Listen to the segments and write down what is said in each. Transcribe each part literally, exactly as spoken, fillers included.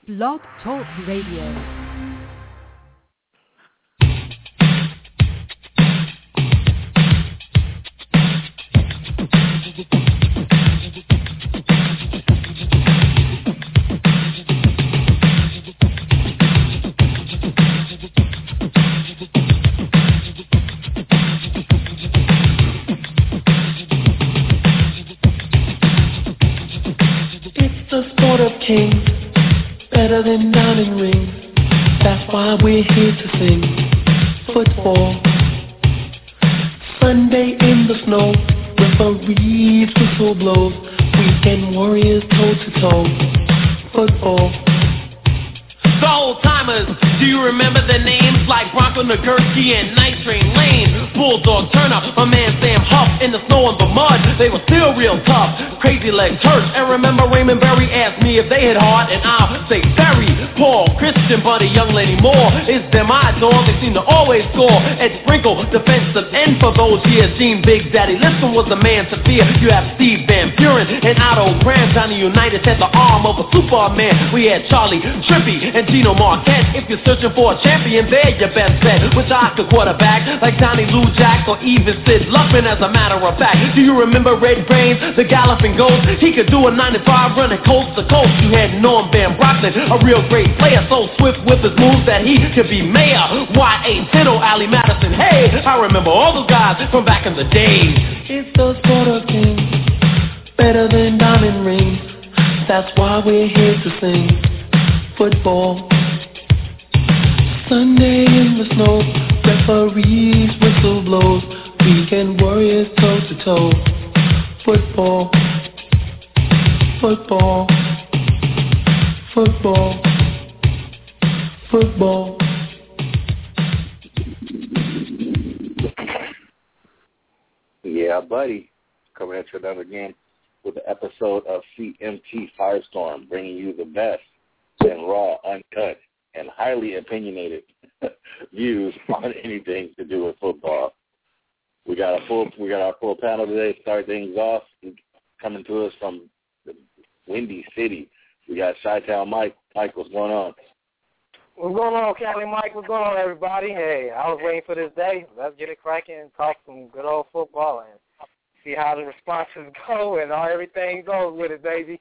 Blog Talk Radio. Kings, better than diamond rings. That's why we're here to sing football. Sunday in the snow, referees whistle blows. Weekend warriors toe to toe. Football. The old-timers, do you remember the names like Bronco Nagurski and Night Train Lane? Bulldog Turner, my man Sam Huff, in the snow and the mud, they were still real tough. Crazy Legs Church, and remember Raymond Berry asked me if they hit hard, and I'll say Berry. Paul, Christian, Buddy, Young Lady Moore, is them my dog, they seem to always score. Ed Sprinkle, defensive end for those years. Gene Big Daddy Lipson was the man to fear. You have Steve Van Buren and Otto Graham. Johnny Unitas had the arm of a Superman. We had Charlie Trippy and Gino Marquette. If you're searching for a champion, they're your best bet. Which I could quarterback, like Johnny Lou Jack or even Sid Luckman, as a matter of fact. Do you remember Red Brains, the Galloping Ghost? He could do a ninety-five running coast to coast. You had Norm Van Brocklin, a real great player, so swift with his moves that he could be mayor. Y A Tino, Allie Madison, hey, I remember all those guys from back in the days. It's the sport of kings, better than diamond rings. That's why we're here to sing football. Sunday in the snow, referees whistle blows. Weekend warriors toe to toe. Football, football, football, football. Yeah, buddy. Coming at you another game with an episode of C M T Firestorm, bringing you the best and raw, uncut, and highly opinionated views on anything to do with football. We got a full, we got our full panel today. Start things off. Coming to us from the Windy City, we got Chi-Town Mike. Mike, what's going on? What's going on, Cali Mike? What's going on, everybody? Hey, I was waiting for this day. Let's get it cracking and talk some good old football and see how the responses go and how everything goes with it, baby.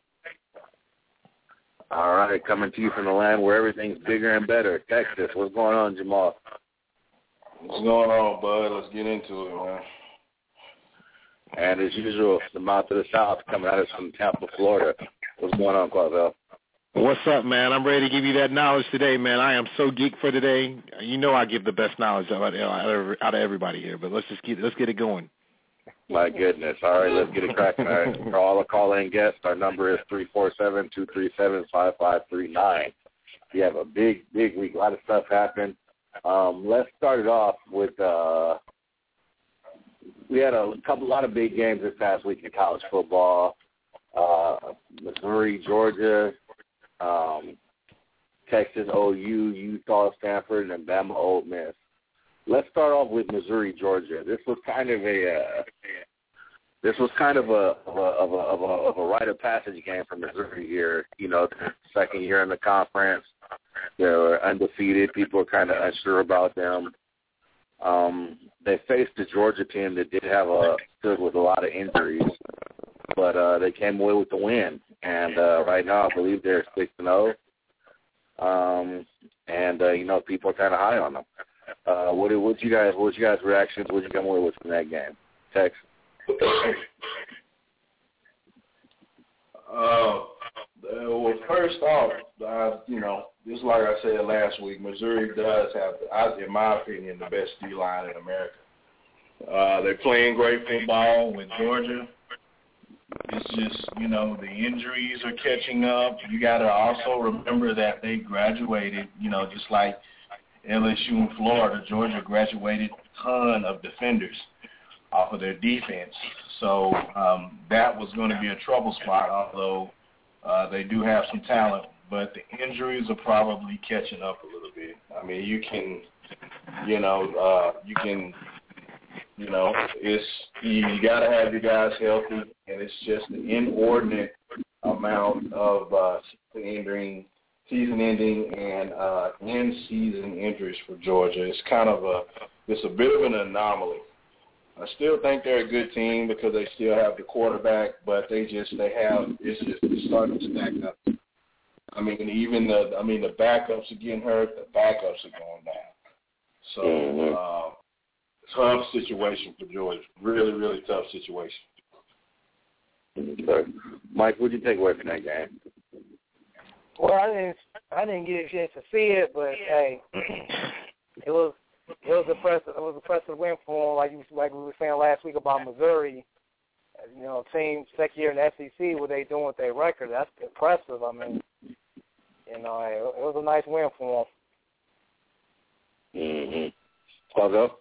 All right, coming to you from the land where everything's bigger and better, Texas. What's going on, Jamal? What's going on, bud? Let's get into it, man. And as usual, the mouth of the South coming at us from Tampa, Florida. What's going on, Clavel? What's up, man? I'm ready to give you that knowledge today, man. I am so geeked for today. You know I give the best knowledge out of, out of everybody here, but let's just get let's get it going. My goodness. All right, let's get it cracking. All right. For all the call-in guests, our number is three four seven, two three seven, five five three nine. We have a big, big week. A lot of stuff happened. Um, let's start it off with uh, we had a couple, a lot of big games this past week in college football. Uh, Missouri, Georgia, um, Texas, O U, Utah, Stanford, and Bama, Ole Miss. Let's start off with Missouri, Georgia. This was kind of a uh, this was kind of a of a, of a of a of a rite of passage game for Missouri here. You know, second year in the conference, they were undefeated. People were kind of unsure about them. Um, they faced a Georgia team that did have a stood with a lot of injuries, but uh, they came away with the win. And uh, right now, I believe they're six and zero. Um, and uh, you know, people are kind of high on them. Uh, what what you guys what you guys reactions? What you come away with from that game? Tex. Uh, well, first off, uh, you know, just like I said last week, Missouri does have, I, in my opinion, the best D-line in America. Uh, they're playing great football with Georgia. It's just, you know, the injuries are catching up. You got to also remember that they graduated, you know, just like L S U and Florida. Georgia graduated a ton of defenders off of their defense. So um, that was going to be a trouble spot, although uh, they do have some talent. But the injuries are probably catching up a little bit. I mean, you can, you know, uh, you can, you know, it's you, you got to have your guys healthy, and it's just an inordinate amount of uh, injuring season-ending and uh, in-season injuries for Georgia. It's kind of a it's a bit of an anomaly. I still think they're a good team because they still have the quarterback, but they just they have it's just it's starting to stack up. I mean, even the I mean the backups are getting hurt. The backups are going down. So mm-hmm. uh, tough situation for Georgia. Really, really tough situation. Okay. Mike, what did you take away from that game? Well, I didn't I didn't get a chance to see it, but hey, it was. It was a impressive. It was a impressive win for them, like you, like we were saying last week about Missouri. You know, team second year in the S E C, what they doing with their record? That's impressive. I mean, you know, it, it was a nice win for them. Mm-hmm. I'll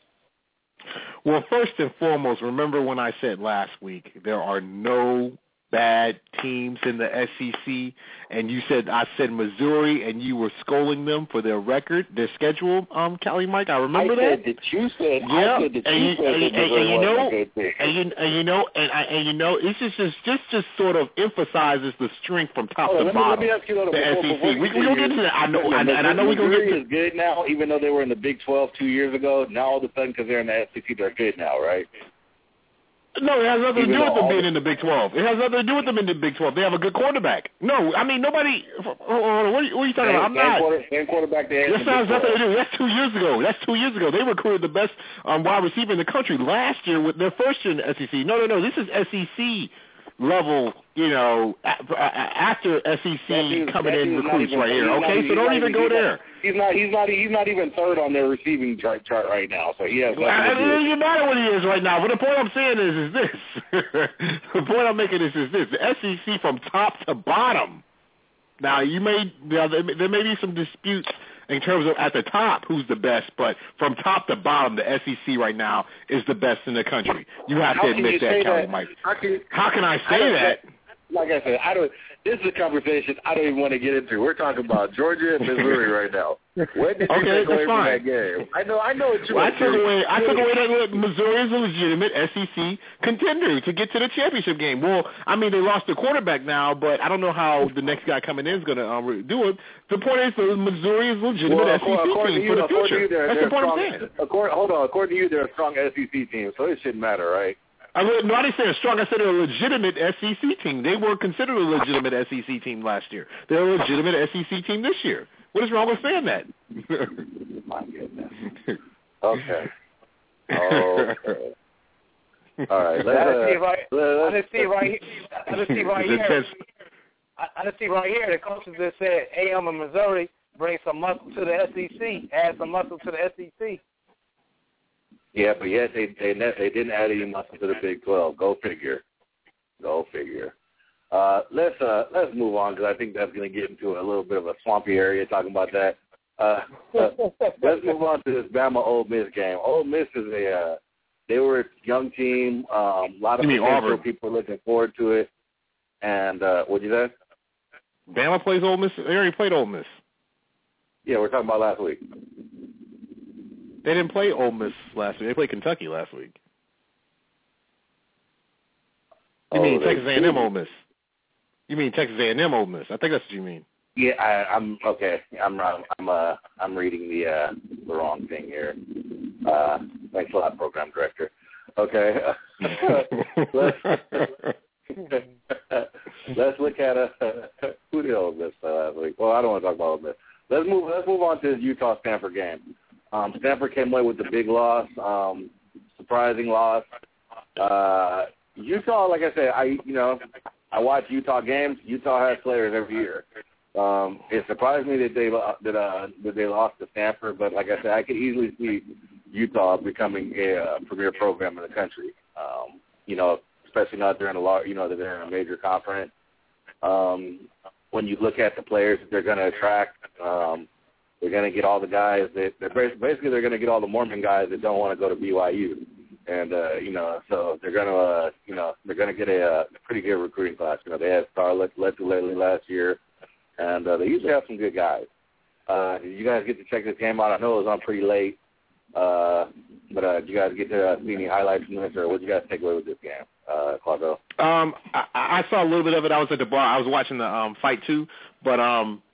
Well, first and foremost, remember when I said last week there are no bad teams in the S E C, and you said I said Missouri, and you were scolding them for their record, their schedule. Um, Cali Mike, I remember I that. Said that you said. Yeah, I said that and you you, said and, that and, and Missouri you know, wasn't a good team. and you, and you know, and, I, and you know, it's just just just, just sort of emphasizes the strength from top oh, to let bottom. Me, let me ask you the before, S E C. before we we gonna get into that. I know, listen, I, and I know we're gonna get to. Missouri is good now, even though they were in the Big twelve two years ago. Now all of a sudden, because they're in the S E C, they're good now, right? No, it has nothing Even to do with them being the, in the Big twelve. It has nothing to do with them in the Big twelve. They have a good quarterback. No, I mean, nobody – what are you, what are you talking same, about? I'm same not. Quarter, same quarterback they had That sounds nothing to do. That's two years ago. That's two years ago. They recruited the best um, wide receiver in the country last year with their first year in the S E C. No, no, no. This is S E C level, you know, after S E C coming in recruits right here. Okay, so don't even go there. He's not. He's not. He's not even third on their receiving chart, chart right now. So he has. Well, it doesn't even matter what he is right now. But the point I'm saying is, is this. The point I'm making is, is this: the S E C from top to bottom. Now you may, you know, there, there may be some disputes in terms of at the top who's the best, but from top to bottom, the S E C right now is the best in the country. You have How to admit that, Kelly Mike. How can, How can I say I that? Like I said, I don't. This is a conversation I don't even want to get into. We're talking about Georgia and Missouri right now. What did you okay, take away that's fine. from that game? I know. I know what you. Well, I took away. I took away that Missouri is a legitimate S E C contender to get to the championship game. Well, I mean, they lost the quarterback now, but I don't know how the next guy coming in is going to um, do it. The point is, that Missouri is a legitimate well, S E C team you, for the future. You, they're, That's they're the point strong, I'm saying. According, hold on. According to you, they're a strong S E C team, so it shouldn't matter, right? I mean, no, I didn't say a strong. I said they're a legitimate S E C team. They were considered a legitimate S E C team last year. They're a legitimate S E C team this year. What is wrong with saying that? My goodness. Okay. Okay. All right. Let's, I just see uh, right. let's, I just see right here. I just see right here. I, I just see right here. The coaches just said A M and Missouri bring some muscle to the S E C. Add some muscle to the S E C. Yeah, but yet they they they didn't add any muscle to the Big twelve. Go figure. Go figure. Uh, let's uh, let's move on because I think that's going to get into a little bit of a swampy area talking about that. Uh, uh, let's move on to this Bama Ole Miss game. Ole Miss is a uh, they were a young team. Um, a lot of potential. People are looking forward to it. And uh, what'd you say? Bama plays Ole Miss. They already played Ole Miss. Yeah, we're talking about last week. They didn't play Ole Miss last week. They played Kentucky last week. You oh, mean Texas A and M Ole Miss? You mean Texas A and M Ole Miss? I think that's what you mean. Yeah, I, I'm okay. I'm I'm I'm uh I'm reading the uh the wrong thing here. Uh, thanks a lot, program director. Okay, let's let's look at uh, who did Ole Miss play last week. Well, I don't want to talk about Ole Miss. Let's move. Let's move on to the Utah Stanford game. Um, Stanford came away with the big loss, um, surprising loss. Uh, Utah, like I said, I you know. I watch Utah games. Utah has players every year. Um, it surprised me that they that uh, that they lost to Stanford, but like I said, I could easily see Utah becoming a uh, premier program in the country. Um, you know, especially not during a large, you know, that they're in a major conference. Um, when you look at the players that they're going to attract, um, they're going to get all the guys that they're basically they're going to get all the Mormon guys that don't want to go to B Y U. And, uh, you know, so they're going to, uh, you know, they're going to get a, a pretty good recruiting class. You know, they had Star Lotulelei last year, and uh, they usually have some good guys. Uh, did you guys get to check this game out? I know it was on pretty late, uh, but uh, did you guys get to uh, see any highlights from this, or what did you guys take away with this game, uh, Claudio? Um, I, I saw a little bit of it. I was at the bar. I was watching the um, fight, too, but um,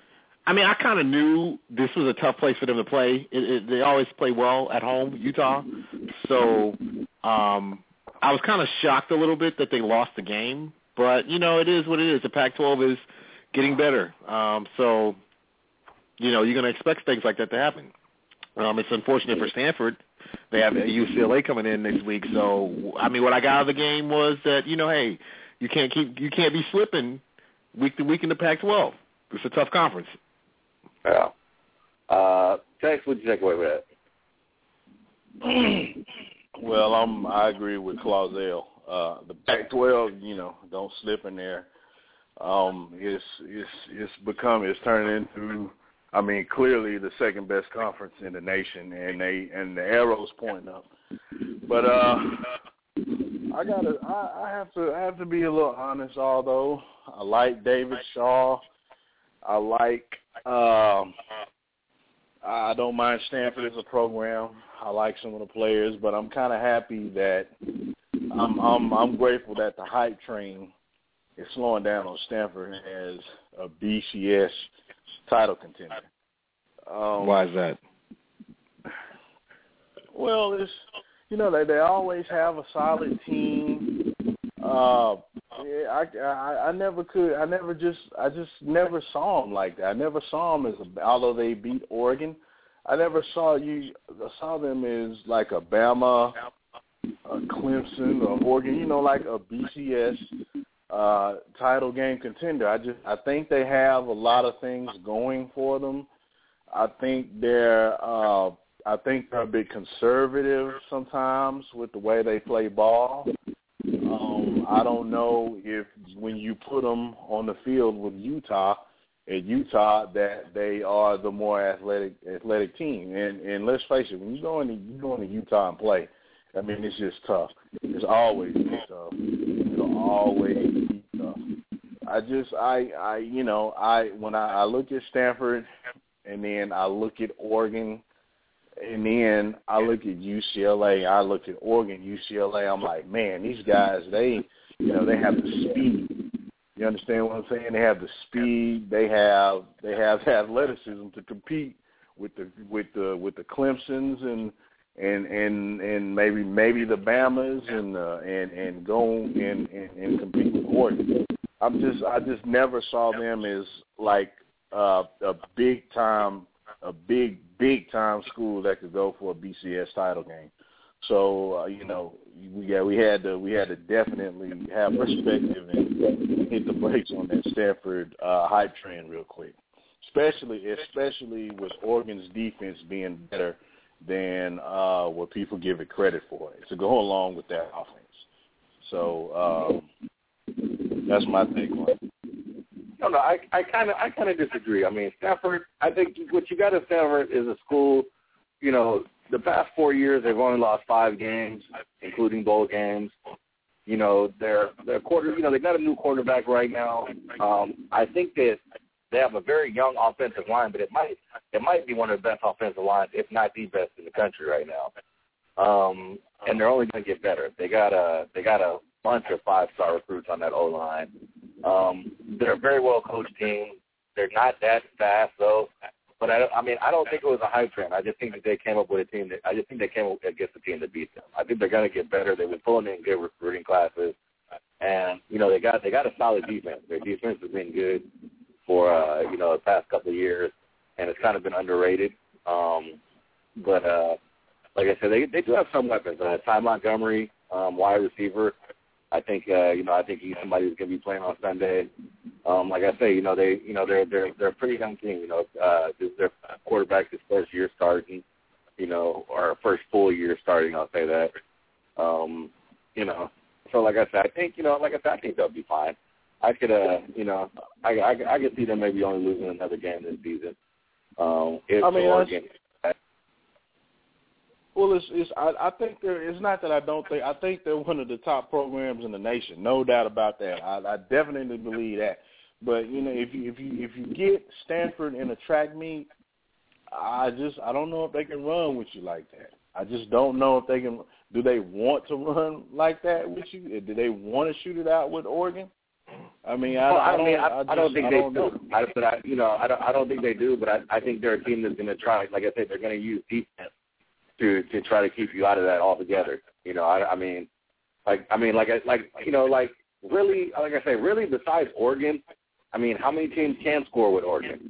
I mean, I kind of knew this was a tough place for them to play. It, it, they always play well at home, Utah. So um, I was kind of shocked a little bit that they lost the game. But, you know, it is what it is. The Pac twelve is getting better. Um, so, you know, you're going to expect things like that to happen. Um, it's unfortunate for Stanford. They have U C L A coming in next week. So, I mean, what I got out of the game was that, you know, hey, you can't keep you can't be slipping week to week in the Pac twelve. It's a tough conference. Yeah. Uh, Tex, what did you take away with that? Well, I'm, I agree with Clausel. Uh, the Pac twelve, you know, don't slip in there. Um, it's it's it's become it's turning into, I mean, clearly the second best conference in the nation, and they and the arrows pointing up. But uh, I gotta, I, I have to, I have to be a little honest. Although I like David Shaw, I like. Um, I don't mind Stanford as a program. I like some of the players, but I'm kind of happy that I'm, I'm I'm grateful that the hype train is slowing down on Stanford as a B C S title contender. Um, Why is that? Well, it's you know they they always have a solid team. Uh, yeah, I, I I never could. I never just. I just never saw them like that. I never saw them as a, although they beat Oregon. I never saw you. I saw them as like a Bama, a Clemson, or Oregon. You know, like a B C S uh, title game contender. I just. I think they have a lot of things going for them. I think they're. Uh, I think they're a bit conservative sometimes with the way they play ball. Um, I don't know if when you put them on the field with Utah, at Utah, that they are the more athletic athletic team. And and let's face it, when you go into you go into Utah and play, I mean it's just tough. It's always tough. It'll always be tough. I just I I you know I when I, I look at Stanford, and then I look at Oregon. And then I look at U C L A, I look at Oregon, U C L A, I'm like, man, these guys, they, you know, they have the speed. You understand what I'm saying? They have the speed, they have they have the athleticism to compete with the with the with the Clemsons and and and, and maybe maybe the Bamas and uh, and and go and, and, and compete with Oregon. I'm just I just never saw them as like uh, a big time a big, big-time school that could go for a B C S title game. So, uh, you know, we got, we had to we had to definitely have perspective and hit the brakes on that Stanford uh, hype train real quick, especially especially with Oregon's defense being better than uh, what people give it credit for, to go along with that offense. So um, that's my take on it. No, no, I, I kind of, I kind of disagree. I mean, Stanford. I think what you got at Stanford is a school. You know, the past four years they've only lost five games, including bowl games. You know, they're they're quarter. You know, they got a new quarterback right now. Um, I think that they have a very young offensive line, but it might it might be one of the best offensive lines, if not the best in the country right now. Um, and they're only going to get better. They got a they got a bunch of five star recruits on that O line. Um, they're a very well coached team. They're not that fast though, but I, I mean I don't think it was a hype train. I just think that they came up with a team that I just think they came up against a team that beat them. I think they're going to get better. They've been pulling in good recruiting classes, and you know they got they got a solid defense. Their defense has been good for uh, you know the past couple of years, and it's kind of been underrated. Um, but uh, like I said, they they do have some weapons. Uh, Ty Montgomery, um, wide receiver. I think uh, you know. I think he's somebody who's going to be playing on Sunday. Um, like I say, you know, they, you know, they're they're they're a pretty young team. You know, uh, this, their quarterback his first year starting, you know, or first full year starting. I'll say that. Um, you know, so like I said, I think you know, like I said, I think they'll be fine. I could, uh, you know, I, I I could see them maybe only losing another game this season. Um, if I mean, Oregon. Well, it's, it's I, I think they're, it's not that I don't think, I think they're one of the top programs in the nation, no doubt about that. I, I definitely believe that. But, you know, if you, if you, if you get Stanford in a track meet, I just, I don't know if they can run with you like that. I just don't know if they can, do they want to run like that with you? Do they want to shoot it out with Oregon? I mean, I, well, I, I mean, don't, I, I, just, I don't think I they don't do. I, but I, you know, I don't, I don't think they do. But I, I think they're a team that's going to try. Like I said, they're going to use defense to to try to keep you out of that altogether. You know, I, I mean, like, I mean, like, like, you know, like, really, like I say, really, besides Oregon, I mean, how many teams can score with Oregon?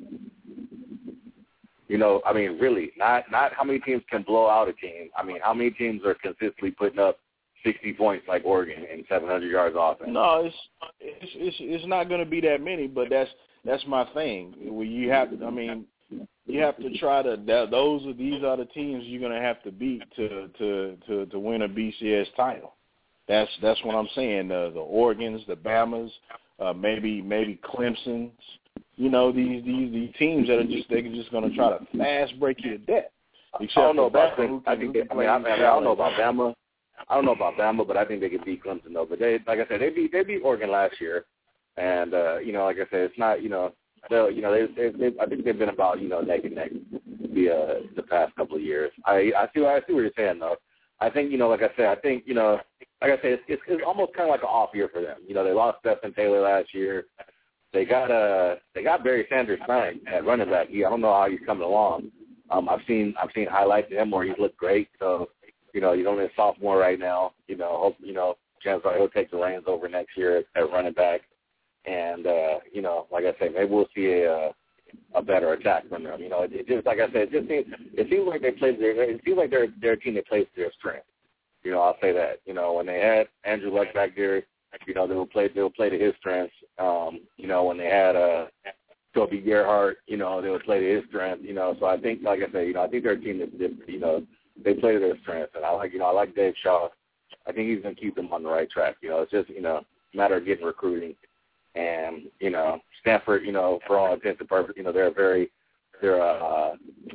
You know, I mean, really, not not how many teams can blow out a team. I mean, how many teams are consistently putting up sixty points like Oregon and seven hundred yards offense? No, it's it's it's, it's not going to be that many, but that's that's my thing. Well, you have, I mean, you have to try to. That, those are these are the teams you're going to have to beat to to to to win a B C S title. That's that's what I'm saying. The the Oregons, the Bamas, uh, maybe maybe Clemson's. You know, these these these teams that are just they're just going to try to fast break you to death. Except I don't know about Clemson. I think they, I mean, I, I, mean, I don't know about Bama. I don't know about Bama, but I think they could beat Clemson though. But they, like I said, they beat they beat Oregon last year, and uh, you know, like I said, it's not you know, they you know, they, they, they I think they've been about you know neck and neck the uh, the past couple of years. I I see I see what you're saying though. I think you know, like I said, I think you know, like I said, it's it's, it's almost kind of like an off year for them. You know, they lost Stephen Taylor last year. They got uh they got Barry Sanders signed at running back. He, I don't know how he's coming along. Um, I've seen I've seen highlights of him where he's looked great. So, you know, he's only a sophomore right now. You know, hope you know, chances are he'll take the reins over next year at, at running back. And uh, you know, like I say, maybe we'll see a a better attack from them. You know, it, it just like I said, it just seems it seems like they play their it seems like they're they're a team that plays to their strength. You know, I'll say that. You know, when they had Andrew Luck back there, you know, they will play they will play to his strengths. Um, you know, when they had uh Toby Gerhart, you know, they would play to his strength, you know. So I think, like I said, you know, I think they're a team that, that you know, they play to their strengths. And I like, you know, I like Dave Shaw. I think he's going to keep them on the right track. You know, it's just, you know, a matter of getting recruiting. And, you know, Stanford, you know, for all intents and purposes, you know, they're very, they're a, uh,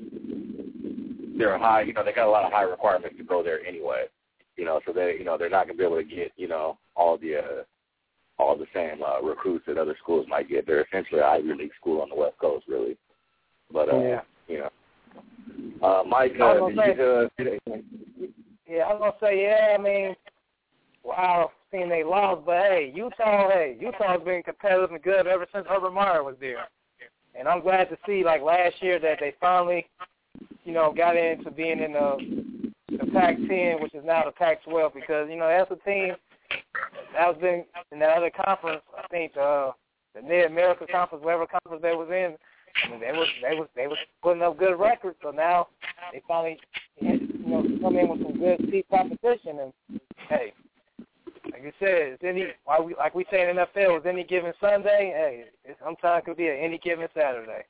they're a high, you know, they got a lot of high requirements to go there anyway. You know, so they, you know, they're not going to be able to get, you know, all the, uh, all the same uh, recruits that other schools might get. They're essentially an Ivy League school on the West Coast, really. But, uh, yeah. you know. Uh, Mike, uh, did say, you uh, see anything? Yeah, I was going to say, yeah, I mean, wow, seeing they lost, but, hey, Utah, hey, Utah's been competitive and good ever since Urban Meyer was there. And I'm glad to see, like, last year that they finally, you know, got into being in the, the Pac ten, which is now the Pac twelve, because, you know, that's a team that was been in that other conference. I think uh, the Mid America Conference, whatever conference they was in, I mean, they was they was they was putting up good records. So now they finally, you know, come in with some good steep competition. And hey, like you said, it's any like we like we say in N F L, it's any given Sunday. Hey, it sometimes it could be a any given Saturday.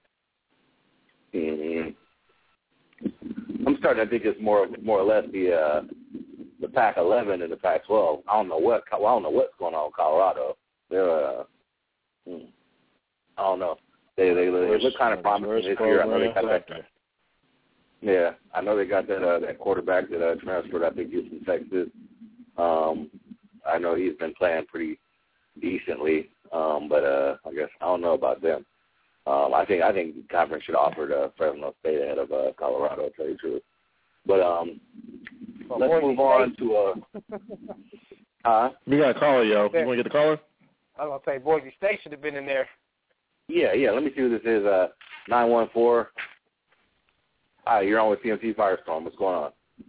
Mm-hmm. I'm starting to think it's more more or less the. Uh, the Pac eleven and the Pac twelve. I don't know what well, I don't know what's going on in Colorado. They're uh, hmm, I don't know. They they, they look kind of promising this year. I know they got that. Yeah, I know they got that uh, that quarterback that uh, transferred. I think he's from Texas. Um, I know he's been playing pretty decently, um, but uh, I guess I don't know about them. Um, I think I think the conference should offer uh, Fresno State ahead of uh, Colorado. To tell you the truth, but um. Well, let's move on to uh huh? We got a caller, yo. You want to get the caller? I was going to say Boise State should have been in there. Yeah, yeah. Let me see who this is. Uh, nine one four. Hi, you're on with C M T Firestorm. What's going on?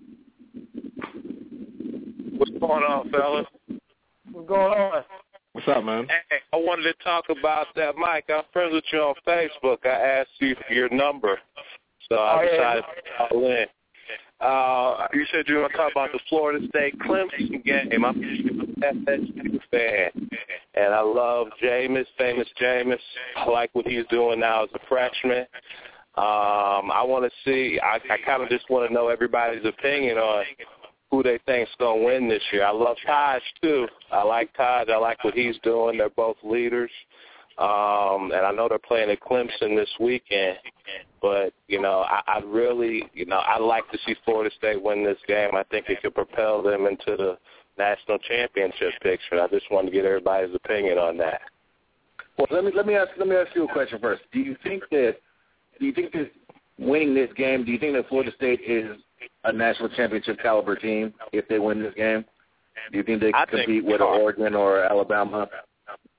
What's going on, fellas? What's going on? What's up, man? Hey, I wanted to talk about that, Mike. I'm friends with you on Facebook. I asked you for your number, so I oh, decided yeah. to call in. Uh, you said you were going to talk about the Florida State Clemson game. I'm an F S U fan, and I love Jameis, famous Jameis. I like what he's doing now as a freshman. Um, I want to see, I, I kind of just want to know everybody's opinion on who they think is going to win this year. I love Taj, too. I like Taj. I like what he's doing. They're both leaders. Um, and I know they're playing at Clemson this weekend. But, you know, I, I really, you know, I'd like to see Florida State win this game. I think it could propel them into the national championship picture. I just wanted to get everybody's opinion on that. Well, let me let me ask let me ask you a question first. Do you think that do you think that winning this game, do you think that Florida State is a national championship caliber team if they win this game? Do you think they can I compete think with Oregon or Alabama?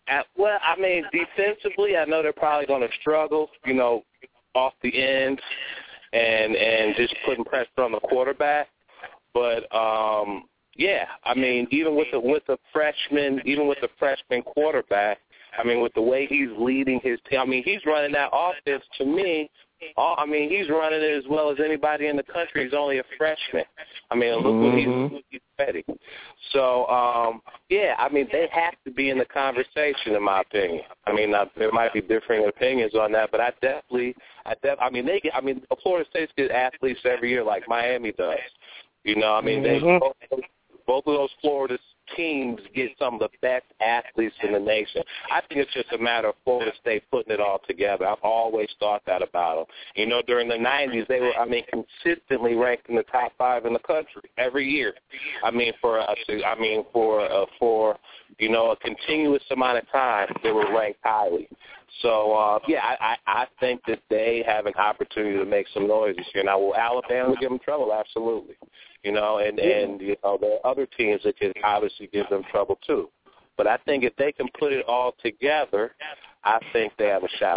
At, well, I mean, defensively, I know they're probably going to struggle, you know, off the end and and just putting pressure on the quarterback. But um, yeah, I mean, even with the with the freshman, even with the freshman quarterback, I mean, with the way he's leading his team, I mean, he's running that offense to me. Oh, I mean, he's running it as well as anybody in the country. He's only a freshman. I mean, look what mm-hmm. he's, he's ready. So, um, yeah, I mean, they have to be in the conversation, in my opinion. I mean, uh, there might be differing opinions on that, but I definitely, I def- I mean, they get, I mean, Florida State gets athletes every year like Miami does. You know, I mean, mm-hmm. they both, both of those Florida teams get some of the best athletes in the nation. I think it's just a matter of Florida State putting it all together. I've always thought that about them. You know, during the nineties, they were, I mean, consistently ranked in the top five in the country every year. I mean, for a, I mean, for uh, for you know a continuous amount of time, they were ranked highly. So uh, yeah, I, I I think that they have an opportunity to make some noise this year. Now, will Alabama give them trouble? Absolutely. You know, and, and you know, there are other teams that can obviously give them trouble too. But I think if they can put it all together, I think they have a shot.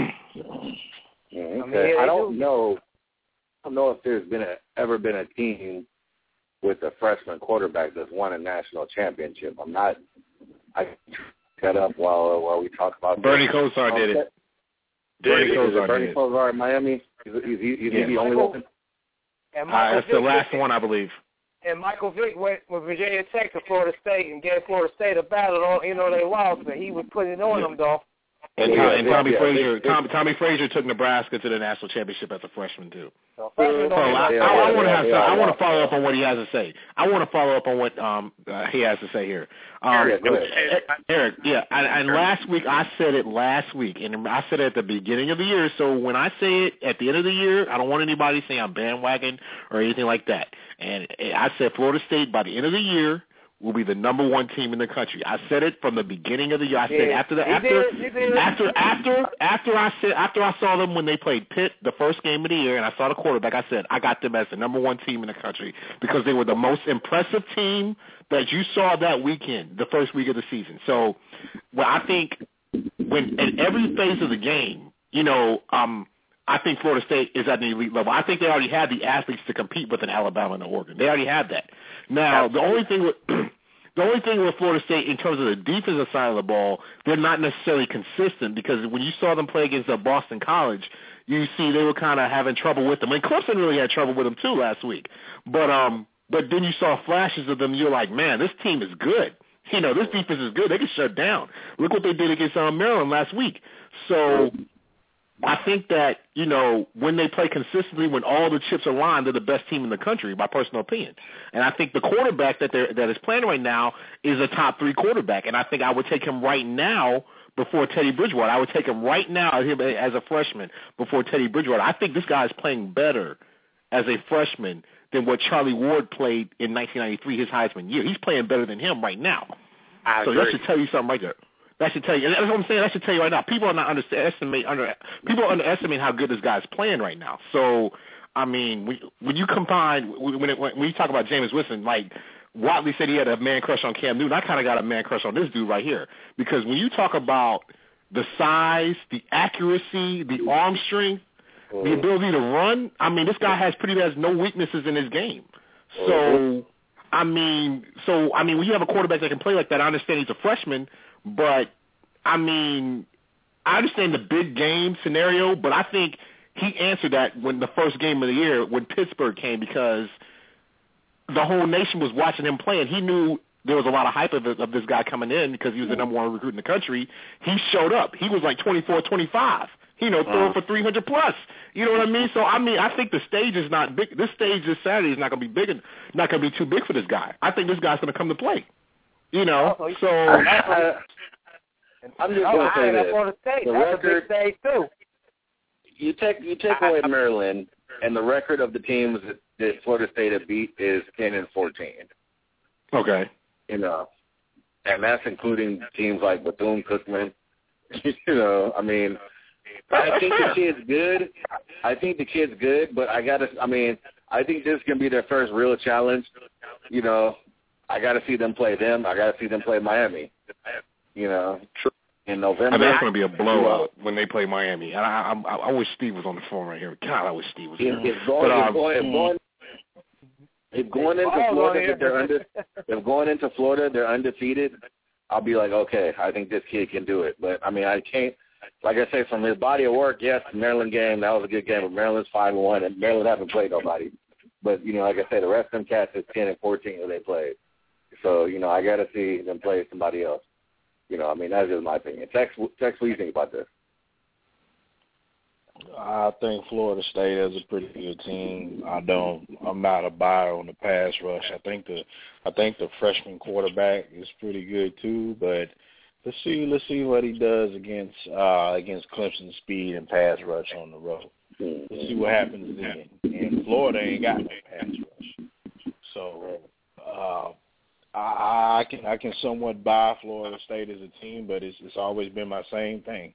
Yeah, okay. I don't know. I don't know if there's been a, ever been a team with a freshman quarterback that's won a national championship. I'm not. I cut up while while we talk about Bernie Kosar did it. Bernie Kosar Bernie did it. Kosar in Miami. Is, is he, is yeah. he the only one? And Uh, that's the last one, I believe. And Michael Vick went with Virginia Tech to Florida State and gave Florida State a battle. On, you know, they lost, but he was putting it on yeah. them, though. And, yeah, and yeah, Tommy yeah, Frazier, they, they, Tom, Tommy Frazier took Nebraska to the national championship as a freshman too. So, So I, yeah, I, I yeah, want to have yeah, some, I yeah. want to follow up on what he has to say. I want to follow up on what um uh, he has to say here. Um, yeah, go ahead. Eric, yeah, and, and last week I said it last week, and I said it at the beginning of the year. So when I say it at the end of the year, I don't want anybody saying I'm bandwagon or anything like that. And I said Florida State by the end of the year will be the number one team in the country. I said it from the beginning of the year. I said yeah, after the you after did, you did. after after after I said after I saw them when they played Pitt the first game of the year, and I saw the quarterback, I said I got them as the number one team in the country because they were the most impressive team that you saw that weekend, the first week of the season. So, well, I think when at every phase of the game, you know, um, I think Florida State is at the elite level. I think they already had the athletes to compete with an Alabama and an Oregon. They already had that. Now, the only thing with the only thing with Florida State in terms of the defensive side of the ball, they're not necessarily consistent because when you saw them play against the Boston College, you see they were kind of having trouble with them. And Clemson really had trouble with them too last week. But um, but then you saw flashes of them. You're like, man, this team is good. You know, this defense is good. They can shut down. Look what they did against um, Maryland last week. So I think that, you know, when they play consistently, when all the chips are lined, they're the best team in the country, my personal opinion. And I think the quarterback that they're, that is playing right now is a top three quarterback. And I think I would take him right now before Teddy Bridgewater. I would take him right now as a freshman before Teddy Bridgewater. I think this guy is playing better as a freshman than what Charlie Ward played in nineteen ninety-three, his Heisman year. He's playing better than him right now. I so agree. that should tell you something right there. That should tell you. That's what I'm saying. That should tell you right now. People are not underestimate under. People underestimate how good this guy's playing right now. So, I mean, when, when you combine when it, when you talk about Jameis Winston, like Watley said, he had a man crush on Cam Newton. I kind of got a man crush on this dude right here because when you talk about the size, the accuracy, the arm strength, the ability to run, I mean, this guy has pretty much no weaknesses in his game. So, I mean, so I mean, when you have a quarterback that can play like that, I understand he's a freshman. But, I mean, I understand the big game scenario, but I think he answered that when the first game of the year when Pittsburgh came because the whole nation was watching him play, and he knew there was a lot of hype of, of this guy coming in because he was the number one recruit in the country. He showed up. He was like twenty-four, twenty-five, you know, throwing for three hundred plus. You know what I mean? So, I mean, I think the stage is not big. This stage this Saturday is not going to be big, and not going to be too big for this guy. I think this guy's going to come to play. You know, so uh, I'm just going to say this: Florida State. the That's record. a big stage too. You take you take away Maryland, and the record of the teams that, that Florida State have beat is ten and fourteen. Okay, you know, and that's including teams like Bethune-Cookman. You know, I mean, I think the kid's good. I think the kid's good, but I gotta. I mean, I think this can be their first real challenge. You know. I got to see them play them. I got to see them play Miami. You know, in November. I mean, that's going to be a blowout when they play Miami. And I, I, I wish Steve was on the phone right here. God, I wish Steve was here. If, if going, but, um, if going, if going, if going into Florida, if they're under, if going into Florida, they're undefeated, I'll be like, okay, I think this kid can do it. But I mean, I can't. Like I say, from his body of work, yes, the Maryland game, that was a good game. But Maryland's five and one, and Maryland hasn't played nobody. But you know, like I say, the rest of them cats is ten and fourteen that they played. So you know, I got to see them play somebody else. You know, I mean, that's just my opinion. Tex, Tex, what do you think about this? I think Florida State is a pretty good team. I don't. I'm not a buyer on the pass rush. I think the, I think the freshman quarterback is pretty good too. But let's see, let's see what he does against uh, against Clemson's speed and pass rush on the road. Let's see what happens then. And Florida ain't got no pass rush, so uh, I, I can I can somewhat buy Florida State as a team, but it's it's always been my same thing.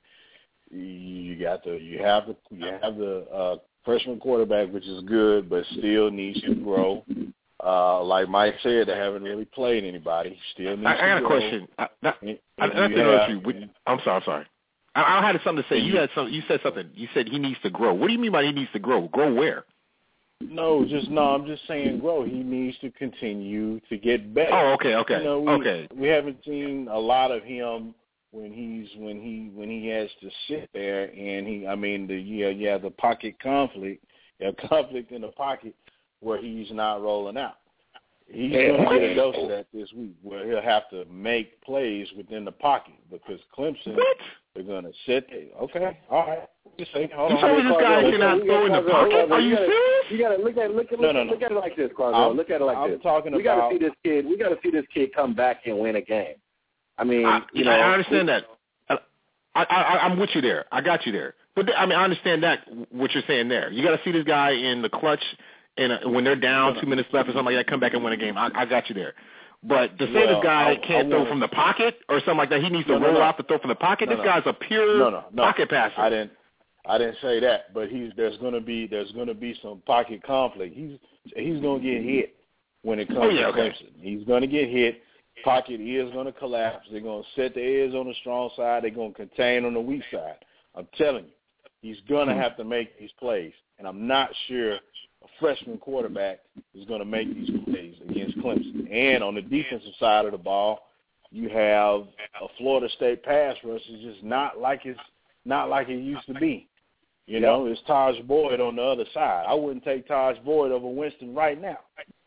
You got the you have the you have the uh, freshman quarterback, which is good, but still needs to grow. Uh, like Mike said, they haven't really played anybody. Still needs I, to I got grow. a question. I, not, and, I, and not you to interrupt have, you. We, I'm sorry. I'm sorry. I, I had something to say. You had some. You said something. You said he needs to grow. What do you mean by he needs to grow? Grow where? No, just no. I'm just saying, grow. He needs to continue to get better. Oh, okay, okay, you know, we, okay. We haven't seen a lot of him when he's when he when he has to sit there and he. I mean, the yeah, yeah, the pocket conflict, yeah, conflict in the pocket where he's not rolling out. He's going to get a dose of that this week, where he'll have to make plays within the pocket because Clemson, what? They're going to sit there. Okay, all right. Just say, hold you on. told me this guy cannot throw in the pocket? Are you serious? You got to look at look at no, no, no. look at it like this, Carl. Look at it like I'm this. Talking we about, got to see this kid. We got to see this kid come back and win a game. I mean, I, you know, I understand that. I, I, I'm with you there. I got you there. But I mean, I understand that what you're saying there. You got to see this guy in the clutch. And uh, when they're down, two minutes left or something like that, come back and win a game. I, I got you there. But to say well, this guy I, can't I throw wanna, from the pocket or something like that, he needs to no, no, roll no. out to throw from the pocket. No, this no. guy's a pure no, no, no. pocket passer. I didn't. I didn't say that. But he's there's going to be there's going to be some pocket conflict. He's he's going to get hit when it comes oh, yeah, to okay. Clemson. He's going to get hit. Pocket is going to collapse. They're going to set the edge on the strong side. They're going to contain on the weak side. I'm telling you, he's going to hmm. have to make these plays, and I'm not sure a freshman quarterback is going to make these plays against Clemson. And on the defensive side of the ball, you have a Florida State pass rush is just not like it's not like it used to be. You know, it's Taj Boyd on the other side. I wouldn't take Taj Boyd over Winston right now.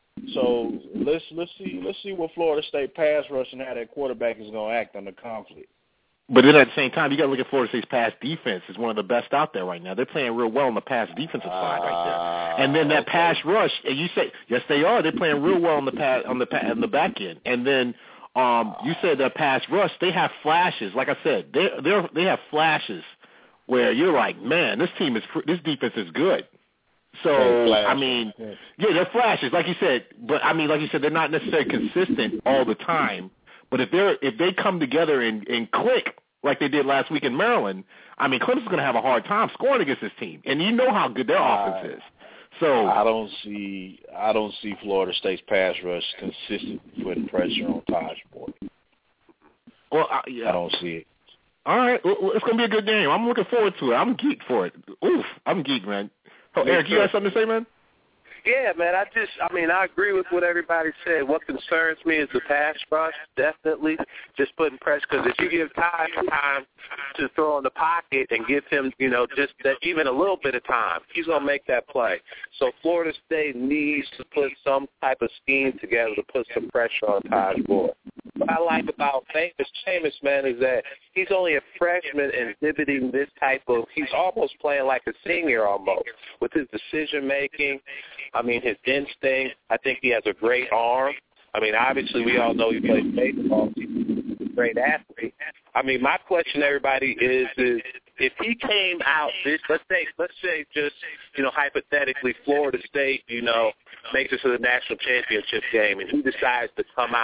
So let's let's see let's see what Florida State pass rush and how that quarterback is going to act under conflict. But then at the same time, you got to look at Florida State's pass defense. It's one of the best out there right now. They're playing real well on the pass defensive side right there. And then that okay. pass rush, and you say yes, they are. They're playing real well on the pass on the on the back end. And then um, you said that pass rush, they have flashes. Like I said, they they they have flashes where you're like, man, this team is this defense is good. So I mean, yeah, they're flashes, like you said. But I mean, like you said, they're not necessarily consistent all the time. But if they're if they come together and, and click like they did last week in Maryland, I mean, Clemson's going to have a hard time scoring against this team, and you know how good their offense is. So I don't see I don't see Florida State's pass rush consistent putting pressure on Taj Boyd. Well, I, yeah. I don't see it. All right, well, it's going to be a good game. I'm looking forward to it. I'm geeked for it. Oof, I'm geeked, man. Oh, Eric, you got something to say, man? Yeah, man, I just, I mean, I agree with what everybody said. What concerns me is the pass rush, definitely, just putting pressure. Because if you give Ty time to throw in the pocket and give him, you know, just that, even a little bit of time, he's going to make that play. So Florida State needs to put some type of scheme together to put some pressure on Taj Boyd. What I like about Famous Jameis, man, is that he's only a freshman exhibiting this type of, he's almost playing like a senior almost with his decision-making. I mean, his instinct. I think he has a great arm. I mean, obviously, we all know he plays baseball. He's a great athlete. I mean, my question to everybody is, is if he came out, this, let's say, let's say just, you know, hypothetically, Florida State, you know, makes it to the national championship game, and he decides to come out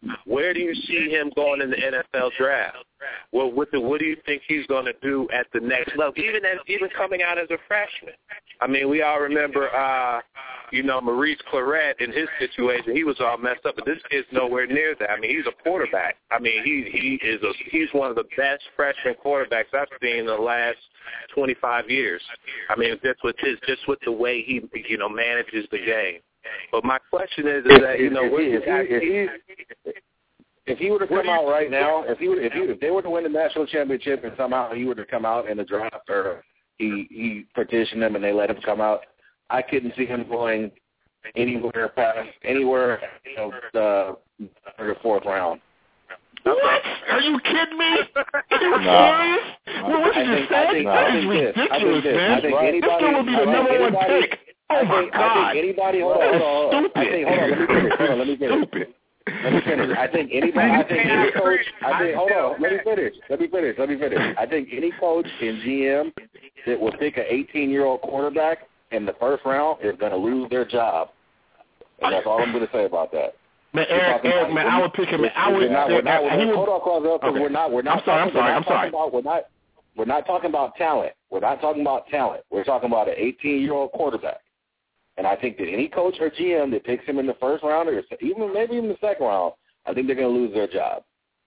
Where do you see him going in the N F L draft? Well, what, the, what do you think he's going to do at the next level, even as, even coming out as a freshman? I mean, we all remember, uh, you know, Maurice Claret in his situation. He was all messed up, but this kid's nowhere near that. I mean, he's a quarterback. I mean, he he is a, he's one of the best freshman quarterbacks I've seen in the last twenty-five years. I mean, just with his, just with the way he, you know, manages the game. But my question is, is that, you know, what if, if, he, if he were to come out right now, if he would, if he if they were to win the national championship and somehow he were to come out in the draft, or he he petitioned them and they let him come out, I couldn't see him going anywhere past anywhere, you know, the third or fourth round. What? Are you kidding me? Are you No. serious? Well, what you just said? That is ridiculous, man. This guy would be the number one pick. Oh, my God. I think anybody, hold on, hold on. Stupid. I think, hold on, let me finish. Hold on, let me finish. Stupid. Let me finish. I think anybody, I think any coach, I think, hold on, let me finish. Let me finish. Let me finish. I think any coach and G M that will pick an eighteen-year-old quarterback in the first round is going to lose their job. And that's all I'm going to say about that. Man, Eric, Eric, man, I would pick him. I would. Not, we're not, we're he would, hold on, Clausel, because okay. we're not. We're not. I'm sorry. I'm talking, sorry. we're I'm not sorry. About, we're not. We're not talking about talent. We're not talking about talent. We're talking about an eighteen-year-old quarterback. And I think that any coach or G M that picks him in the first round, or even maybe even the second round, I think they're going to lose their job.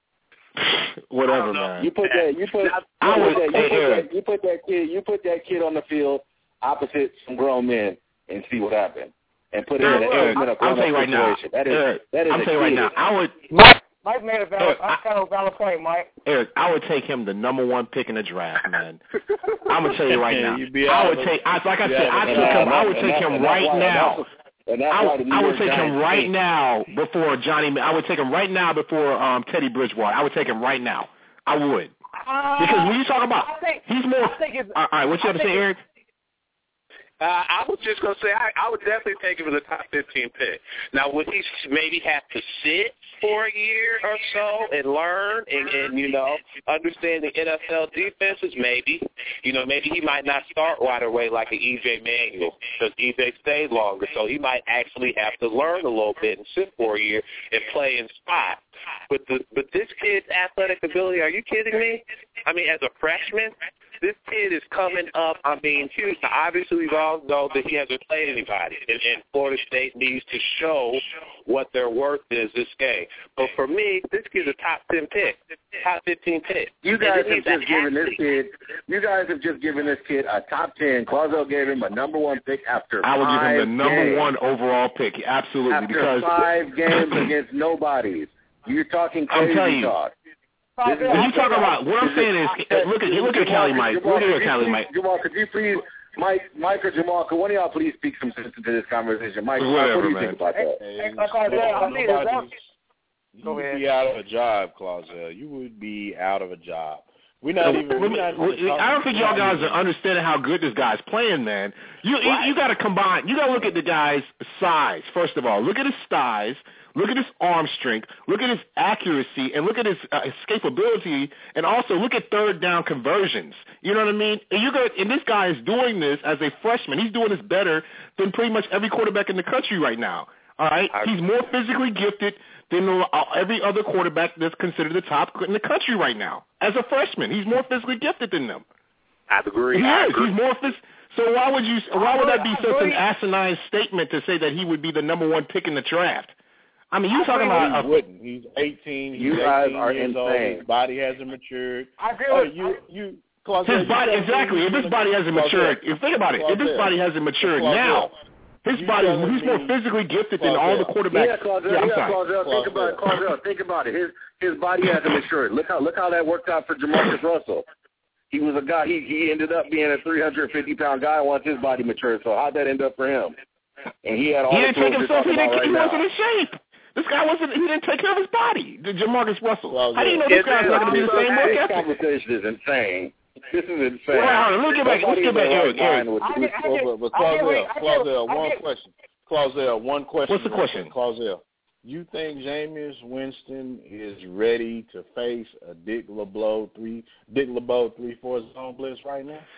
Whatever, man. You put that. You put. You I put, would, that, you, hey, put Eric. that, you put that kid. You put that kid on the field opposite some grown men and see what happens. And put it in an Eric, in a I'll tell you right now. situation. That is. Eric, that is I'll a tell you right kid. now. I would. Mike, Mike made a valid, Eric, I, kind of valid point, Mike. Eric, I would take him the number one pick in the draft, man. I'm gonna tell you right now. You'd be I would out take. I, like I said, I and took that- him. I would and take that- him and that's right why- now. And that's I, why the New I would York take him Giants right think. now before Johnny. I would take him right now before um, Teddy Bridgewater. I would take him right now. I would. Uh, Because when you talk about, I think, he's more. I think it's, All right, what you have to say, Eric? Uh, I was just going to say, I, I would definitely take him as a top fifteen pick. Now, would he maybe have to sit for a year or so and learn and, and, you know, understand the N F L defenses? Maybe. You know, maybe he might not start right away like an E J Manuel because E J stayed longer. So he might actually have to learn a little bit and sit for a year and play in spot. But, the, but this kid's athletic ability, are you kidding me? I mean, as a freshman, this kid is coming up, I mean, huge. Now, obviously, we all know that he hasn't played anybody, and, and Florida State needs to show what their worth is this game. But for me, this kid's a top ten pick, top fifteen pick. You guys And have just given this kid. You guys have just given this kid a top ten. Clausel gave him a number one pick after I would give five him the number games. one overall pick. Absolutely, After because five games against nobodies. You're talking I'm crazy telling you. talk. When you talk about what I'm saying is, look at look at Cali Mike. Look at Cali Mike. Jamal, could you please, Mike, Mike or Jamal, could one of y'all please speak some sense into this conversation? Mike, Whatever, what do you man. think about that? Hey, Hey, Clausel, I think it's up. you Go would ahead. be out of a job, Clausel. You would be out of a job. We're not even. We're not even I don't think y'all guys are understanding how good this guy's playing, man. You Right. you, you got to combine. You got to look at the guy's size first of all. Look at his size. Look at his arm strength. Look at his accuracy, and look at his uh, escapability, and also look at third down conversions. You know what I mean? And you got, and this guy is doing this as a freshman. He's doing this better than pretty much every quarterback in the country right now. All right, he's more physically gifted than uh, every other quarterback that's considered the top in the country right now. As a freshman, he's more physically gifted than them. I agree. He I is. agree. He's more phys- So why would you? Why would that be I such an agree. asinine statement to say that he would be the number one pick in the draft? I mean, you talking He about a, wouldn't. He's eighteen. He's You guys eighteen are years old. insane. His body hasn't matured. I agree Oh, with you, you, Clausel, his body you exactly. If his body hasn't matured, if think about it, if his Clausel. body hasn't matured Clausel. now, his You body telling he's more me- physically gifted than all the Clausel. quarterbacks. Yeah, Clausel, yeah, I'm yeah, sorry. Clausel, think about it, Clausel, think about it. His his body hasn't matured. Look how look how that worked out for Jamarcus Russell. He was a guy. He he ended up being a three hundred fifty pound guy once his body matured. So how'd that end up for him? And he had all He the didn't take tools you're himself. He talking didn't. about He right wasn't now. in shape. This guy wasn't. He didn't take care of his body. The Jamarcus Russell. Clausel. How do you know this It guy's is. not going to be the same work This ethic? conversation is insane. This is insane. Well, hold on, let's get back. Let's Nobody get in back. their Eric, right Eric. mind would- I get, I Well, get, but, but I get, Clausel, I get, Clausel, I one get, question. Clausel, one question. What's the question? Clausel, you think Jameis Winston is ready to face a Dick LeBeau three Dick LeBeau three four zone blitz right now?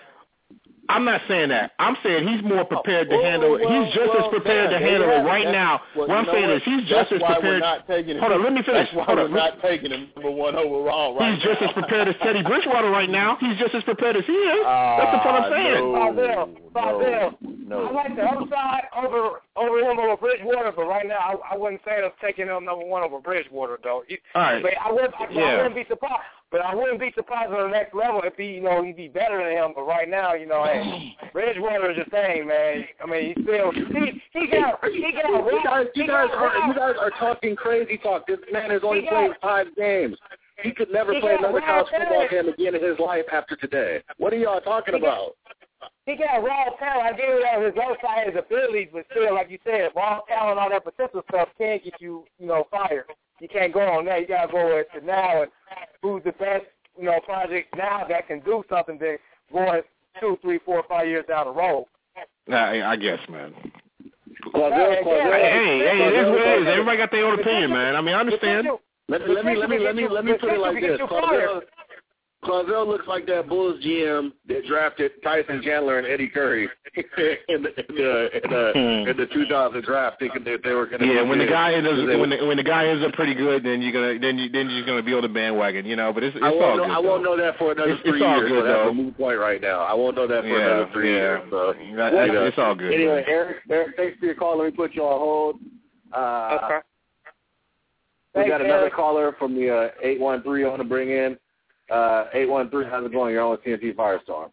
I'm not saying that. I'm saying he's more prepared to well, handle it. well, He's just well, as prepared yeah, to handle it yeah, right now. Well, what I'm saying what? is he's that's just as why prepared. We're not taking him. Hold on, let me finish. That's why Hold we're on. not taking him number one overall right He's now. just as prepared as Teddy Bridgewater right now. He's just as prepared as he is. Uh, That's the point I'm saying. No, Barzell, Barzell. no. I like the other side over over him over Bridgewater, but right now I, I wouldn't say I'm taking him number one over Bridgewater though. You, All right. But I would, I, yeah. I wouldn't be surprised. But I wouldn't be surprised on the next level if he, you know, he'd be better than him. But right now, you know, hey, Bridgewater is the thing, man. I mean, he still he he got he got you guys you he guys got are you guys are talking crazy talk. This man has only He played got- five games. He could never he play got another college raw football talent. game again in his life after today. What are y'all talking He got- about? He got raw talent. I give you that his outside his abilities, but still, like you said, raw talent, all that potential stuff can't get you, you know, fired. You can't go on that. You gotta go with the now and who's the best, you know, project now that can do something that going two, three, four, five years down the road. I, I guess, man. Claudio, Claudio, Hey, hey, hey, it is what it is. Claudio. Everybody got their own opinion, man. I mean, I understand. Let me let me let me let me let me put it like this. Claudio, Claudio looks like that Bulls G M that drafted Tyson Chandler and Eddie Curry in the in the in the, in the two thousand draft, thinking that they were going to. Yeah, be when the good. guy ends up, They- when the, when the guy ends up pretty good, then you're gonna then you then you're gonna be on the bandwagon, you know. But it's it's I all won't know, good. I won't though. know that for another It's- three it's all years. good, so that's though. a moot point right now. I won't know that for Yeah, another three yeah. years. So That- you know. it's all good. Anyway, man. Eric, Eric, thanks for your call. Let me put you on hold. Uh, Okay. we Thanks, got another Eric. caller from the uh, eight one three I want to bring in. Uh, eight one three, how's it going? You're on with T N T Firestorm.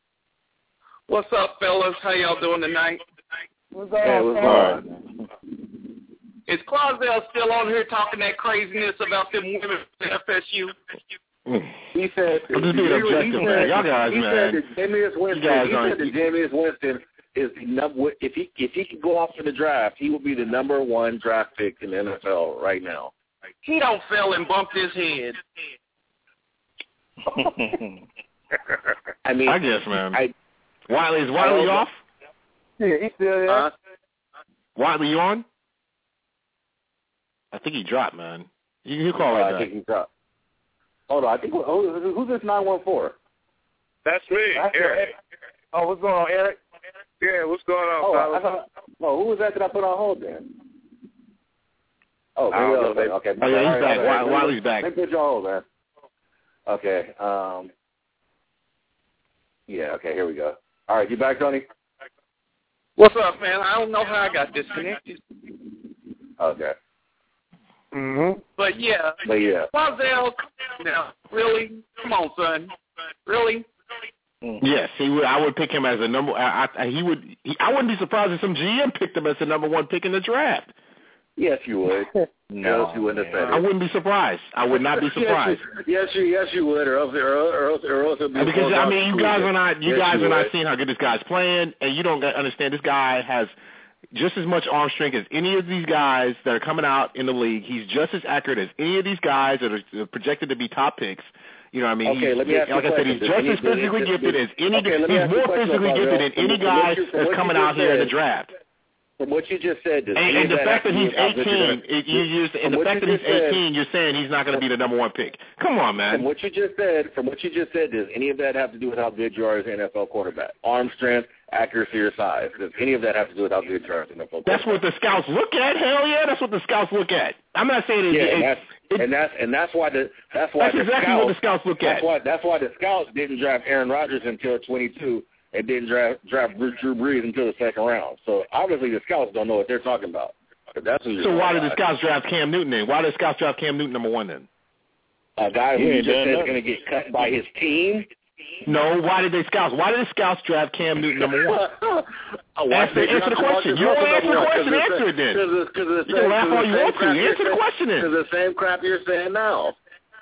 What's up, fellas? How y'all doing tonight? What's going Hey, on, what's Sam? going on? Is Clausell still on here talking that craziness about them women at F S U? He said, I'm just being he objective, said, man. Y'all guys, he man. said that Jameis Winston, guys he aren't- said that Jameis Winston is the number, if he, if he could go off in the draft, he would be the number one draft pick in the N F L right now. He don't fell and bumped his head. I mean, I guess, man. I, Wiley is Wiley I off? Yeah, he's still there. huh? Wiley you on? I think he dropped, man. You you call Uh, right I back. think he's up. Hold on, I think, who, who's this nine one four? That's me, That's Eric. Oh, what's going on, Eric? Yeah, what's going on, Oh, I, I fellas? thought, oh, who was that that I put on hold then? Oh, I don't maybe know, okay, baby. okay. Oh, yeah, he's All right, back. all right. Wi- Wiley's back. Let me put you on hold, man. Okay. Um. Yeah. Okay. Here we go. All right. You back, Tony? What's up, man? I don't know how I got disconnected. Okay. Mm-hmm. But, yeah, But yeah. Clausell, now, really? Come on, son. Really? Yes, he would. I would pick him as a number. I, I, he would. He, I wouldn't be surprised if some G M picked him as the number one pick in the draft. Yes, you would. No, yes, you wouldn't have said I it. wouldn't be surprised. I would not be surprised. yes, you, yes, you, yes, you would, or else, or else, or else, or else it'd be a Because I foregone mean, you guys conclusion. are not. You Yes, guys you are not would. seeing how good this guy's playing, and you don't understand. This guy has just as much arm strength as any of these guys that are coming out in the league. He's just as accurate as any of these guys that are projected to be top picks. You know what I mean? Okay, he's, let me ask you like a I said, question. he's Does just any- as does any- physically does- gifted as any. Okay, let me he's ask you a more question, physically Claudio. gifted than From- any from guy what you- from that's what you coming just out here in the said- draft. From what you just said, does And, any and of the that fact have that to do he's with how good you're eighteen, gonna- it, you, you're, from and the what fact you that he's just said- eighteen, you're saying he's not going to be the number one pick. Come on, man. From what you just said, from what you just said, does any of that have to do with how good you are as an N F L quarterback? Arm strength, accuracy, or size? Does any of that have to do with how good you are as an N F L quarterback? That's what the scouts look at. Hell yeah, that's what the scouts look at. I'm not saying it. Yeah, it, and that's it, and that's and that's why the that's why that's the exactly scouts, what the scouts look that's at. why that's why the scouts didn't draft Aaron Rodgers until twenty-two and didn't draft draft Drew Brees until the second round. So obviously the scouts don't know what they're talking about. But that's what you're So why talking did the about. scouts draft Cam Newton then? Why did the scouts draft Cam Newton number one then? A guy who He you ain't just done said is nothing. going to get cut by his team. No, why did they scouts? Why did the scouts draft Cam Newton number one? oh, why Answer- did they answer the draft question. Marcus You don't Russell answer the number one? question, 'Cause answer the- it then. 'cause the- 'cause the You same- can laugh 'cause all the you same want to. crap you're Answer the saying- question then. 'cause the same crap you're saying now.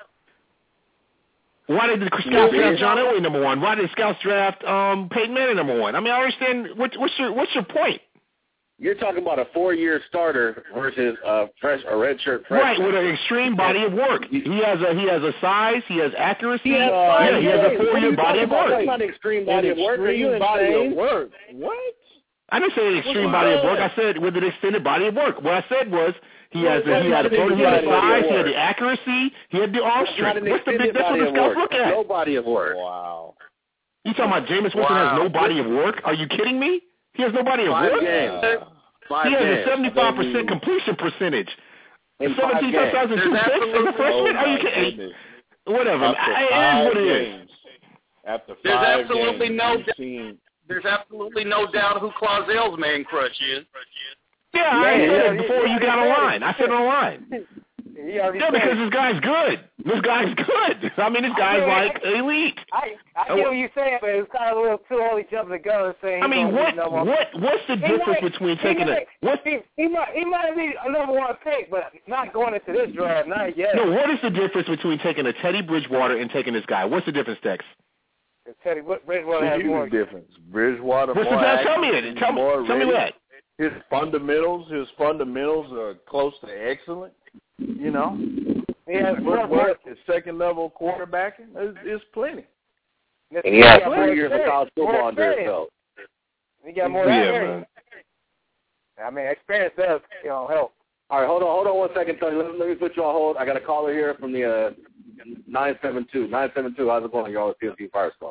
Why did the scouts Yeah, draft yeah. John Elway number one? Why did the scouts draft um, Peyton Manning number one? I mean, I understand. What, what's your What's your point? You're talking about a four-year starter versus a fresh, a redshirt freshman. Right, with an extreme body of work. He has a he has a size. He has accuracy. He has yeah, five he has a games. four What are year you body talking of about? work. That's not an extreme body of work. Are you Extreme body insane? of work. What? I didn't say an extreme What's body of that? work. I said with an extended body of work. What I said was he No, has a, that's he not had a an he had a extended body of size. He had work. the accuracy. He had the arm That's not strength. an What's the big? extended That's what body the of scouts work. look at. No body of work. Wow. You talking about Jameis Winston wow. has no body of work? Are you kidding me? He has no body of five work? Games. Five he has games. a seventy-five percent completion percentage. In seventeen touchdowns and two picks as a freshman? Oh, Are you kidding? Whatever. After it five is what it games, is. After five there's absolutely games, no seen... there's absolutely no doubt who Clausel's man crush is. Yeah, I yeah, said yeah, it before yeah, you got yeah. online. I said it online. Yeah, because this guy's good. This guy's good. I mean, this guy's I like elite. I I get what you're saying, but it's kind of a little too early jumping the gun and saying. I mean, what no what what's the he difference might, between he taking might, a what? He, he might he might be a number one pick, but not going into this draft, not yet. No, what is the difference between taking a Teddy Bridgewater and taking this guy? What's the difference, Tex? Teddy Bridgewater has more difference. Bridgewater What's more the active, tell me it. Tell me, more tell me that. His fundamentals, his fundamentals are close to excellent. You know, yeah, footwork, his second level quarterbacking is, is plenty. And he had three years of college football under his belt. He got more yeah, experience. Man. I mean, experience does, you know, help. All right, hold on, hold on one second, Tony. Let me, let me put you on hold. I got a caller here from the uh, nine seven two. nine seven two, how's it going? You're on with T N T Fire Squad.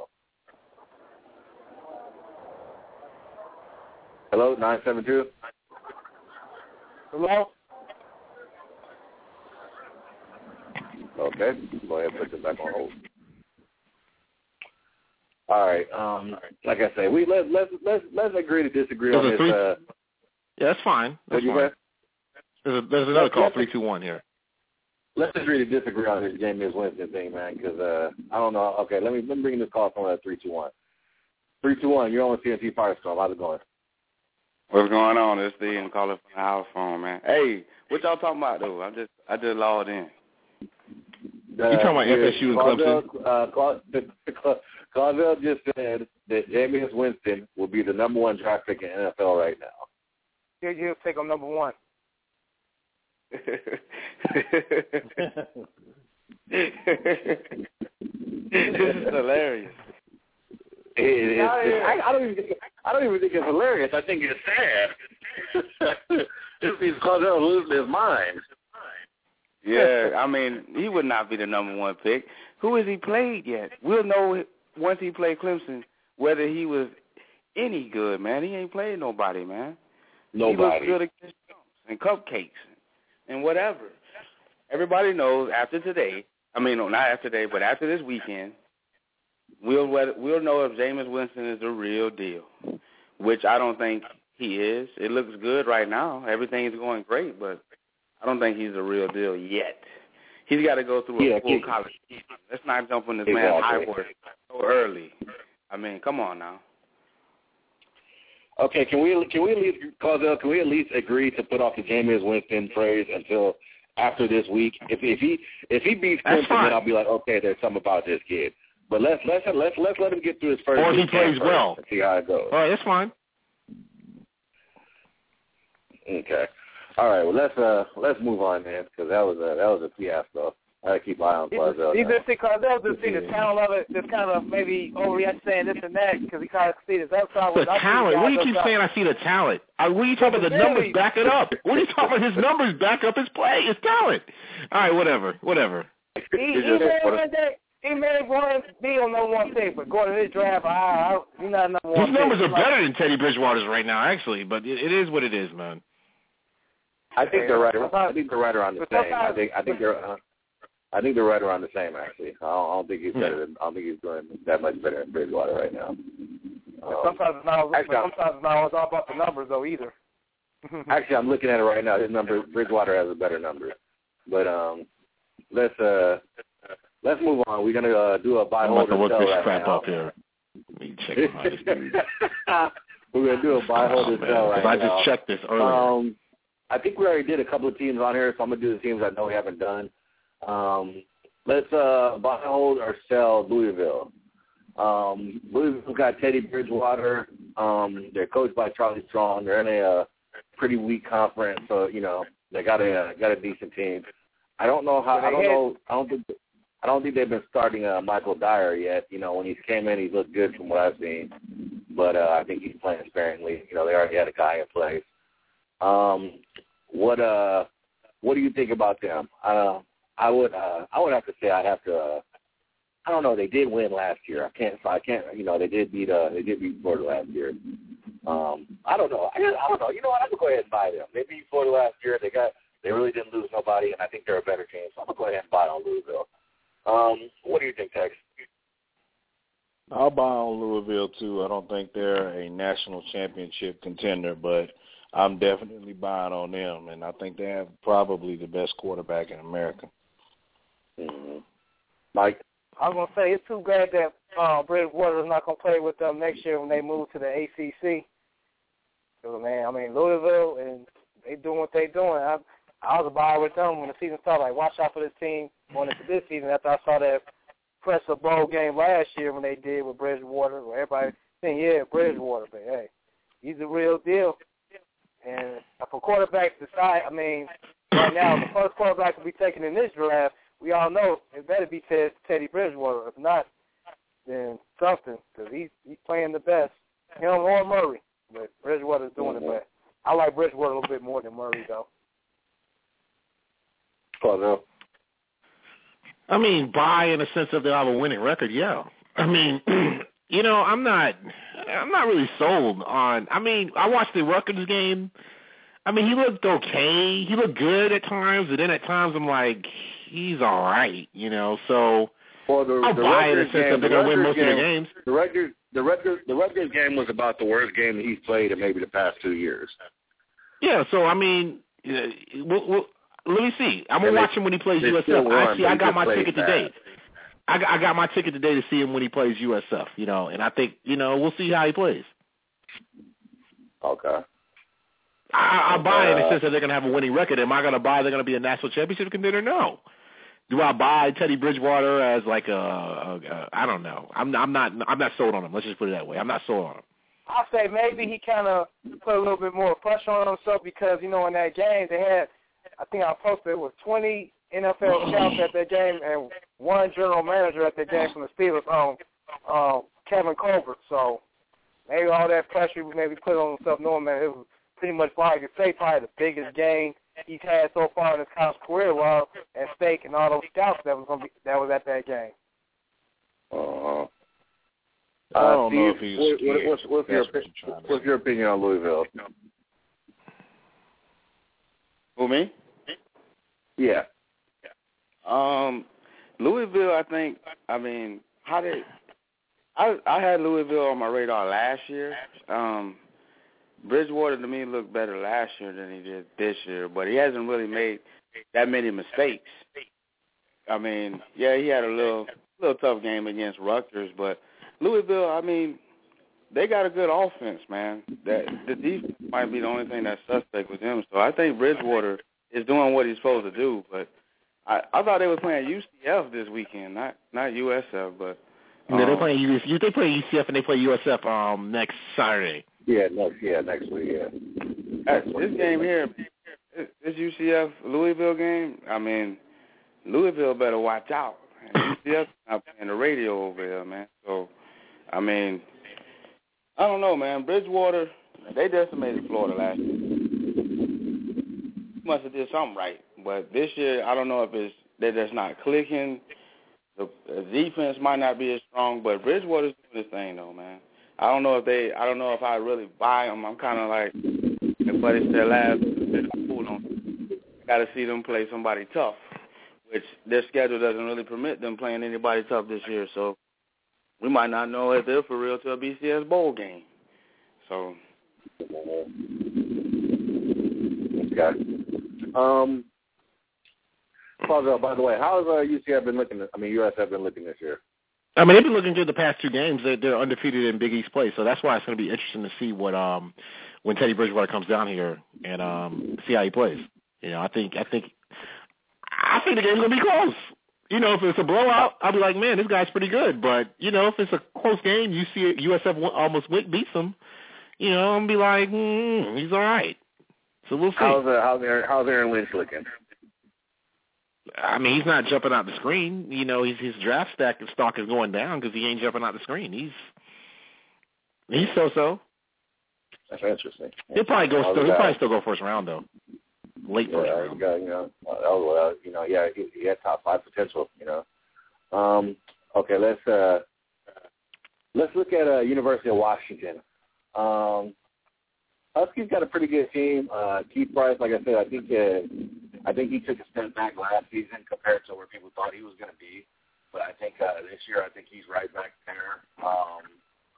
Hello, nine seven two. Hello? Okay, go ahead and put this back on hold. All right, um, like I say, we let let's let's let's agree to disagree There's on a this. three, Uh, yeah, that's fine. That's you fine. There's, a, there's another let's, call, let's, three two one here. Let's agree to disagree on this Jameis Winston thing, man, because uh, I don't know. Okay, let me let me bring this call from uh, three two one. three two one, you're on with T N T Fire Squad. How's it going? What's going on? It's Steve calling from the house phone, man. Hey, what y'all talking about, though? I just I just logged in. Uh, you talking about F S U and Clemson? Uh, Claude, Claude just said that Jameis Winston will be the number one draft pick in the N F L right now. You you take him number one. This is hilarious. It, it, it, I, I don't even think, I don't even think it's hilarious. I think it's sad. It means Claude losing his mind. Yeah, I mean, he would not be the number one pick. Who has he played yet? We'll know once he played Clemson whether he was any good, man. He ain't played nobody, man. Nobody. He looks good against jumps and cupcakes and whatever. Everybody knows after today, I mean, no, not after today, but after this weekend, we'll we'll know if Jameis Winston is the real deal, which I don't think he is. It looks good right now. Everything's going great, but I don't think he's the real deal yet. He's got to go through a yeah, full college season. Let's not jump on this exactly. man's high horse so early. I mean, come on now. Okay, can we can we at least Causell, can we at least agree to put off the Jameis Winston praise until after this week? If if he if he beats Clemson, then I'll be like, okay, there's something about this kid. But let's let's let's let's let him get through his first. Or if he plays well, and see how it goes. All right, that's fine. Okay. All right. Well, let's uh let's move on, man, because that was a that was a fiasco. I gotta keep my eye on Claude. You just see Claude, just see the talent of it, just kind of maybe overreact saying this and that because he kind of see this upside. The talent. What do you keep saying? I see the talent. Uh, what are you talking about? The numbers back it up. What are you talking about? His numbers back up his play. His talent. All right. Whatever. Whatever. He, he made one day. He made one deal, number one pick, but going to this draft, I, I, he's not number one. His numbers pick. are better than Teddy Bridgewater's right now, actually. But it, it is what it is, man. I think they're right. I think they're right around the same. I think I think they're. Uh, I think they're right around the same, actually. I don't, I don't think he's better. Than, I don't think he's doing that much better than Bridgewater right now. Um, sometimes it's not. Actually, sometimes it's not all about the numbers, though, either. Actually, I'm looking at it right now. His number, Bridgewater has a better number. But um, let's uh, let's move on. We're gonna uh, do a buy hold and sell right crap now. Up here. Let me check behind this dude. We're gonna do a buy hold and sell right now. I just checked this earlier. Um, I think we already did a couple of teams on here, so I'm gonna do the teams I know we haven't done. Um, let's uh, buy, hold, or sell Louisville. Um, Louisville's got Teddy Bridgewater. Um, they're coached by Charlie Strong. They're in a uh, pretty weak conference, so you know they got a uh, got a decent team. I don't know how. I don't know. I don't think. I don't think they've been starting uh, Michael Dyer yet. You know, when he came in, he looked good from what I've seen, but uh, I think he's playing sparingly. You know, they already had a guy in place. Um, what uh, what do you think about them? Uh, I would uh, I would have to say I'd have to uh, I don't know. They did win last year. I can't. I can't. You know, they did beat. Uh, they did beat Florida last year. Um, I don't know. I, I don't know. You know what? I'm gonna go ahead and buy them. They beat Florida last year. They got. They really didn't lose nobody, and I think they're a better team. So I'm gonna go ahead and buy on Louisville. Um, what do you think, Tex? I'll buy on Louisville too. I don't think they're a national championship contender, but I'm definitely buying on them, and I think they have probably the best quarterback in America. Mm-hmm. Mike? I was going to say, it's too bad that uh, Bridgewater is not going to play with them next year when they move to the A C C. Because, man, I mean, Louisville, and they doing what they doing. I, I was a buyer with them when the season started. Like, watch out for this team going into this season after I saw that Presser Bowl game last year when they did with Bridgewater. Where everybody saying, yeah, Bridgewater, but, hey, he's the real deal. And for quarterbacks to decide, I mean, right now, the first quarterback to be taken in this draft, we all know it better be Ted, Teddy Bridgewater. If not, then something, because he's, he's playing the best. Him or Murray, but Bridgewater's doing it best. I like Bridgewater a little bit more than Murray, though. Oh, no. I mean, buy in the sense of they have a winning record, yeah. I mean, you know, I'm not I'm not really sold on – I mean, I watched the Rutgers game. I mean, he looked okay. He looked good at times, and then at times I'm like, he's all right, you know. So well, the, I'll the buy in the Rutgers sense game, that they're going to win most game, of the games. The Rutgers, the, Rutgers, the Rutgers game was about the worst game that he's played in maybe the past two years. Yeah, so, I mean, uh, we'll, we'll, let me see. I'm going to watch him when he plays U S F. I see. I got my ticket today. I got, I got my ticket today to see him when he plays U S F, you know, and I think, you know, we'll see how he plays. Okay. I, I buy in the sense that they're going to have a winning record. Am I going to buy they're going to be a national championship contender? No. Do I buy Teddy Bridgewater as like a, a, a I don't know. I'm, I'm not I'm not sold on him. Let's just put it that way. I'm not sold on him. I'll say maybe he kind of put a little bit more pressure on himself because, you know, in that game they had, I think I posted it was twenty N F L scouts at that game and one general manager at that game from the Steelers, um, um, Kevin Colbert. So maybe all that pressure was maybe put on himself, knowing that it was pretty much, I could say, probably the biggest game he's had so far in his college career while at stake and all those scouts that was gonna be that was at that game. Uh-huh. I don't uh, know Steve, if he's what, what's, what's, your, what what's your opinion on Louisville? Who, me? Yeah. Um, Louisville, I think, I mean, how did I I had Louisville on my radar last year. Um, Bridgewater, to me, looked better last year than he did this year, but he hasn't really made that many mistakes. I mean, yeah, he had a little little tough game against Rutgers, but Louisville, I mean, they got a good offense, man. That the defense might be the only thing that's suspect with them. So I think Bridgewater is doing what he's supposed to do, but I, I thought they were playing U C F this weekend, not not U S F, but um, no, they're playing U S F. They play U C F and they play U S F um next Saturday. Yeah, next yeah next week. Yeah. Next this week. game here, this U C F Louisville game. I mean, Louisville better watch out. And U C F not playing the radio over here, man. So, I mean, I don't know, man. Bridgewater, they decimated Florida last year. Must have did something right. But this year, I don't know if it's they're just not clicking. The, the defense might not be as strong, but Bridgewater's doing this thing, though, man. I don't know if they. I don't know if I really buy them. I'm kind of like, my buddy said last, hold on. Got to see them play somebody tough, which their schedule doesn't really permit them playing anybody tough this year. So we might not know if they're for real to a B C S bowl game. So. Okay. Um. Father, by the way, how has uh, U C F been looking? I mean, U S F been looking this year? I mean, they've been looking good the past two games. They're, they're undefeated in Big East play, so that's why it's going to be interesting to see what um when Teddy Bridgewater comes down here and um see how he plays. You know, I think I think I think the game's going to be close. You know, if it's a blowout, I'll be like, man, this guy's pretty good. But you know, if it's a close game, you see it, U S F almost beats them. You know, I'm gonna be like, mm, he's all right. So we'll see. How's uh, how's Aaron, how's Aaron Lynch looking? I mean, he's not jumping out the screen. You know, his his draft stack and stock is going down because he ain't jumping out the screen. He's he's so so. That's interesting. He'll probably go. Still, he'll probably still go first round though. Late first yeah, round. Got, you know, oh, well, you know, yeah, he, he had top five potential. You know, um, Okay, let's uh, let's look at uh, University of Washington. Um, Huskies got a pretty good team. Uh, Keith Price, like I said, I think uh, I think he took a step back last season compared to where people thought he was going to be. But I think uh, this year, I think he's right back there. Um,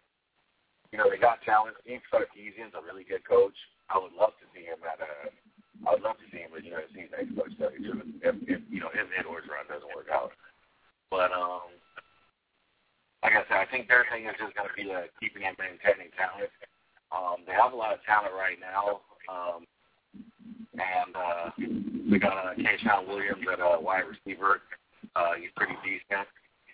you know, they got talent. Steve Sarkisian's a really good coach. I would love to see him at a. I would love to see him as U S C's next coach. If, if you know his Edwards run doesn't work out, but um, like I said, I think their thing is just going to be uh, keeping and maintaining talent. Um, they have a lot of talent right now, um, and uh, we got uh, Keyshawn Williams at uh, wide receiver. Uh, he's pretty decent,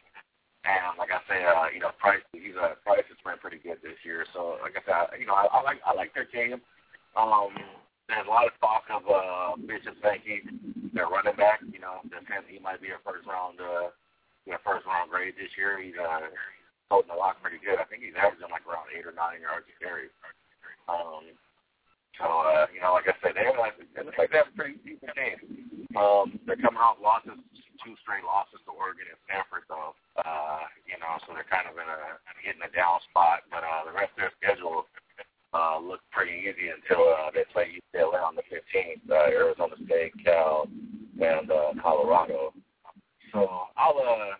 and like I say, uh, you know, Price, he's a uh, Price has been pretty good this year. So, like I said, you know, I, I like I like their team. Um, there's a lot of talk of uh, Bishop Sankey, their running back. You know, he might be a first round, uh, you know, first round grade this year. He's uh, holding the lock pretty good. I think he's averaging like around eight or nine yards a carry. Um, so, uh, you know, like I said, they have, like, it looks like they have a pretty decent team. Um, they're coming off losses, two straight losses to Oregon and Stanford, though. Uh, you know, so they're kind of in a getting a down spot. But uh, the rest of their schedule uh, looked pretty easy until uh, they play U C L A on the fifteenth, uh, Arizona State, Cal, and uh, Colorado. So I'll, uh,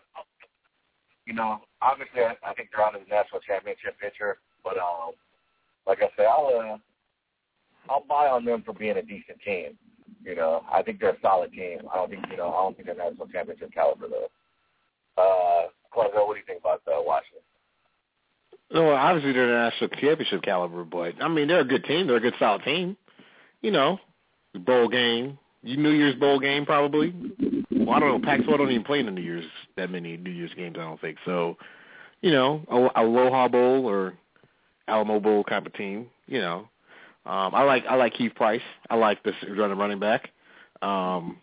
you know, obviously I, I think they're on the national championship picture, but um, like I said, I'll uh, I'll buy on them for being a decent team. You know, I think they're a solid team. I don't think you know I don't think they're national championship caliber though. Uh, Claudio, what do you think about uh, Washington? Well, obviously they're the national championship caliber, but I mean they're a good team. They're a good solid team. You know, bowl game, New Year's bowl game probably. Well, I don't know. Pac twelve don't even play in the New Year's that many New Year's games. I don't think so. You know, a Aloha Bowl or Alamo Bowl type of team. You know, um, I like I like Keith Price. I like this running running back. Um,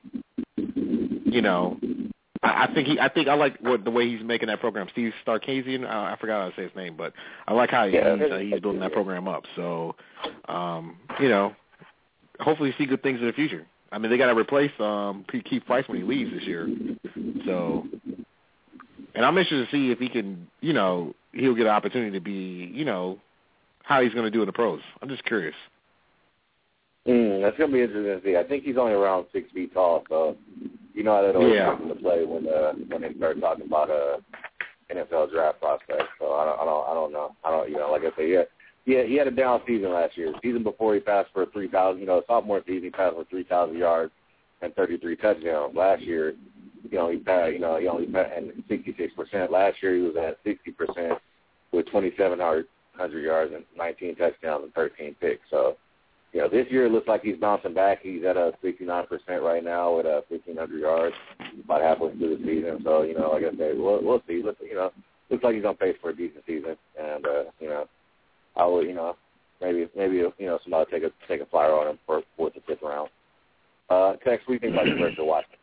you know, I, I think he. I think I like what the way he's making that program. Steve Sarkisian. I, I forgot how to say his name, but I like how yeah, he's, uh, he's building that program up. So, um, you know, hopefully see good things in the future. I mean, they got to replace um, Keith Price when he leaves this year. So, and I'm interested to see if he can, you know, he'll get an opportunity to be, you know, how he's going to do in the pros. I'm just curious. Mm, that's going to be interesting to see. I think he's only around six feet tall, so you know how that always yeah. comes into play when uh, when they start talking about uh, N F L draft prospects. So I don't, I don't, I don't know. I don't, you know, like I said, yeah. Yeah, he had a down season last year. The season before he passed for three thousand, you know, sophomore season he passed for three thousand yards and thirty-three touchdowns. Last year, you know, he passed, you know, he only passed and sixty-six percent. Last year he was at sixty percent with twenty-seven hundred yards and nineteen touchdowns and thirteen picks. So, you know, this year it looks like he's bouncing back. He's at a sixty-nine percent right now with uh, fifteen hundred yards, about halfway through the season. So, you know, like I said, we'll, we'll see. Look, you know, looks like he's on pace for a decent season, and uh, you know. I would, you know, maybe, maybe, you know, somebody take a take a flyer on him for fourth or fifth round. Uh, Tex, what do you think about the University of Washington?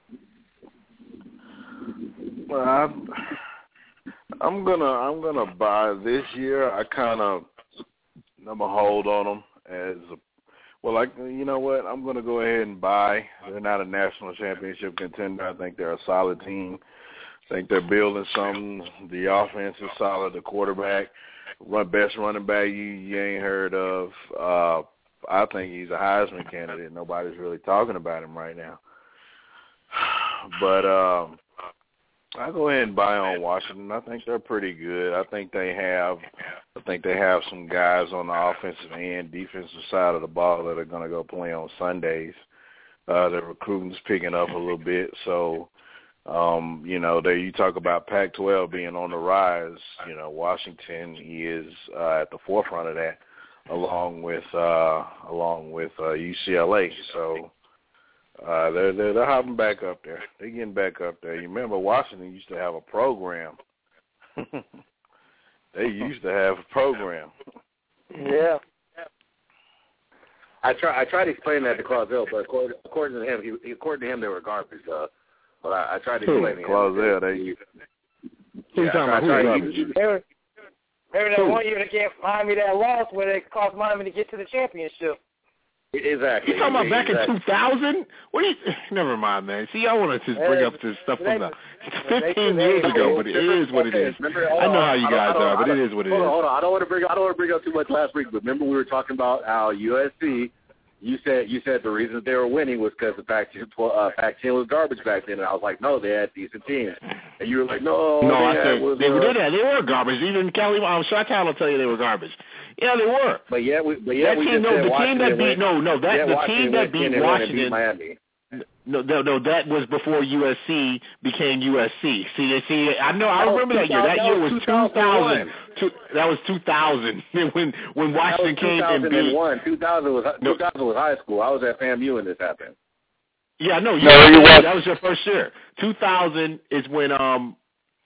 Well, I'm, I'm gonna, I'm gonna buy this year. I kind of, I'm gonna hold on them as, a, well, like, you know what? I'm gonna go ahead and buy. They're not a national championship contender. I think they're a solid team. I think they're building something. The offense is solid. The quarterback. Run best running back you, you ain't heard of. Uh, I think he's a Heisman candidate. Nobody's really talking about him right now. But um, I go ahead and buy on Washington. I think they're pretty good. I think they have. I think they have some guys on the offensive and defensive side of the ball that are going to go play on Sundays. Uh, the recruiting's picking up a little bit, so. Um, you know, there you talk about Pac twelve being on the rise. You know, Washington is uh, at the forefront of that, along with uh, along with uh, U C L A. So uh, they're, they're they're hopping back up there. They're getting back up there. You remember Washington used to have a program. They used to have a program. Yeah. I try I tried to explain that to Clausel, but according, according to him, he, according to him, they were garbage. Uh, But I, I tried to explain to him. Clausel, they. Who's talking about? Who's Remember, remember that one year they gave Miami that loss where it cost Miami to get to the championship. Exactly. You talking about back exactly. in two thousand? What do you? Never mind, man. See, I want to just bring up this stuff from the fifteen years ago, but it is what it is. Remember, I know how you guys are, but it is what it is. Hold on, hold on. I don't want to bring. I don't want to bring up too much last week, but remember we were talking about how U S C. You said you said the reason they were winning was because the Pac ten uh, Pac ten was garbage back then, and I was like, no, they had decent teams, and you were like, no, no, they I said was, they uh, did that. They were garbage. Even Kelly, um, Chi-Town will tell you they were garbage. Yeah, they were. But yeah, we, but yeah, that we team, just no, said the Washington team that beat went, no, no, that yeah, the Washington team that beat Washington. Washington. Miami. No, no, no, that was before U S C became U S C. See, they see, I know, I remember that year. That year was two thousand. Two, that was two thousand when when Washington came and beat. two thousand was two thousand was high school. I was at FAMU when this happened. Yeah, no, you, no, you was. That was your first year. two thousand is when um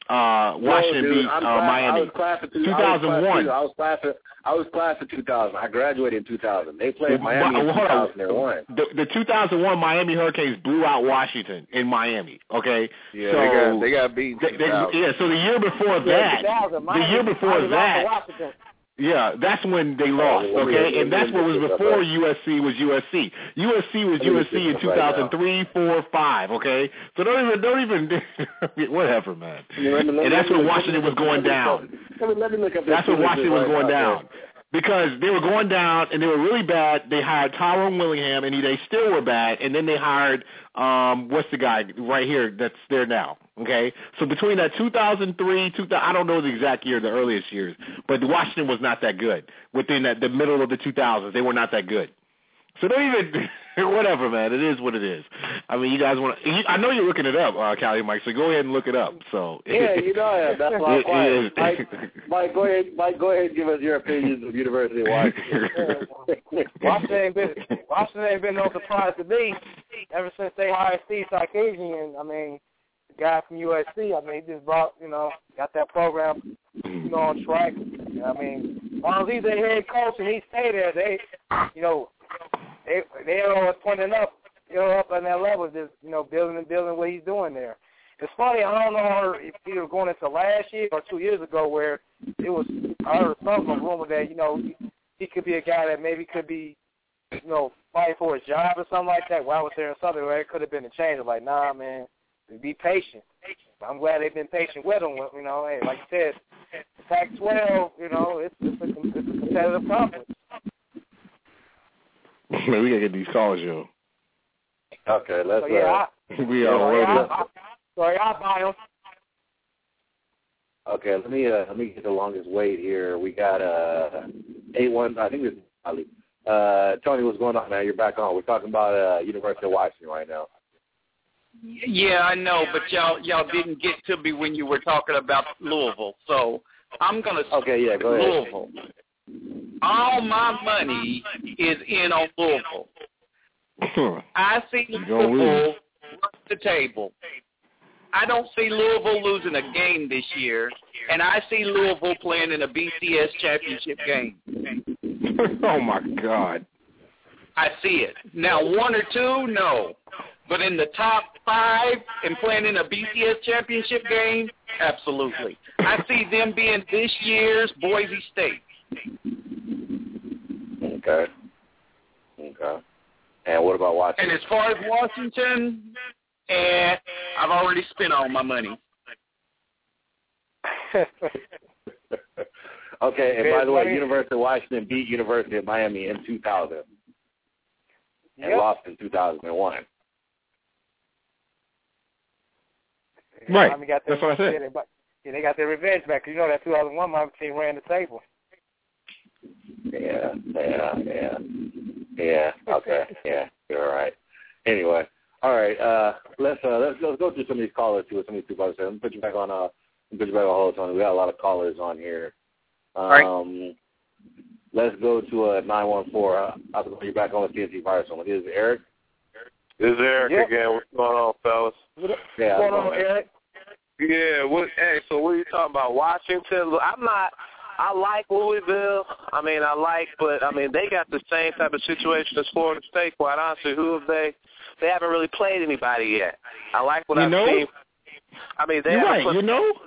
uh Washington no, dude, beat I'm uh, class, Miami. I was class of two, two thousand one. I was class of I was class of two thousand. I graduated in two thousand. They played Miami well, in two thousand one. The, the two thousand one Miami Hurricanes blew out Washington in Miami. Okay, yeah, so they got they got beat. They, they, yeah, so the year before that, the year before that. Yeah, that's when they lost, okay? And that's what was before U S C was U S C. U S C was U S C in two thousand three, four, five, okay? So don't even, don't even, whatever, man. And that's when Washington was going down. That's when Washington was going down. Because they were going down, and they were really bad. They hired Tyrone Willingham, and they still were bad. And then they hired, um, what's the guy right here that's there now, okay? So between that two thousand three, two thousand, I don't know the exact year, the earliest years, but Washington was not that good. Within that, the middle of the two thousands, they were not that good. So don't even, whatever, man. It is what it is. I mean, you guys want to, I know you're looking it up, uh, Callie Mike, so go ahead and look it up. So yeah, you know I am. That's why I'm quiet. Mike, Mike, go ahead, Mike, go ahead and give us your opinions of University of Washington. Washington ain't been, Washington ain't been no surprise to me ever since they hired Steve Sarkisian. I mean, the guy from U S C, I mean, he just brought, you know, got that program, you know, on track. I mean, as long as he's a head coach and he stay there, they, you know, They they're always pointing up, you know, up on that level, just you know, building and building what he's doing there. It's funny, I don't know if either going into last year or two years ago where it was I heard some rumor that you know he, he could be a guy that maybe could be, you know, fighting for his job or something like that. Well, I was there in something where it could have been a change. Like, nah, man, be patient. I'm glad they've been patient with him. You know, hey, like you said, Pac twelve, you know, it's, it's, a, it's a competitive conference. Man, we gotta get these calls, yo. Okay, let's. So, yeah, uh, I, we are sorry, loaded. I, I, sorry, I'll buy them. Okay, let me uh, let me get the longest wait here. We got uh eight one. I think it's Ali. Uh, Tony, what's going on, man? You're back on. We're talking about uh, University of Washington right now. Yeah, I know, but y'all y'all didn't get to me when you were talking about Louisville. So I'm gonna. Okay, yeah, go ahead. Louisville. All my money is in on Louisville. I see Louisville run the table. I don't see Louisville losing a game this year, and I see Louisville playing in a B C S championship game. Oh, my God. I see it. Now, one or two, no. But in the top five and playing in a B C S championship game, absolutely. I see them being this year's Boise State. Okay. Okay. And what about Washington? And as far as Washington, eh, I've already spent all my money. Okay, and by the way, University of Washington beat University of Miami in two thousand and yep. lost in two thousand one. Right. Miami got their, That's what I said. Yeah, they got their revenge back. Cause you know that two thousand one Miami team ran the table. Yeah, yeah, yeah, yeah. Okay, yeah, you're all right. Anyway, all right. Uh, let's uh, let's let's go through some of these callers. See what some of these people are saying. Let me put you back on. Uh, put you back on hold, Tony. We got a lot of callers on here. Um, all right. Let's go to uh, nine one four. Uh, I'll put you back on with C N C Fire Zone. This is Eric. This is Eric yep. again. What's going on, fellas? Yeah, what's going on, Eric? Yeah. What? Hey, so what are you talking about? Washington? I'm not. I like Louisville. I mean, I like, but, I mean, they got the same type of situation as Florida State, quite honestly. Who have they? They haven't really played anybody yet. I like what you I've know? seen. I mean, they You're haven't right. put, You know?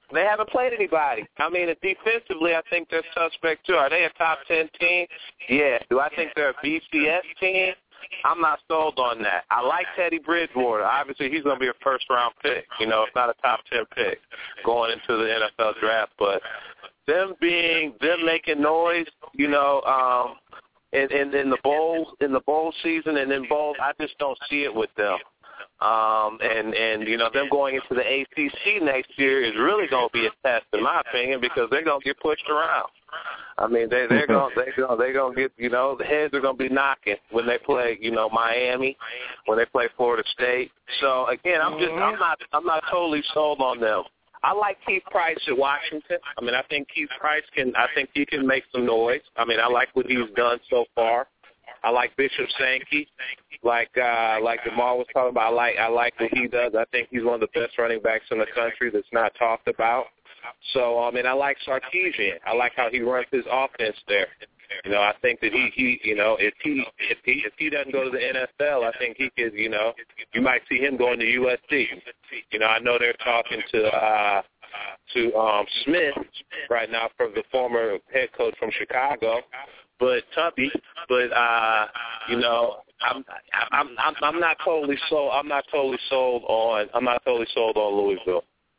They haven't played anybody. I mean, defensively, I think they're suspect, too. Are they a top ten team? Yeah. Do I think they're a B C S team? I'm not sold on that. I like Teddy Bridgewater. Obviously, he's going to be a first-round pick, you know, if not a top ten pick going into the N F L draft. But them being, them making noise, you know, um, in, in, in the bowl, in the bowl season and in bowls, I just don't see it with them. Um, and, and, you know, them going into the A C C next year is really going to be a test, in my opinion, because they're going to get pushed around. I mean, they, they're going they're going they're going to get, you know, the heads are going to be knocking when they play, you know, Miami, when they play Florida State. So, again, I'm just, I'm not, I'm not totally sold on them. I like Keith Price at Washington. I mean, I think Keith Price can, I think he can make some noise. I mean, I like what he's done so far. I like Bishop Sankey, like uh, like DeMar was talking about. I like I like what he does. I think he's one of the best running backs in the country that's not talked about. So I mean, I like Sarkisian. I like how he runs his offense there. You know, I think that he, he you know, if he if he if he doesn't go to the N F L, I think he could, you know, you might see him going to U S C. You know, I know they're talking to uh, to um, Smith right now, from the former head coach from Chicago. But Tubby, but uh, you know, I'm I'm I'm I'm not totally sold. I'm not totally sold on. I'm not totally sold on Louisville.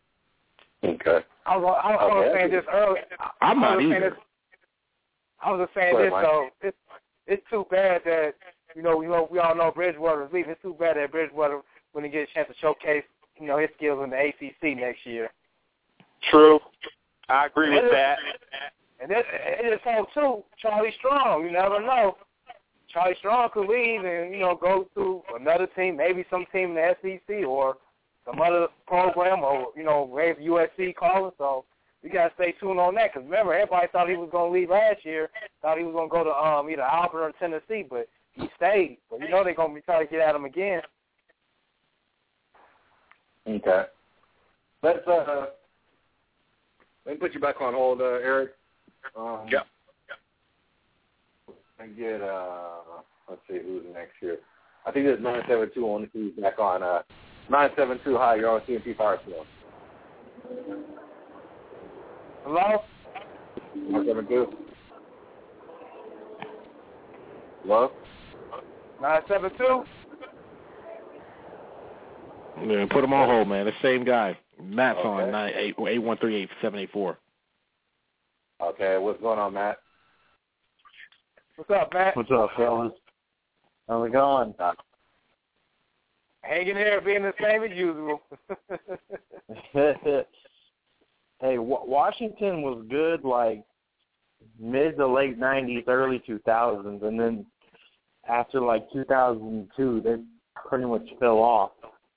Okay. I was I was, I was saying this earlier. I'm not I was either. This, I was just saying this though. It's it's too bad that you know we know we all know Bridgewater is leaving. It's too bad that Bridgewater wouldn't get a chance to showcase you know his skills in the A C C next year. True, I agree with that. And it, it is so, too, Charlie Strong. You never know. Charlie Strong could leave and, you know, go to another team, maybe some team in the S E C or some other program or, you know, maybe U S C calling. So we got to stay tuned on that because, remember, everybody thought he was going to leave last year, thought he was going to go to um, either Auburn or Tennessee, but he stayed. But you know they're going to be trying to get at him again. Okay. Let's, uh, let me put you back on hold, uh, Eric. Um, yep. I get, uh, let's see who's next here. I think there's nine seven two on who's back on. Uh, nine seven two, hi, you're on C M P Power Flow. Hello? nine seven two. Hello? nine seven two? Yeah, put him on hold, man. The same guy. Matt's okay. on nine eight eight one three eight seven eight four. Okay, what's going on, Matt? What's up, Matt? What's up, fellas? How's it going? Hanging here, being the same as usual. Hey, Washington was good, like, mid to late nineties, early two thousands, and then after, like, two thousand two, they pretty much fell off.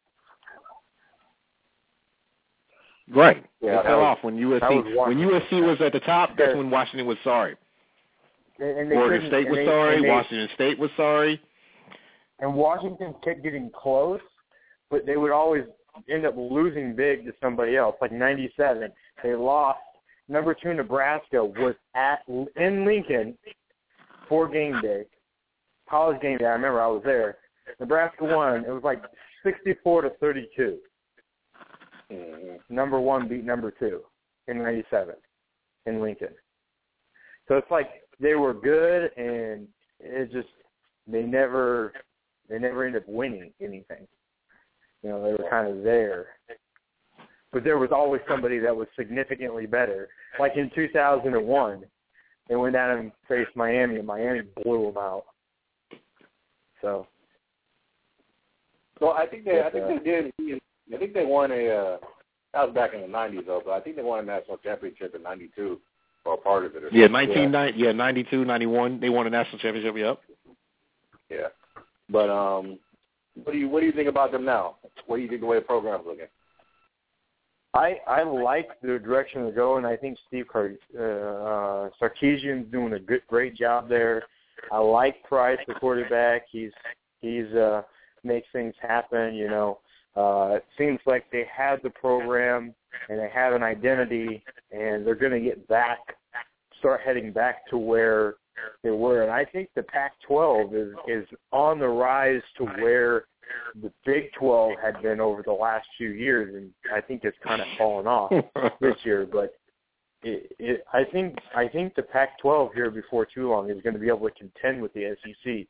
Right. Yeah, they fell was, off when U S C when U S C was at the top. That's when Washington was sorry. And Oregon State was they, sorry. they, Washington State was sorry. And Washington kept getting close, but they would always end up losing big to somebody else. Like ninety-seven, they lost. Number two Nebraska was at in Lincoln for game day, college game day. I remember I was there. Nebraska won. It was like sixty-four to thirty-two. Mm-hmm. Number one beat number two in ninety-seven in Lincoln. So it's like they were good, and it just they never they never ended up winning anything. You know, they were kind of there, but there was always somebody that was significantly better. Like in two thousand one, they went down and faced Miami, and Miami blew them out. So, so I think they, but, I think uh, they did. I think they won a. Uh, that was back in the nineties, though. But I think they won a national championship in ninety-two, or a part of it. Or yeah, nineteen ninety. Yeah, ninety-two, ninety-one. They won a national championship. Yep. Yeah, but um, what do you what do you think about them now? What do you think the way the program's looking? I I like the direction they're going. I think Steve Car- uh, uh, Sarkisian's doing a good great job there. I like Price, the quarterback. He's he's uh, makes things happen. You know. Uh, it seems like they have the program and they have an identity, and they're going to get back, start heading back to where they were. And I think the Pac twelve is, is on the rise to where the Big twelve had been over the last few years, and I think it's kind of fallen off this year. But it, it, I think I think the Pac twelve here before too long is going to be able to contend with the S E C.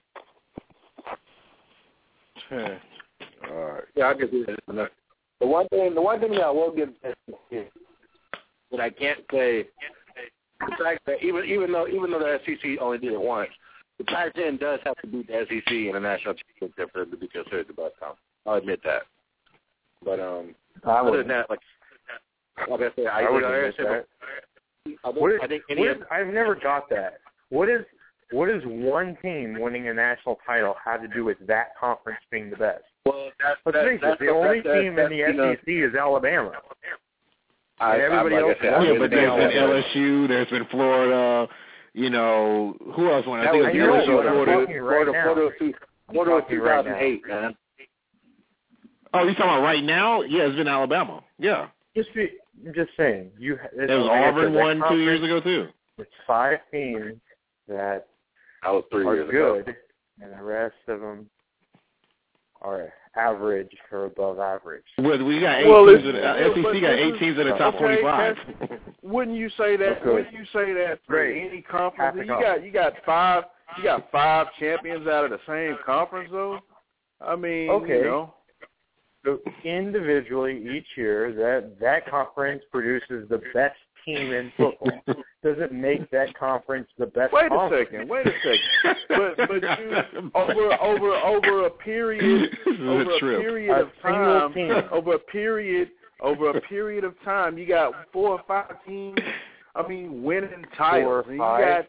All right. Yeah, I can do that. The one thing, the one thing that I will give that I can't say, the fact that even even though even though the S E C only did it once, the Pac ten does have to beat the S E C in a national championship for it to be considered the best conference. I'll admit that. But um, I other than that, like like I said, I, I would I, admit I, that. I, What is, I think any what of, is, I've never got that. What is what does one team winning a national title have to do with that conference being the best? well, that's, Let's that's, face it, that's the only that's, team that's, in the you know, S E C is Alabama. I, and everybody I, like else I said, won. I Yeah, but there's Alabama. been L S U, there's been Florida, you know, who else won? I That think was- it you know was L S U, what I'm Florida. talking right Florida, now. Florida, was two- Florida was talking two right thousand eight, man. Oh, you talking about right now? Yeah, it's been Alabama. Yeah. Just be, I'm just saying. You. There was Auburn one two years ago, too. It's five teams that That was three are years good, ago. and the rest of them are average or above average. Well, we got eight Well, teams. it's- In the, uh, S E C but got this eight is- teams in the top okay, twenty-five. Wouldn't you say that? Okay. Wouldn't you say that for Great. any conference? Half the You got you got five you got five champions out of the same conference, though. I mean, Okay. you know. So individually, each year, that that conference produces the best team in football. Doesn't make that conference the best Wait a conference. second. Wait a second. But but you over over over a period This is over a a trip. period A of single time team. over a period over a period of time you got four or five teams. I mean, winning titles. Four or And you five. got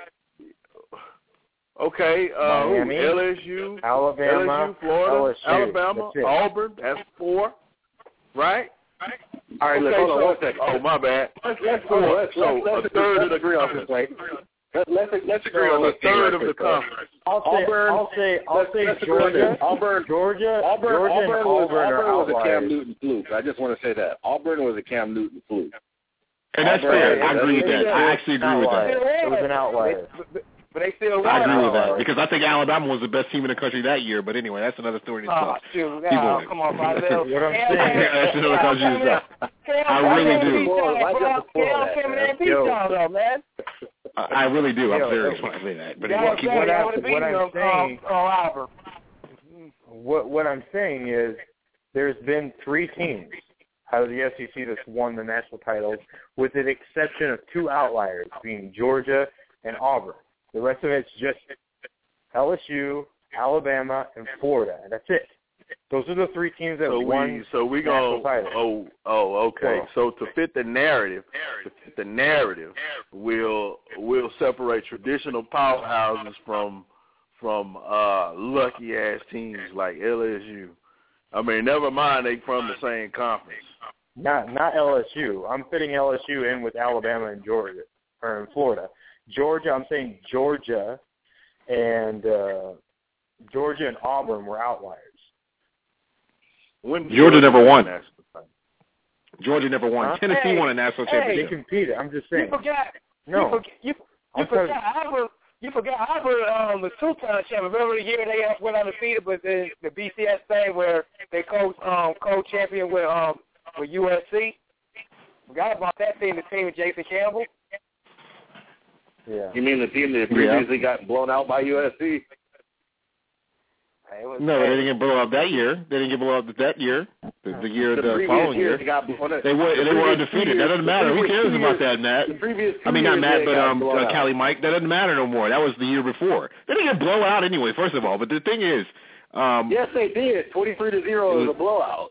okay, uh, who? Miami, L S U, Alabama, L S U, Florida, L S U. Alabama, That's it. Auburn. That's four, right? All right, okay, look, hold so, on one second. Oh, my bad. Let's let's So, let's, so let's, a third of the agree on this, right? Let's let's, let's agree So on a this. thing third right of the quick, though. conference. I'll say, Auburn, I'll say, I'll let's- say let's agree on Georgia, this. Auburn, Georgia, Auburn, Georgia, Auburn and was, Auburn Auburn are was a Cam outliers. Newton fluke. I just want to say that Auburn was a Cam Newton fluke. And that's Auburn, fair. yeah, I agree with that's- that. I actually agree with that. It was an outlier. But they still won. I agree with outlier. that because I think Alabama was the best team in the country that year. But anyway, that's another story in Oh, itself. shoot. Keep Oh, going. come on, Brazil. What I'm Cam saying- came- That's another Cam country in came in- itself. Cam I came really in and do. beat y'all, Why bro. just the Cam that, came in man? and beat Yo. y'all, though, man. I, I really do. I'm Yo, serious yo. when I say that. But Yeah, anyway, I'm keep saying, going. I I'm- would have what beaten I'm them, saying- um, on Auburn. What what I'm saying is, there's been three teams out of the S E C that's won the national titles, with the exception of two outliers, being Georgia and Auburn. The rest of it's just L S U, Alabama, and Florida. And that's it. Those are the three teams that So won we so we national go titles. oh oh okay. Well. So to fit the narrative, to fit the narrative, we'll we'll separate traditional powerhouses from from uh lucky ass teams like L S U. I mean, never mind they from the same conference. Not not L S U. I'm fitting L S U in with Alabama and Georgia, or in Florida. Georgia, I'm saying Georgia and uh, Georgia and Auburn were outliers. When Georgia never won. national title? Georgia never won. Huh? Tennessee Hey, won a national hey, They championship. competed. I'm just You saying. forgot. No. You forgot. You, you I'm forgot. sorry. Auburn. You forgot. Auburn um, was two-time champion. Remember the year they went undefeated, but the the B C S thing where they co um co-champion with um with U S C. Forgot about that team. The team with Jason Campbell. Yeah. You mean the team that previously got blown out by U S C? It was, No, they didn't get blown out that year. They didn't get blown out that year. The, the year, The the, previous following year year, they got blown out. they were The they were previous undefeated. two That years- doesn't the matter. Who previous cares two about years- that, Matt? The previous two I mean, not years Matt, they but got um, blown uh, out. Cali Mike. That doesn't matter no more. That was the year before. They didn't get blown out anyway. First of all, but the thing is, um, Yes, they did. Twenty-three to zero is a blowout.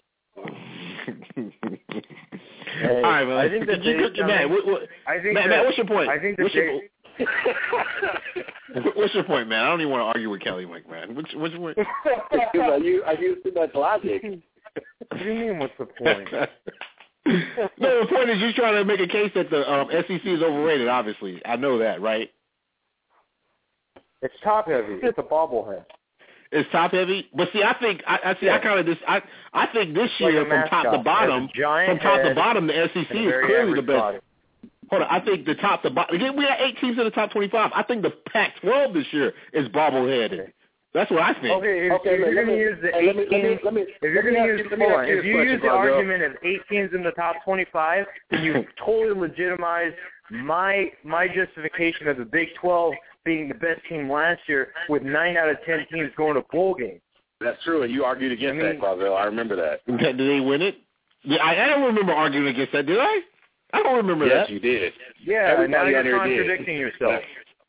Hey, all right, man. I think that you, they- you, Matt, what, what, I think Matt, that, Matt, what's your point? I think that what's, your, they, what's your point, man? I don't even want to argue with Kelly Mike, man. What's, what's your point? I use, I use too much logic. what do you mean? What's the point? No, the point is you're trying to make a case that the um, S E C is overrated. Obviously, I know that, right? It's top heavy. It's a bobblehead. It's top heavy, but see, I think I, I see. I kind of this. I I think this Like year a from top mascot. to bottom, Has a giant from top to head bottom, the S E C and a is very clearly the average best. body. hold on. I think the top to bottom. Again, we had eight teams in the top twenty-five. I think the Pac twelve this year is bobbleheaded. That's what I think. Okay, if, Okay, if you're going to use the eight teams, if you're going to use, hold on, if you use the argument of eight teams in the top twenty-five, then you totally legitimize my my justification of the Big twelve being the best team last year with nine out of ten teams going to bowl games. That's true, and you argued against I mean, that, Clavel. I remember that. Okay, did they win it? I, I don't remember arguing against that, did I? I don't remember yes, that. Yes, you did. Yeah, Everybody now you're here contradicting did. yourself.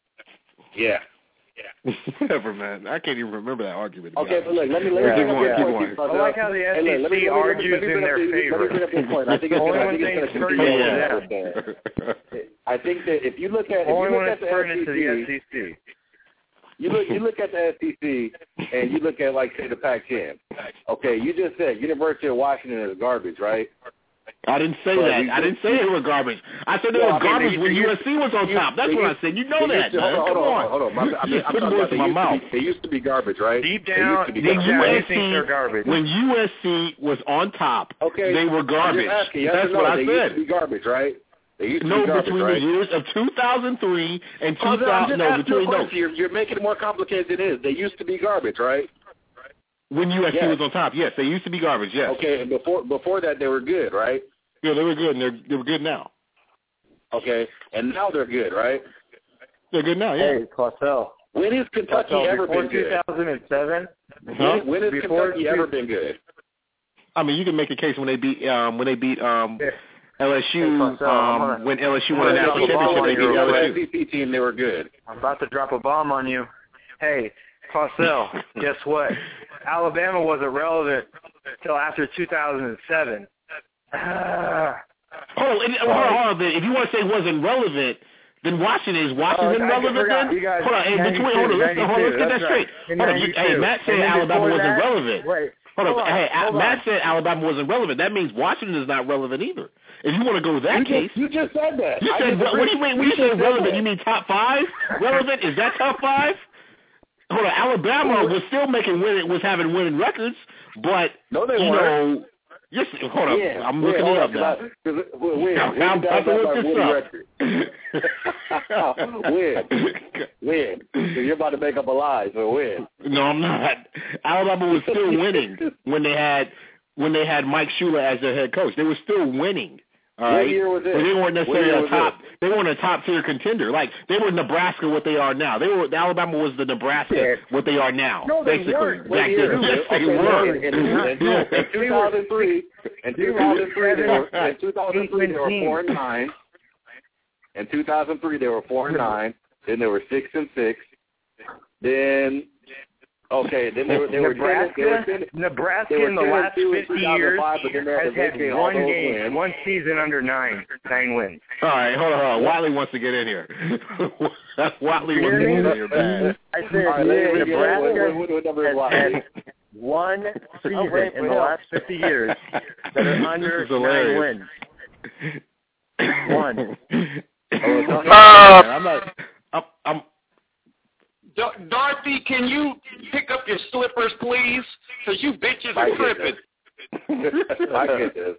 Yeah. Whatever, man. I can't even remember that argument. Okay, but look, let me let me yeah. bring up yeah. this point. I like how the S E C hey, look, let me, argues let me, let me in their up, favor. Let me bring up this point. I think it's Only going when things to turn continue. into Yeah. I think that if you look at if Only you when look it's at turned the into the S E C. You look, you look at the S E C, and you look at, like, say, the Pac ten. Okay, you just said University of Washington is garbage, right? I didn't say but that. I didn't say they were garbage. I said they well, were I mean, garbage they, when they U S C was on they top. That's they what used, I said. You know that, to, man. Hold on, Come hold on. on, hold on. My, I mean, I'm Put talking words about in my mouth. they used, to be, they used to be garbage, right? Deep down, they deep used to be down, garbage. you think they're garbage. When U S C was on top, okay, they were garbage. I'm just asking, yes That's or no, what I they said. used to be garbage, right? They used to no, be garbage, between right? the years of two thousand three and oh, two thousand. No, between no. no. You're, you're making it more complicated than it is. They used to be garbage, right? When U S C yes. was on top, yes, they used to be garbage. Yes. Okay, and before before that, they were good, right? Yeah, they were good, and they're they were good now. Okay, and now they're good, right? They're good now, yeah. Hey, Clausel. When has Kentucky Clausel, ever before been good? two thousand seven? Huh? When, when has Before Kentucky two, ever been good? I mean, you can make a case when they beat um when they beat um yeah. L S U hey, Clausel, um gonna, when L S U I'm won a gonna national drop a bomb championship. They on beat you L real S S E C team, they were good. I'm about to drop a bomb on you. Hey, Clausel, guess what? Alabama wasn't relevant until after two thousand seven. Ah. Hold on, hold on, hold on. If you want to say wasn't relevant, then Washington is Washington oh, relevant then? Guys, hold on, in between, hold on, let's, hold on, let's get that straight. Right. Hold on, you, hey, Matt said Alabama wasn't that, relevant. Wait, hold, hold on, on, hey, hold Matt on. said Alabama wasn't relevant. That means Washington is not relevant either. If you want to go with that you case, just, you just said that. You I said what, what do you mean? When you, you say relevant, that. You mean top five? Relevant? Is that top five? Hold on, Alabama was still making winning, was having winning records, but no, they you weren't. know. Yes, hold on. Yeah, I'm looking yeah, it up on, now. Win, I'm about to look this up. Win, win. So you're about to make up a lie, so win. No, I'm not. Alabama was still winning when they had when they had Mike Shula as their head coach. They were still winning. All right. What year was it? But they weren't necessarily a top. It? They weren't a top tier contender. Like they were Nebraska, what they are now. They were Alabama was the Nebraska, yeah. what they are now. No, they basically. weren't. Back then. Yes, they okay, were. In, in, in, in two thousand three, in two thousand three, they were in two thousand three they were four and nine. In two thousand three, they were four and nine. Then they were six and six. Then. Okay, then they were they Nebraska, were ten, they were ten, Nebraska they were in the last fifty years has had one game, wins. one season under nine, nine wins. All right, hold on, hold on. Watley wants to get in here. Watley wants to get in here, man. I said right, yeah, Nebraska has had one season oh, in the last fifty years that are under nine wins. One. Oh, uh, I'm not. I'm. I'm Dorothy, can you pick up your slippers, please? Because you bitches are tripping. I get this.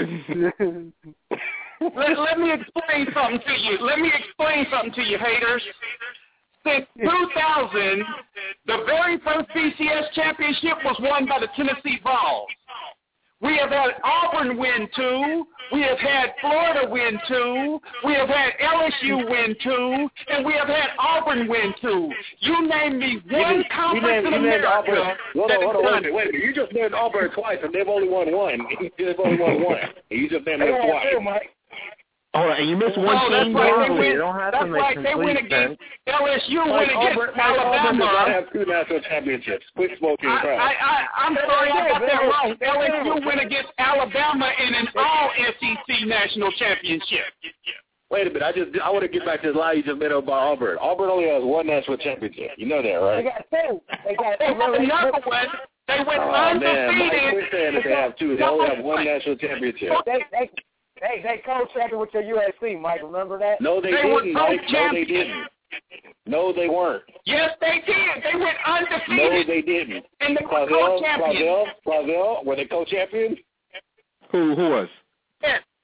let, let me explain something to you. Let me explain something to you, haters. Since two thousand, the very first B C S championship was won by the Tennessee Vols. We have had Auburn win two. We have had Florida win two. We have had L S U win two. And we have had Auburn win two. You name me one you conference named, in you America hold that on, has hold on, done wait a minute, wait a minute. You just named Auburn twice, and they've only won one. They've only won one. And you just named them twice. All right, and you missed one no, team. That's like they win, win, that's like they win against L S U, like win against Auburn, Alabama. Auburn does not have two national championships. Quit smoking I, crap. I, I, I'm sorry, I got that wrong. L S U win against Alabama in an all S E C national championship. Wait a minute, I just I want to get back to the lie you just made up about Auburn. Auburn only has one national championship. You know that, right? They got two. They got They won another one. They went oh, undefeated. Man, quit saying that they have two. They only have one national championship. They, they, they, they co-champion with your U S C, Mike. Remember that? No, they, they didn't, Mike. No, they champions. didn't. No, they weren't. Yes, they did. They went undefeated. No, they didn't. And they were Clavel, co-champions. Clavel, Clavel, were they co-champions? Who who was? Yes.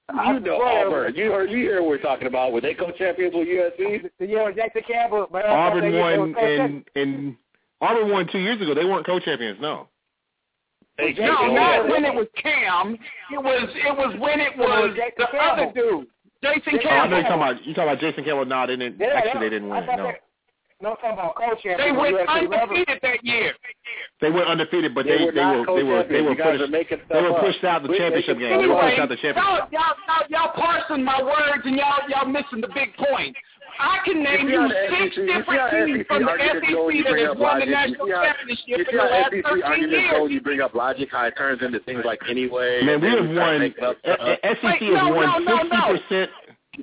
You know Auburn. You heard. You hear what we're talking about. Were they co-champions with U S C? Yeah, Jackson Campbell. But Auburn won in in Auburn won two years ago. They weren't co-champions. No. They, no, not when it was Cam. It was it was when it was the Campbell. Other dude, Jason Campbell. Oh, I know you're talking about you talking about Jason Campbell. No, they didn't. Yeah, actually, no, they didn't win. No. No, talking about co-champions. They went undefeated that year. They went undefeated, but they they were they were they were they were pushed they were pushed out the championship game. Anyway, they were pushed out the championship. Y'all, y'all, y'all, y'all parsing my words and y'all y'all missing the big point. I can name you six different teams from the S E C that has won the national championship in the last thirteen years. You bring up logic, how it turns into things like anyway. Man, we have won. S E C has won sixty percent.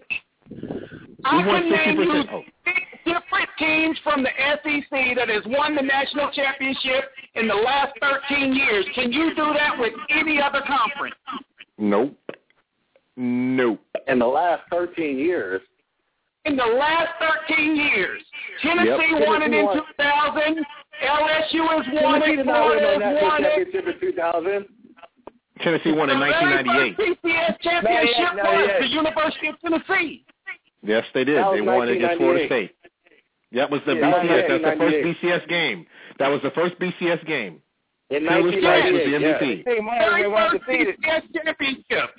I can name you six different teams from the S E C that has won the national championship in the last thirteen years. Can you do that with any other conference? Nope. Nope. In the last thirteen years. In the last thirteen years. Tennessee yep. won it in two thousand. L S U has won it. Florida has won it. in two thousand. Tennessee won in nineteen ninety-eight. The B C S championship no, was the University of Tennessee. Yes, they did. They won against Florida State. That was the yeah, B C S. That's the first B C S game. That was the first B C S game. In nineteen ninety-eight, was the M V P. Yeah. First B C S championship.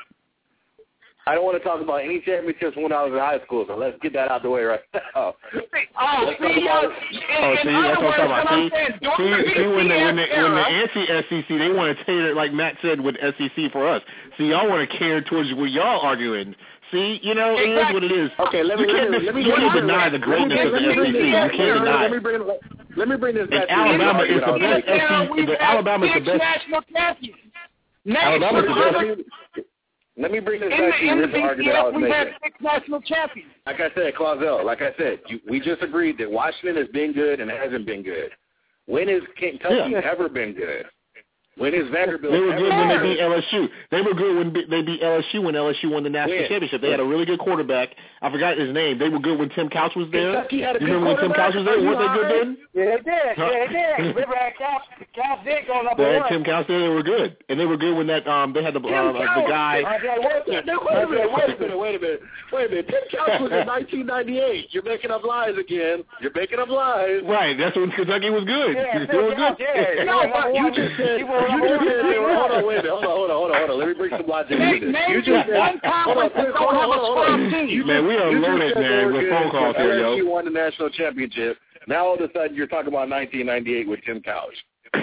I don't want to talk about any championships when I was in high school, so let's get that out the way right now. Oh, see, uh, oh, see, that's what I'm talking about. See, see, see when, the, when, the, when the anti-S E C, they want to tailor it, like Matt said, with S E C for us. See, y'all want to cater towards where y'all arguing. See, you know, it is what it is. Okay, let me, you can't, let me, let me, you can't let me, deny the greatness of the S E C. You can't deny it. Let me bring, let me bring this back to Alabama is the best S E C. The Alabama is the best. National champions. Alabama is the best. Let me bring this in back the, to in this the argument I was we making. had six national champions. Like I said, Clausel, like I said, you, we just agreed that Washington has been good and hasn't been good. When has Kentucky yeah. ever been good? When is Vanderbilt? They were good when they good? beat L S U. They were good when they beat L S U when L S U won the national when? championship. They had a really good quarterback. I forgot his name. They were good when Tim Couch was there. Kentucky had a you good remember when Tim Couch was there? Weren't they good then? Yeah, they did. Yeah, they did. Remember had Couch, Couch did go number they one. had Tim Couch there. They were good, and they were good when that um they had the uh, the guy. Wait a minute. Wait a minute. Wait a minute. Wait a minute. Wait a minute. Tim Couch was in nineteen ninety-eight. You're making up lies again. You're making up lies. Right. That's when Kentucky was good. Yeah, they were good. Yeah. No, but you just said you just said. Hold on, wait a minute. Hold on, hold on, hold on, hold on. Let me bring some logic into this. You just said, hold on, hold on, hold on, hold on. Man, we are loaded, man, with phone calls here, yo. L S U won the national championship. Now all of a sudden you're talking about nineteen ninety-eight with Tim Couch.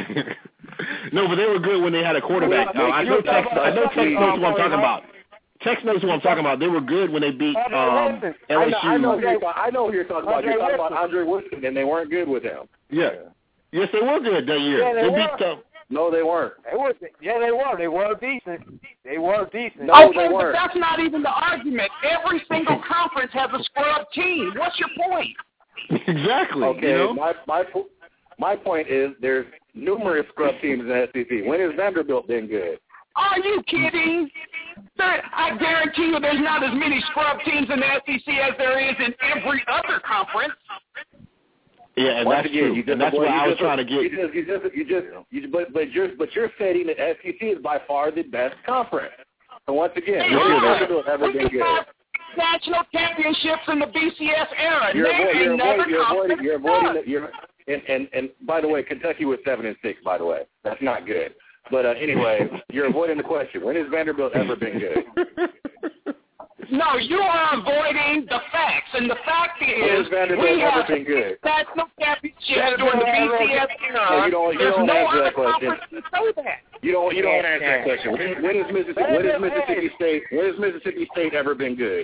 No, but they were good when they had a quarterback. Uh, I know Tex. I know Tex knows who I'm talking about. Tex knows who I'm talking about. They were good when they beat um, L S U. I know, I, know I know who you're talking about. You're talking about Andre Woodson, and they weren't good with him. Yeah. Yes, they were good that year. Yeah, they, they were. beat them. No, they weren't. They were, yeah, they were. They were decent. They were decent. No, okay, they weren't. But that's not even the argument. Every single conference has a scrub team. What's your point? Exactly. Okay, you know? my my my point is there's numerous scrub teams in the S E C. When has Vanderbilt been good? Are you kidding? There, I guarantee you there's not as many scrub teams in the S E C as there is in every other conference. Yeah, and Once that's again, true. You just, and that's what I was just, trying to get. You just, you just, you just, you, but but you're but you're stating that S E C is by far the best conference. So once again, hey, when has right. Vanderbilt ever been good? National championships in the B C S era. You're avoiding. You're avoiding. You're avoiding. You're avoiding. The, you're, and, and and by the way, Kentucky was seven and six. By the way, that's not good. But uh, anyway, you're avoiding the question. When has Vanderbilt ever been good? No, you are avoiding the facts, and the fact is we have been good? national championships during the B C S era. No, you don't, you There's don't no answer other that question. conference to say that. You don't, you don't answer that question. When, when is Mississippi? When is Mississippi State? When has Mississippi State ever been good?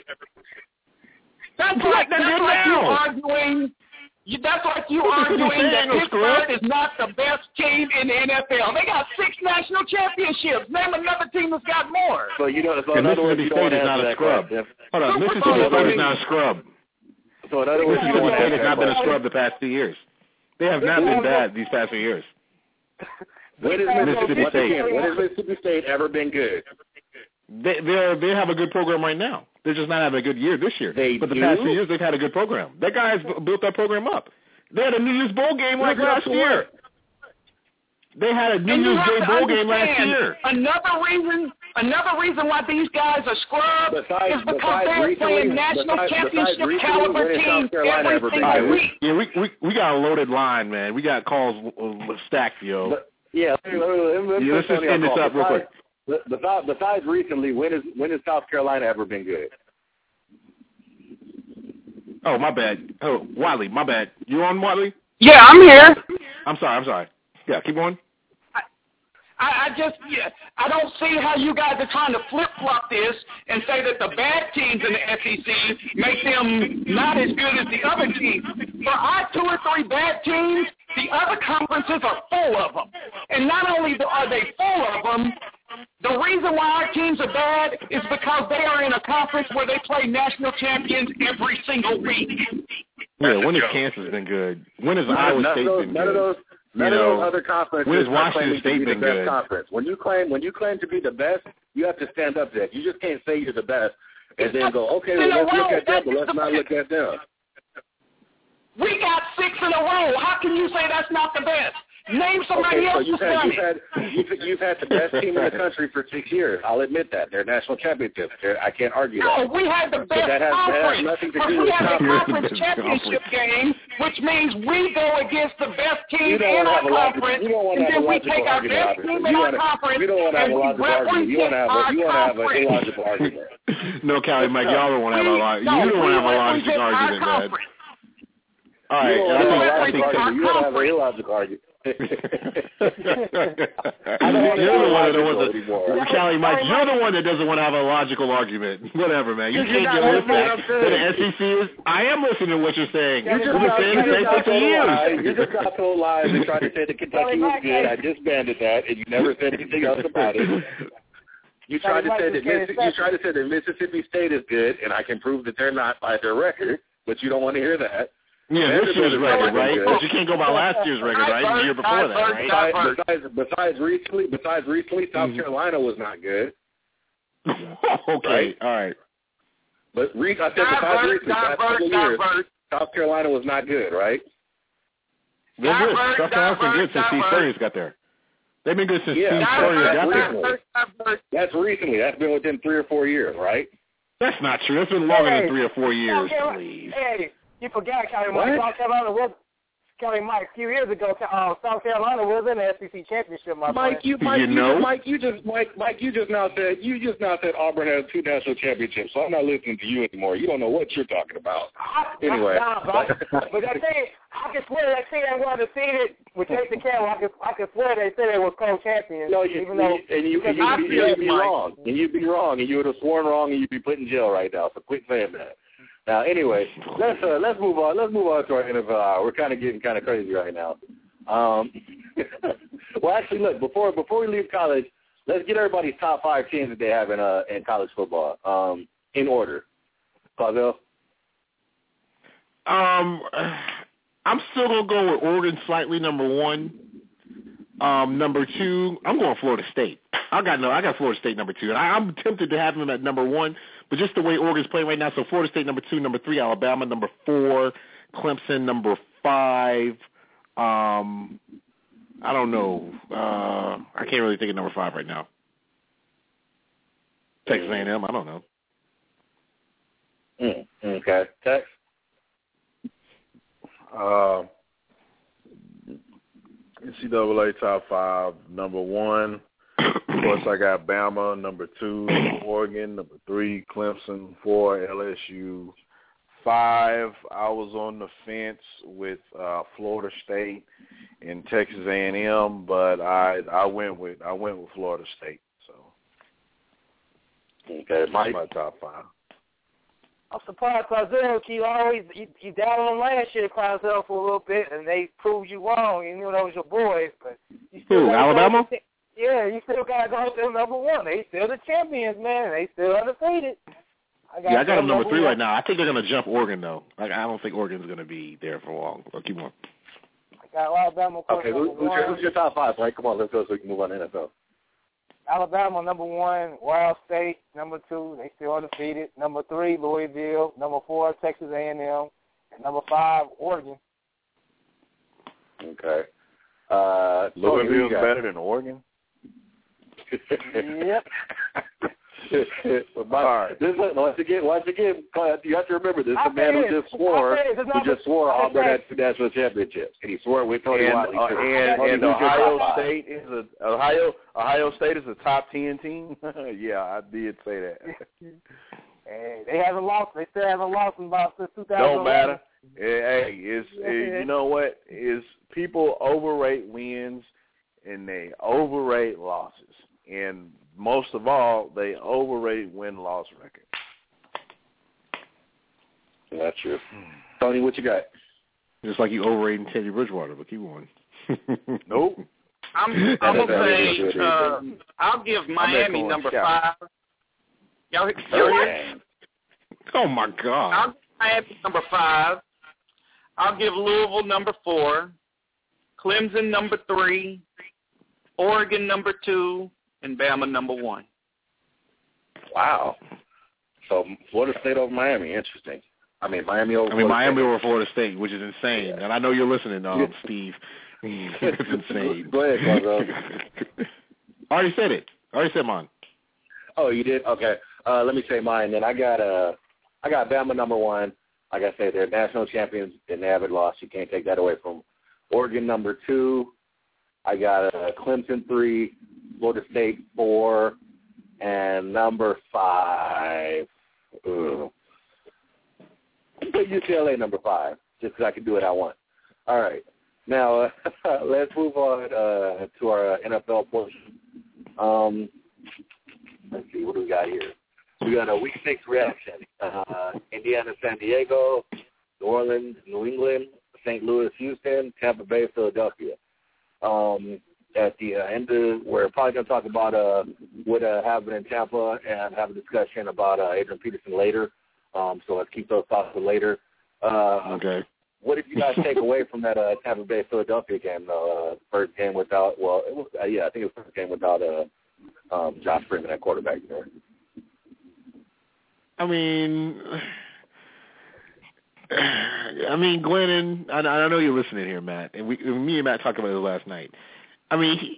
That's like that's like you arguing. You, that's like you arguing that Pittsburgh is not the best team in the N F L. They got six national championships. Name another team that's got more. So you know, so and in other words, Mississippi you State is not a scrub. Hold on, Mississippi State is not a scrub. So in other words, you Mississippi don't State has not been a scrub the past two years. They have not been bad these past few years. When is Mississippi State? When has Mississippi State ever been good? They they they have a good program right now. They're just not having a good year this year. They but the do? past few years, they've had a good program. That guy has built that program up. They had a New Year's Bowl game like last year. They had a New Year's Day bowl game last year. Another reason, Another reason why these guys are scrubbed besides, is because they're recently, playing national besides, championship besides caliber recently, teams every every single right, week. Yeah, we, we we got a loaded line, man. We got calls uh, stacked, yo. But, yeah, let me, let me, let me yeah, let's just end this up real quick. Besides, besides recently, when is when has South Carolina ever been good? Oh, my bad. Oh, Wiley, my bad. You on, Wiley? Yeah, I'm here. I'm sorry, I'm sorry. Yeah, keep going. I, I just, yeah, I don't see how you guys are trying to flip-flop this and say that the bad teams in the S E C make them not as good as the other teams. For our two or three bad teams, the other conferences are full of them. And not only are they full of them, the reason why our teams are bad is because they are in a conference where they play national champions every single week. Yeah, when has Kansas been good? When has none, Iowa none State those, been none good? Of those, none you of know, those other conferences when has are Washington claiming State to be been the best good? conference. When you claim when you claim to be the best, you have to stand up to that. You just can't say you're the best and then go, okay, well, let's look at them, but let's not look at them. We got six in a row. How can you say that's not the best? Name somebody okay, so else you've that's had, done you've, it. had, you've, you've had the best team in the country for six years. I'll admit that. They're national championships. They're, I can't argue no, that. we had the best so that has, conference. That has nothing to but do we with had the conference. conference championship game, which means we go against the best team You don't in our have a logical, conference, you don't want and to have then a we logical take our argument, best team obviously. in You our wanna, conference you don't want to have and a we logical argument. You want to have a, you want to have an illogical argument. No, Callie, Mike, y'all don't want to have a lot. No, you don't want to have a represent logical our argument, man. conference. All right, you I think I I think think you don't have an illogical argument. you're the one that wants to, Callie, Mike, you're the one that doesn't want to have a logical argument. Whatever, man. You can't get this back that the S E C is. I am listening to what you're saying. You just got, saying the same thing for years. You just got told lies and tried to say that Kentucky was good. I disbanded that, and you never said anything else about it. You tried to say that Missi- you tried to say that Mississippi State is good, and I can prove that they're not by their record, but you don't want to hear that. Yeah, this year's record, right? But you can't go by last year's record, right? The year before that, right? Besides, besides, besides recently, besides recently, South mm-hmm. Carolina was not good. okay, right? all right. But re- I said besides recently, last couple years, South Carolina was not good, right? They're good. South Carolina's been good since Steve Spurrier's got there. They've been good since yeah, Steve Spurrier got there. That's recently. That's been within three or four years, right? That's not true. That's been longer hey, than three or four years, okay, please. Hey. You forgot, Kelly Mike. South Carolina was, Kelly Mike, a few years ago, uh, South Carolina was in the S E C championship, my Mike, friend. you, Mike, you you, know? just, Mike, you just, Mike, Mike, you just now said, you just now said Auburn has two national championships. So I'm not listening to you anymore. You don't know what you're talking about. I, anyway, nah, but, but that thing, I can swear that team that won defeated with Jason Campbell. I can, I can swear they said they were co-champions. No, you, even though, and you, and you, and you, you'd be wrong, and you'd be wrong, and you would have sworn wrong, and you'd be put in jail right now. So quit saying that. Now, anyway, let's uh, let's move on. Let's move on to our N F L hour. We're kind of getting kind of crazy right now. Um, well, actually, look before before we leave college, let's get everybody's top five teams that they have in uh in college football um, in order. Claudio? Um, I'm still gonna go with Oregon slightly number one. Um, number two, I'm going Florida State. I got no, I got Florida State number two, and I, I'm tempted to have them at number one. But just the way Oregon's playing right now, so Florida State number two, number three, Alabama number four, Clemson number five. Um, I don't know. Uh, I can't really think of number five right now. Texas A and M, I don't know. Mm, okay, Tex. Uh, N C double A top five, number one. Of course, I got Bama, number two, Oregon, number three, Clemson, four, L S U, five. I was on the fence with uh, Florida State and Texas A and M, but I I went with I went with Florida State. So okay, Mike. That's my top five. I'm surprised Claudio, you always you, you down on last year, Claudio, for a little bit, and they proved you wrong. You knew that was your boys, but you still Who, Alabama? Go, yeah, you still gotta go to number one. They still the champions, man. They still undefeated. I got yeah, I got them number number three one. right now. I think they're gonna jump Oregon though. Like I don't think Oregon's gonna be there for long. So keep on. I got Alabama. Okay, who, who's, your, who's your top five? Right, come on, let's go so we can move on to N F L. Alabama number one, Ohio State number two. They still undefeated. Number three, Louisville. Number four, Texas A and M. And number five, Oregon. Okay. Uh, Louisville's better than Oregon? Yep. But my, right. This is, once again, once again, you have to remember this. is a man who just swore, who just swore Auburn had two national championships, and he swore with Tony and, Watley. Uh, and and Ohio State is a Ohio Ohio State is a top ten team. Yeah, I did say that. Hey, they haven't lost. They still haven't lost in about since two thousand. Don't matter. Hey, it's it, you know what is people overrate wins and they overrate losses, and most of all, they overrate win-loss record. That's true. Tony, what you got? Just like you overrating Teddy Bridgewater, but keep on. Nope. I'm, I'm gonna say uh, I'll give Miami number five. Y'all, y'all hear? Oh my God! I'll give Miami number five. I'll give Louisville number four. Clemson number three. Oregon number two. And Bama number one. Wow. So Florida State over Miami, interesting. I mean Miami over. I mean Florida Miami State. over Florida State, which is insane. Yeah. And I know you're listening, um, Steve. It's insane. Go ahead, Carlos. I already said it. I already said mine. Oh, you did? Okay. Uh, let me say mine. Then I got uh, I got Bama number one. Like I said, they're national champions and they haven't lost. You can't take that away from them. Oregon number two. I got uh, Clemson three. Florida State four, and number five. Ugh. Put U C L A number five, just because I can do what I want. All right. Now, uh, let's move on uh, to our N F L portion. Um, let's see, what do we got here? We got a week six reaction. Uh, Indiana, San Diego, New Orleans, New England, Saint Louis, Houston, Tampa Bay, Philadelphia. Um, at the uh, end of, we're probably going to talk about uh, what uh, happened in Tampa and have a discussion about uh, Adrian Peterson later. Um, so let's keep those thoughts for later. Uh, okay. What did you guys take away from that uh, Tampa Bay Philadelphia game? Uh, first game without, well, it was, uh, yeah, I think it was the first game without uh, um, Josh Freeman at quarterback there. I mean, I mean, Glennon, I, I know you're listening here, Matt, and we, me and Matt talked about it last night. I mean, he,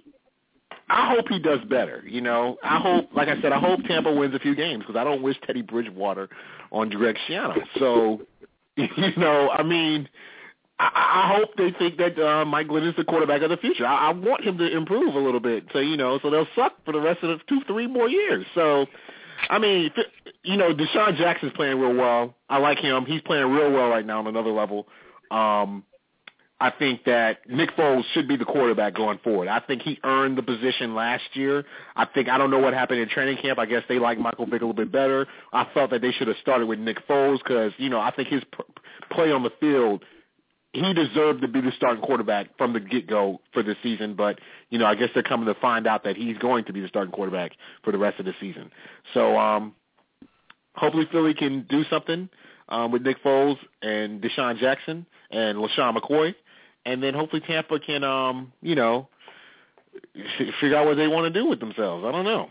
I hope he does better, you know. I hope, like I said, I hope Tampa wins a few games because I don't wish Teddy Bridgewater on Greg Schiano. So, you know, I mean, I, I hope they think that uh, Mike Glenn is the quarterback of the future. I, I want him to improve a little bit, so, you know, so they'll suck for the rest of the two, three more years. So, I mean, you know, Deshaun Jackson's playing real well. I like him. He's playing real well right now on another level. Um I think that Nick Foles should be the quarterback going forward. I think he earned the position last year. I think I don't know what happened in training camp. I guess they like Michael Vick a little bit better. I felt that they should have started with Nick Foles because, you know, I think his p- play on the field, he deserved to be the starting quarterback from the get-go for this season. But, you know, I guess they're coming to find out that he's going to be the starting quarterback for the rest of the season. So um, hopefully Philly can do something um, with Nick Foles and Deshaun Jackson and LaShawn McCoy. And then hopefully Tampa can, um, you know, figure out what they want to do with themselves. I don't know.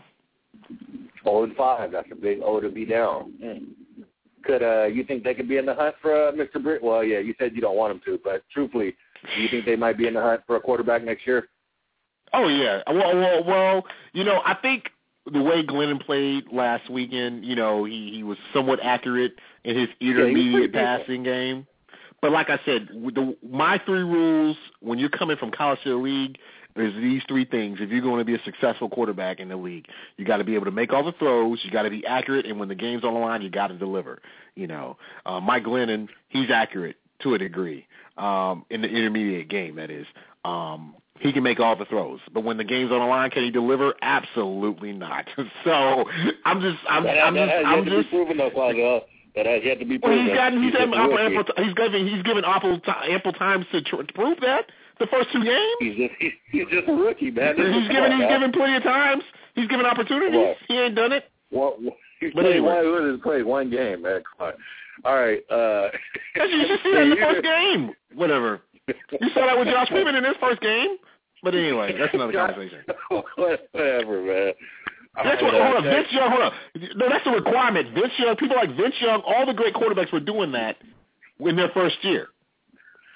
Oh and five. That's a big O to be down. Mm. Could uh, you think they could be in the hunt for uh, Mister Britt? Well, yeah, you said you don't want them to, but truthfully, do you think they might be in the hunt for a quarterback next year? Oh yeah. Well, well, well. You know, I think the way Glennon played last weekend, you know, he, he was somewhat accurate in his intermediate yeah, passing game. But like I said, the, my three rules when you're coming from college to the league is these three things. If you're going to be a successful quarterback in the league, you got to be able to make all the throws, you got to be accurate, and when the game's on the line, you got to deliver. You know, uh, Mike Glennon, he's accurate to a degree um, in the intermediate game. That is, um, he can make all the throws, but when the game's on the line, can he deliver? Absolutely not. So I'm just, I'm, that, I'm that just, I'm just proving though, Claudio. That has yet to be well, proven. he's gotten, he's, he's, ample, ample, he's given, he's given ample, ample times to, tr- to prove that. The first two games, he's just, he's, he's just a rookie, man. This he's given, he's given plenty of times. He's given opportunities. Well, he ain't done it. Well, he's but played anyway. one, he's played one game, man. Come on. All right. Uh, you should see that in the first game. Whatever. You saw that with Josh Freeman in his first game. But anyway, that's another conversation. Whatever, man. That's what, hold on, Vince Young, hold on. No, that's a requirement. Vince Young, people like Vince Young, all the great quarterbacks were doing that in their first year.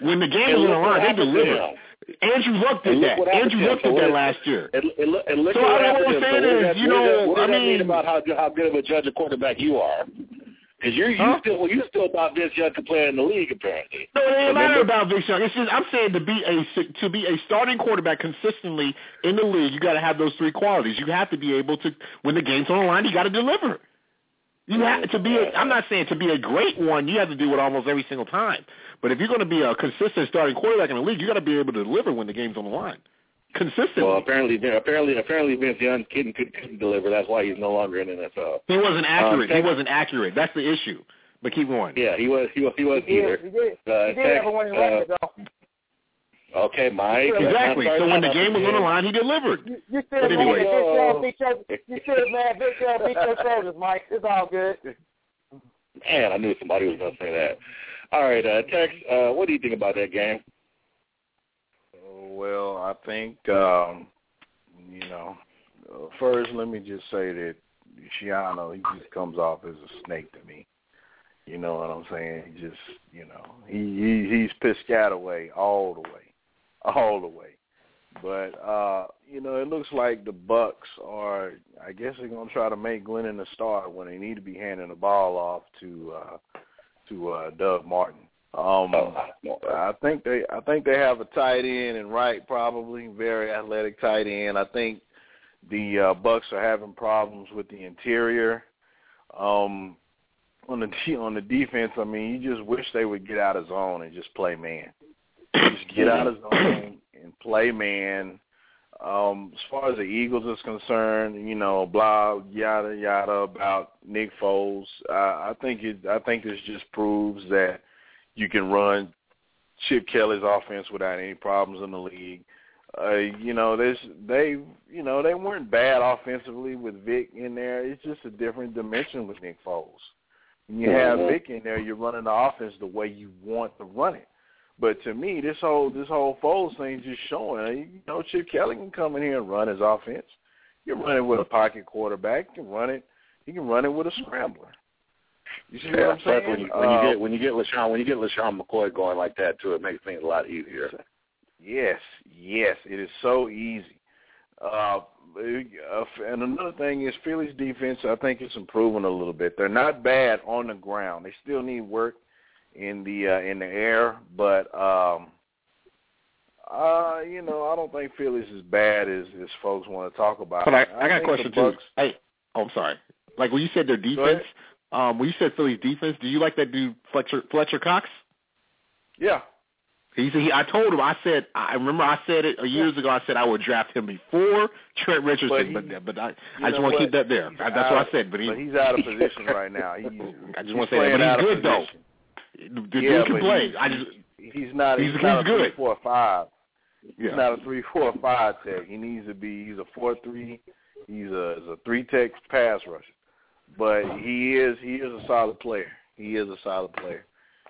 When the game was on the line, they delivered. Andrew Luck did that. Andrew Luck did that last year. And, and, look, and look so what I happened. what I'm saying is, you know, what does I that mean, mean about how how good of a judge of quarterback you are? Because you you huh? still well, you still thought Vince Young could play in the league apparently. No, it ain't matter Remember? about Vince Young. It's just I'm saying to be a to be a starting quarterback consistently in the league, you got to have those three qualities. You have to be able to when the game's on the line, you got to deliver. You have to be. A, I'm not saying to be a great one, you have to do it almost every single time. But if you're going to be a consistent starting quarterback in the league, you got to be able to deliver when the game's on the line, consistently. Well, apparently, apparently, apparently, Vince Young couldn't, couldn't deliver. That's why he's no longer in the N F L. He wasn't accurate. Um, he wasn't accurate. That's the issue. But keep going. Yeah, he was. He was. He was He either. did. He did, Uh, he did Tex, have a winning uh, record, though. Okay, Mike. Exactly. So when the game was on the line, he delivered. You, you still But mad anyway. Big Young beat your, you still mad Big Young beat your shoulders, Mike. It's all good. Man, I knew somebody was going to say that. All right, uh, Tex, uh, what do you think about that game? Well, I think, um, you know, uh, first let me just say that Schiano, he just comes off as a snake to me. You know what I'm saying? He just, you know, he, he he's Piscataway all the way, all the way. But, uh, you know, it looks like the Bucks are, I guess they're going to try to make Glennon a star when they need to be handing the ball off to uh, to uh, Doug Martin. Um, I think they I think they have a tight end and Wright, probably very athletic tight end. I think the uh, Bucks are having problems with the interior. Um, on the on the defense, I mean, you just wish they would get out of zone and just play man. Just get out of zone and play man. Um, as far as the Eagles is concerned, you know, blah yada yada about Nick Foles. Uh, I think it. I think this just proves that you can run Chip Kelly's offense without any problems in the league. Uh, you know, there's they. You know, they weren't bad offensively with Vic in there. It's just a different dimension with Nick Foles. When you have Vic in there, you're running the offense the way you want to run it. But to me, this whole this whole Foles thing is just showing, you know, Chip Kelly can come in here and run his offense. You can run it with a pocket quarterback. You can run it. He can run it with a scrambler. You see Yeah, what I'm saying? when you, when uh, you get when you get LaShawn when you get LaShawn McCoy going like that too, it makes things a lot easier. Yes, yes, it is so easy. Uh, and another thing is Philly's defense, I think it's improving a little bit. They're not bad on the ground. They still need work in the uh, in the air, but um, uh, you know, I don't think Philly's as bad as, as folks want to talk about. But I, I, I got a think question the Bucks, too. Hey, oh, I'm sorry. Like when you said their defense, um, when you said Philly's defense, do you like that dude Fletcher Fletcher Cox? Yeah. He said, he, I told him, I said, I remember I said it years ago, I said I would draft him before Trent Richardson, but, he, but, but I, I just want to keep that there. I, that's what I said. But, he, but he's out of position right now. He's, I just want to say that, but he's good, though. The yeah, dude can play. He's, I just, he's not, he's, he's not he's a good. three, four, five. He's yeah. not a three, four, five tech. He needs to be, he's a four, three. He's a, he's a three tech pass rusher. But he is, he is a solid player. He is a solid player.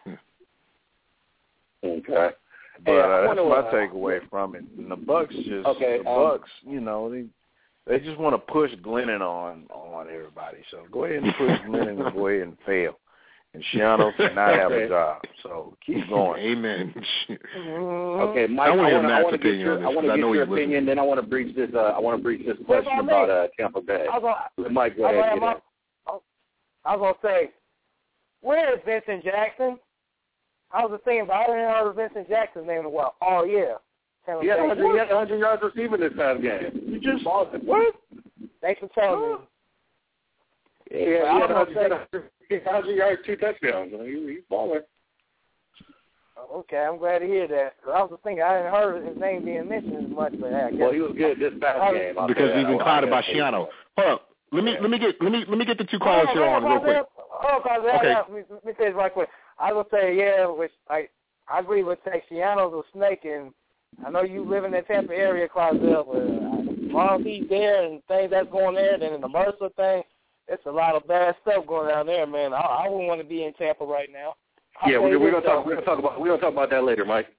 Okay. But uh, that's my uh, takeaway from it. And the Bucks just okay, the um, Bucks, you know, they they just want to push Glennon on on everybody. So go ahead and push Glennon and go ahead and fail. And Schiano cannot have a job. So keep going. Amen. Okay, Mike, I want to I want to get your I want to get your opinion. Then I want to breach this. Uh, I want to breach this question about uh, Tampa Bay. Gonna, Mike, go ahead. Gonna, I was gonna say, where is Vincent Jackson? I was just thinking about it. I didn't heard Vincent Jackson's name in a while. Oh, yeah. He had, one hundred, he had one hundred yards receiving this past game. You just bought it. What? Thanks for telling me. Yeah, he had one hundred yards, two touchdowns. I mean, he's balling. Okay, I'm glad to hear that. I was just thinking, I hadn't heard his name being mentioned as much, but I guess. Well, he was good this past game. I'll because he's been clouded by Schiano. Hold up. Let me, yeah. let me get let me let me get the two callers here on real quick. Oh, okay. Let me, let me say this right quick. I would say, yeah, which I I agree with Tex. Schiano's a snake, and I know you live in the Tampa area, Clausel, but as long as he's there and things that's going there, then in the Mercer thing, it's a lot of bad stuff going down there, man. I, I wouldn't want to be in Tampa right now. I'll yeah, we're, we're gonna talk. We're gonna talk about. We're gonna talk about that later, Mike.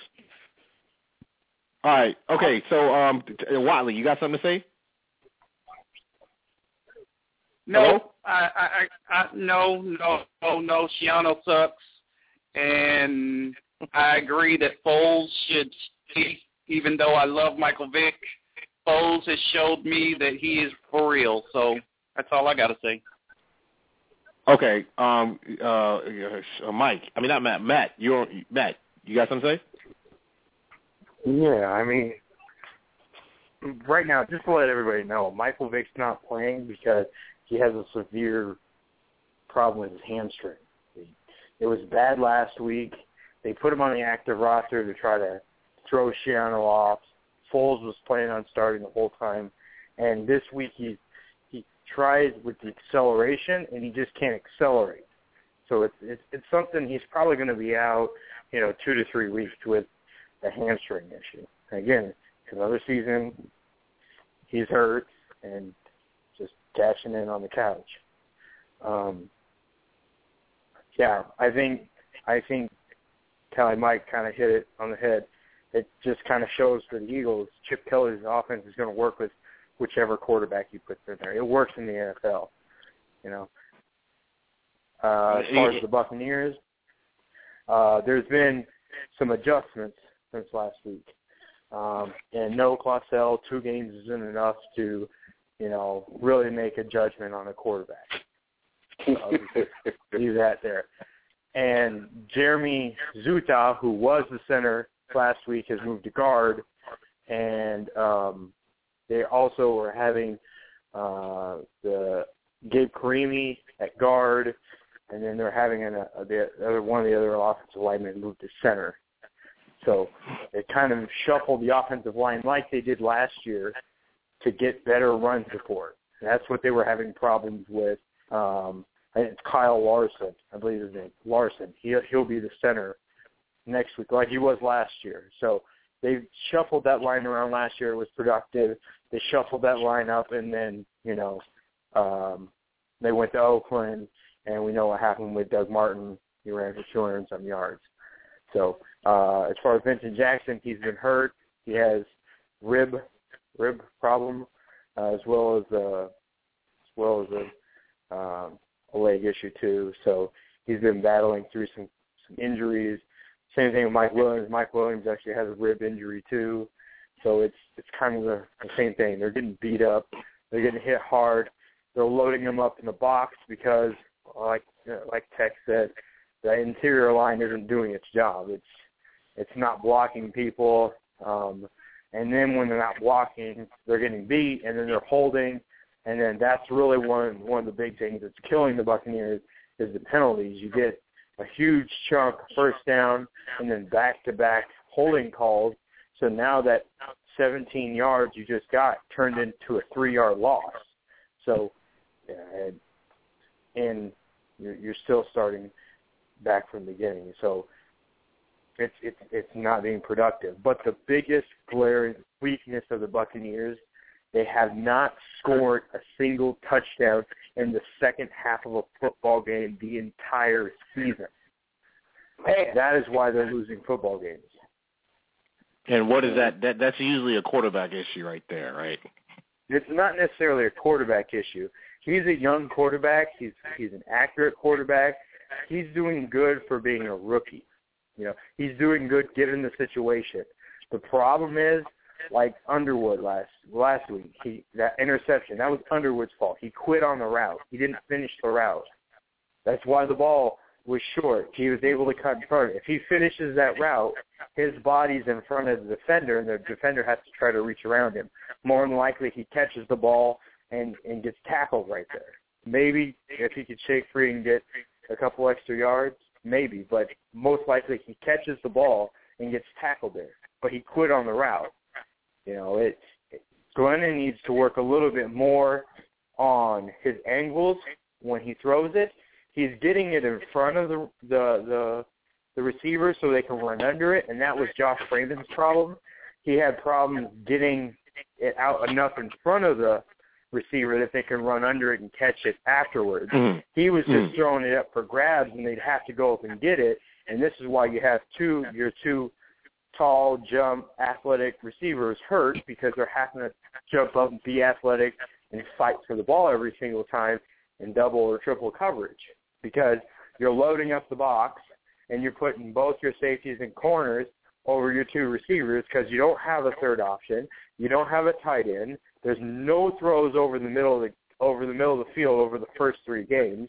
All right. Okay. So, um, Watley, you got something to say? No, I, I, I, no, no, no, no. Schiano sucks, and I agree that Foles should stay, even though I love Michael Vick. Foles has showed me that he is for real, so that's all I got to say. Okay, um, uh, uh, Mike. I mean, not Matt. Matt, you're Matt. You got something to say? Yeah, I mean, right now, just to let everybody know, Michael Vick's not playing because he has a severe problem with his hamstring. It was bad last week. They put him on the active roster to try to throw Shiano off. Foles was planning on starting the whole time, and this week he he tries with the acceleration, and he just can't accelerate. So it's it's, it's something he's probably going to be out, you know, two to three weeks with a hamstring issue. Again, another season, he's hurt and just cashing in on the couch. Um, yeah, I think I think Kelly Mike kind of hit it on the head. It just kind of shows for the Eagles, Chip Kelly's offense is going to work with whichever quarterback you put in there. It works in the N F L, you know. Uh, as far as the Buccaneers, uh, there's been some adjustments since last week. Um, and no Clausell, two games isn't enough to, you know, really make a judgment on a quarterback. I'll just leave that there. And Jeremy Zuta, who was the center last week, has moved to guard, and um, they also were having uh, the Gabe Karimi at guard, and then they're having an, a, the other one of the other offensive linemen move to center. So they kind of shuffled the offensive line like they did last year to get better run support. And that's what they were having problems with. Um, I think it's Kyle Larson, I believe his name, Larson. He'll, he'll be the center next week, like he was last year. So they shuffled that line around last year. It was productive. They shuffled that line up, and then, you know, um, they went to Oakland, and we know what happened with Doug Martin. He ran for two hundred some yards. So uh, as far as Vincent Jackson, he's been hurt. He has rib rib problem uh, as well as uh, as well as a, um, a leg issue too. So he's been battling through some, some injuries. Same thing with Mike Williams. Mike Williams actually has a rib injury too. So it's it's kind of the, the same thing. They're getting beat up. They're getting hit hard. They're loading them up in the box because, like like Tech said, the interior line isn't doing its job. It's it's not blocking people. Um, and then when they're not blocking, they're getting beat, and then they're holding. And then that's really one one of the big things that's killing the Buccaneers is the penalties. You get a huge chunk first down and then back-to-back holding calls. So now that seventeen yards you just got turned into a three-yard loss. So, uh, and you're, you're still starting back from the beginning. So it's it's it's not being productive. But the biggest glaring weakness of the Buccaneers, they have not scored a single touchdown in the second half of a football game the entire season. That is why they're losing football games. And what is that? That that's usually a quarterback issue right there, right? It's not necessarily a quarterback issue. He's a young quarterback. He's he's an accurate quarterback. He's doing good for being a rookie. You know, he's doing good given the situation. The problem is, like Underwood last last week, he that interception, that was Underwood's fault. He quit on the route. He didn't finish the route. That's why the ball was short. He was able to cut in front. If he finishes that route, his body's in front of the defender, and the defender has to try to reach around him. More than likely, he catches the ball and, and gets tackled right there. Maybe if he could shake free and get a couple extra yards, maybe. But most likely, he catches the ball and gets tackled there. But he quit on the route. You know, it, it Glennon needs to work a little bit more on his angles when he throws it. He's getting it in front of the the the, the receiver so they can run under it, and that was Josh Freeman's problem. He had problems getting it out enough in front of the receiver that they can run under it and catch it afterwards. Mm-hmm. He was just mm-hmm. throwing it up for grabs, and they'd have to go up and get it, and this is why you have two your two tall, jump, athletic receivers hurt because they're having to jump up and be athletic and fight for the ball every single time in double or triple coverage because you're loading up the box and you're putting both your safeties and corners over your two receivers because you don't have a third option. You don't have a tight end. There's no throws over the middle of the over the middle of the field over the first three games,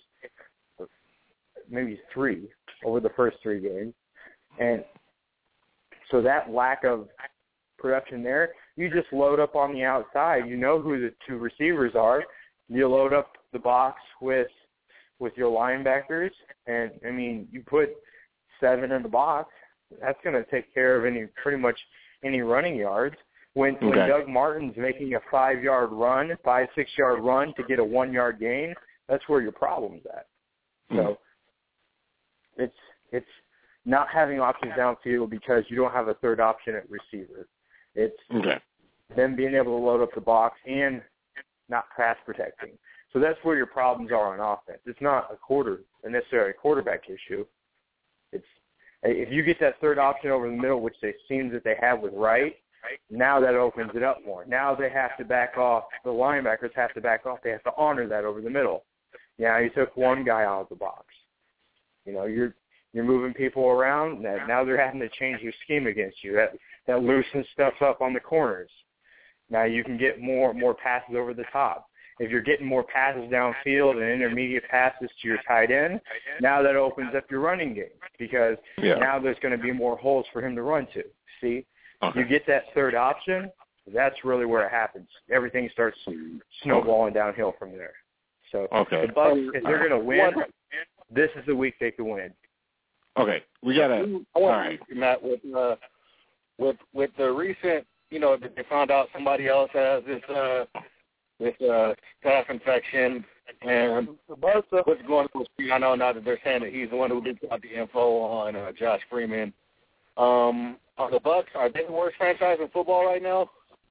maybe three over the first three games, and so that lack of production there, you just load up on the outside. You know who the two receivers are. You load up the box with with your linebackers, and I mean, you put seven in the box. That's going to take care of any pretty much any running yards. When okay. when Doug Martin's making a five-yard run, five, six-yard run to get a one-yard gain, that's where your problem's at. Mm. So it's it's not having options downfield because you don't have a third option at receiver. It's okay. them being able to load up the box and not pass protecting. So that's where your problems are on offense. It's not a quarter, a necessarily a quarterback issue. It's if you get that third option over the middle, which it seems that they have with Wright, now that opens it up more. Now they have to back off. The linebackers have to back off. They have to honor that over the middle. Now you took one guy out of the box. You know, you're you're moving people around. Now they're having to change your scheme against you. That that loosens stuff up on the corners. Now you can get more more passes over the top. If you're getting more passes downfield and intermediate passes to your tight end, now that opens up your running game because yeah. now there's going to be more holes for him to run to. See, okay. you get that third option, that's really where it happens. Everything starts snowballing downhill from there. So okay. the Bucks, if they're going to win, this is the week they can win. Okay, we got to. All right, Matt, with uh, with with the recent, you know, they found out somebody else has this. Uh, This uh, staph infection and what's going on with I know now that they're saying that he's the one who did got the info on uh, Josh Freeman. Um, are the Bucks, are they the worst franchise in football right now?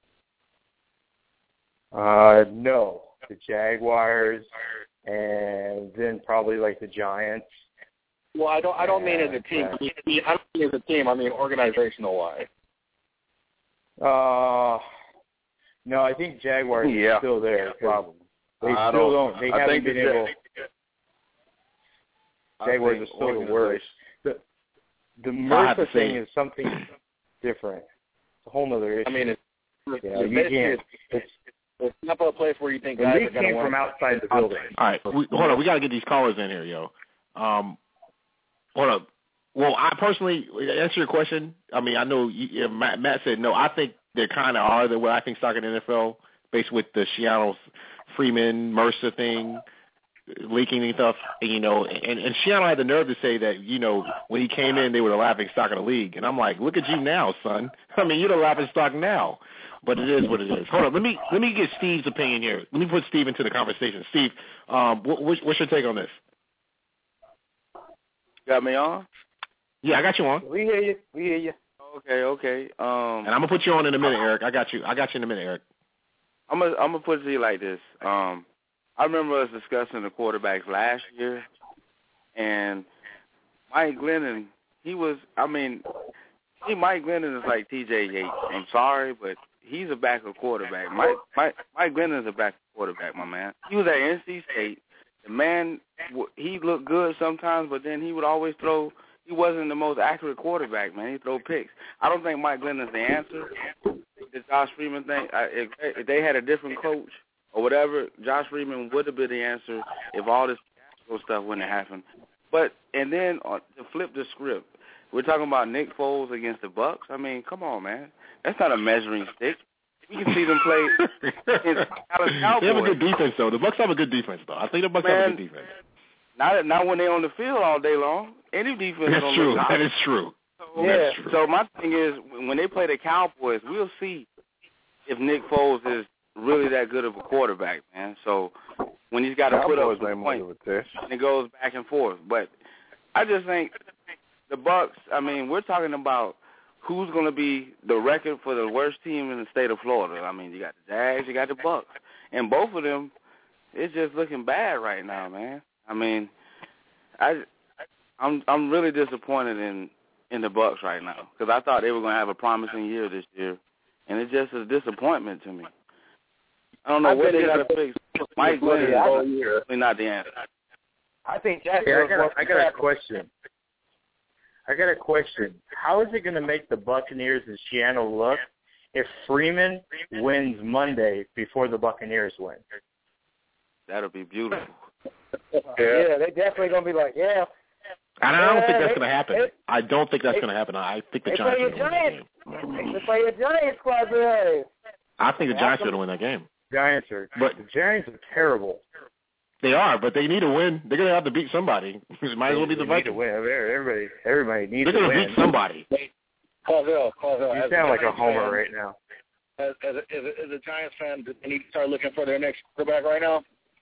Uh, no, the Jaguars, and then probably like the Giants. Well, I don't. I don't mean as a team. I, mean, I don't mean as a team. I mean organizational wise. Uh. No, I think Jaguars yeah. are still there. Problem. They I still don't. don't. They I haven't been able. I Jaguars are still the worst. The the Mercer thing is something different. It's a whole other issue. I mean, it's, you know, you can't. It's, it's not a place where you think guys are going to came from outside the building. All right, we, hold on. We got to get these callers in here, yo. Um, hold up. Well, I personally answer your question. I mean, I know you, Matt, Matt said no. I think they kind of are the way I think stock in the N F L, based with the Shiano Freeman Mercer thing, leaking and stuff. And, you know, and, and Shiano had the nerve to say that, you know, when he came in, they were the laughing stock of the league. And I'm like, look at you now, son. I mean, you're the laughing stock now. But it is what it is. Hold on, let me let me get Steve's opinion here. Let me put Steve into the conversation. Steve, um, what, what's your take on this? Got me on? Yeah, I got you on. We hear you. We hear you. Okay, okay. Um, and I'm gonna put you on in a minute, Eric. I got you. I got you in a minute, Eric. I'm gonna I'm gonna put it to you like this. Um, I remember us discussing the quarterbacks last year, and Mike Glennon. He was. I mean, see, Mike Glennon is like T J Yates. I'm sorry, but he's a backup quarterback. Mike Mike Mike Glennon is a backup quarterback, my man. He was at N C State. The man, he looked good sometimes, but then he would always throw. He wasn't the most accurate quarterback, man. He throw picks. I don't think Mike Glennon's the answer. The Josh Freeman thing, I, if, if they had a different coach or whatever, Josh Freeman would have been the answer if all this stuff wouldn't have happened. But, and then uh, to flip the script, we're talking about Nick Foles against the Bucks. I mean, come on, man. That's not a measuring stick. We can see them play against Dallas Cowboys. They have a good defense, though. The Bucks have a good defense, though. I think the Bucks man, have a good defense. Not, not when they're on the field all day long. Any defense That's on true. the That is true. So, yeah. That's true. So my thing is, when they play the Cowboys, we'll see if Nick Foles is really that good of a quarterback, man. So when he's got to put up some points, and it goes back and forth. But I just think the Bucks. I mean, we're talking about who's going to be the record for the worst team in the state of Florida. I mean, you got the Jags, you got the Bucks, and both of them, it's just looking bad right now, man. I mean, I, I'm I'm really disappointed in, in the Bucks right now because I thought they were going to have a promising year this year, and it's just a disappointment to me. I don't know what they got to fix. Mike Glennon is really not the answer. I think Jack. Yeah, I got a, I got a question. I got a question. How is it going to make the Buccaneers and Shiano look if Freeman wins Monday before the Buccaneers win? That'll be beautiful. Yeah, yeah they definitely going to be like, yeah. And I don't yeah, think that's they, going to happen. They, I don't think that's going to happen. I think the they Giants play are going to win that game. They play a Giants squad today. I think the Giants are going to win that game. Giants are, but the Giants are terrible. They are, but they need to win. They're going to have to beat somebody. It might as well be the Vikings. Vikings. Need to win. Everybody, everybody needs They're to gonna win. They're going to beat somebody. Claudio, Claudio. You sound like a homer right now. As, as, a, as, a, as a Giants fan, do they need to start looking for their next quarterback right now?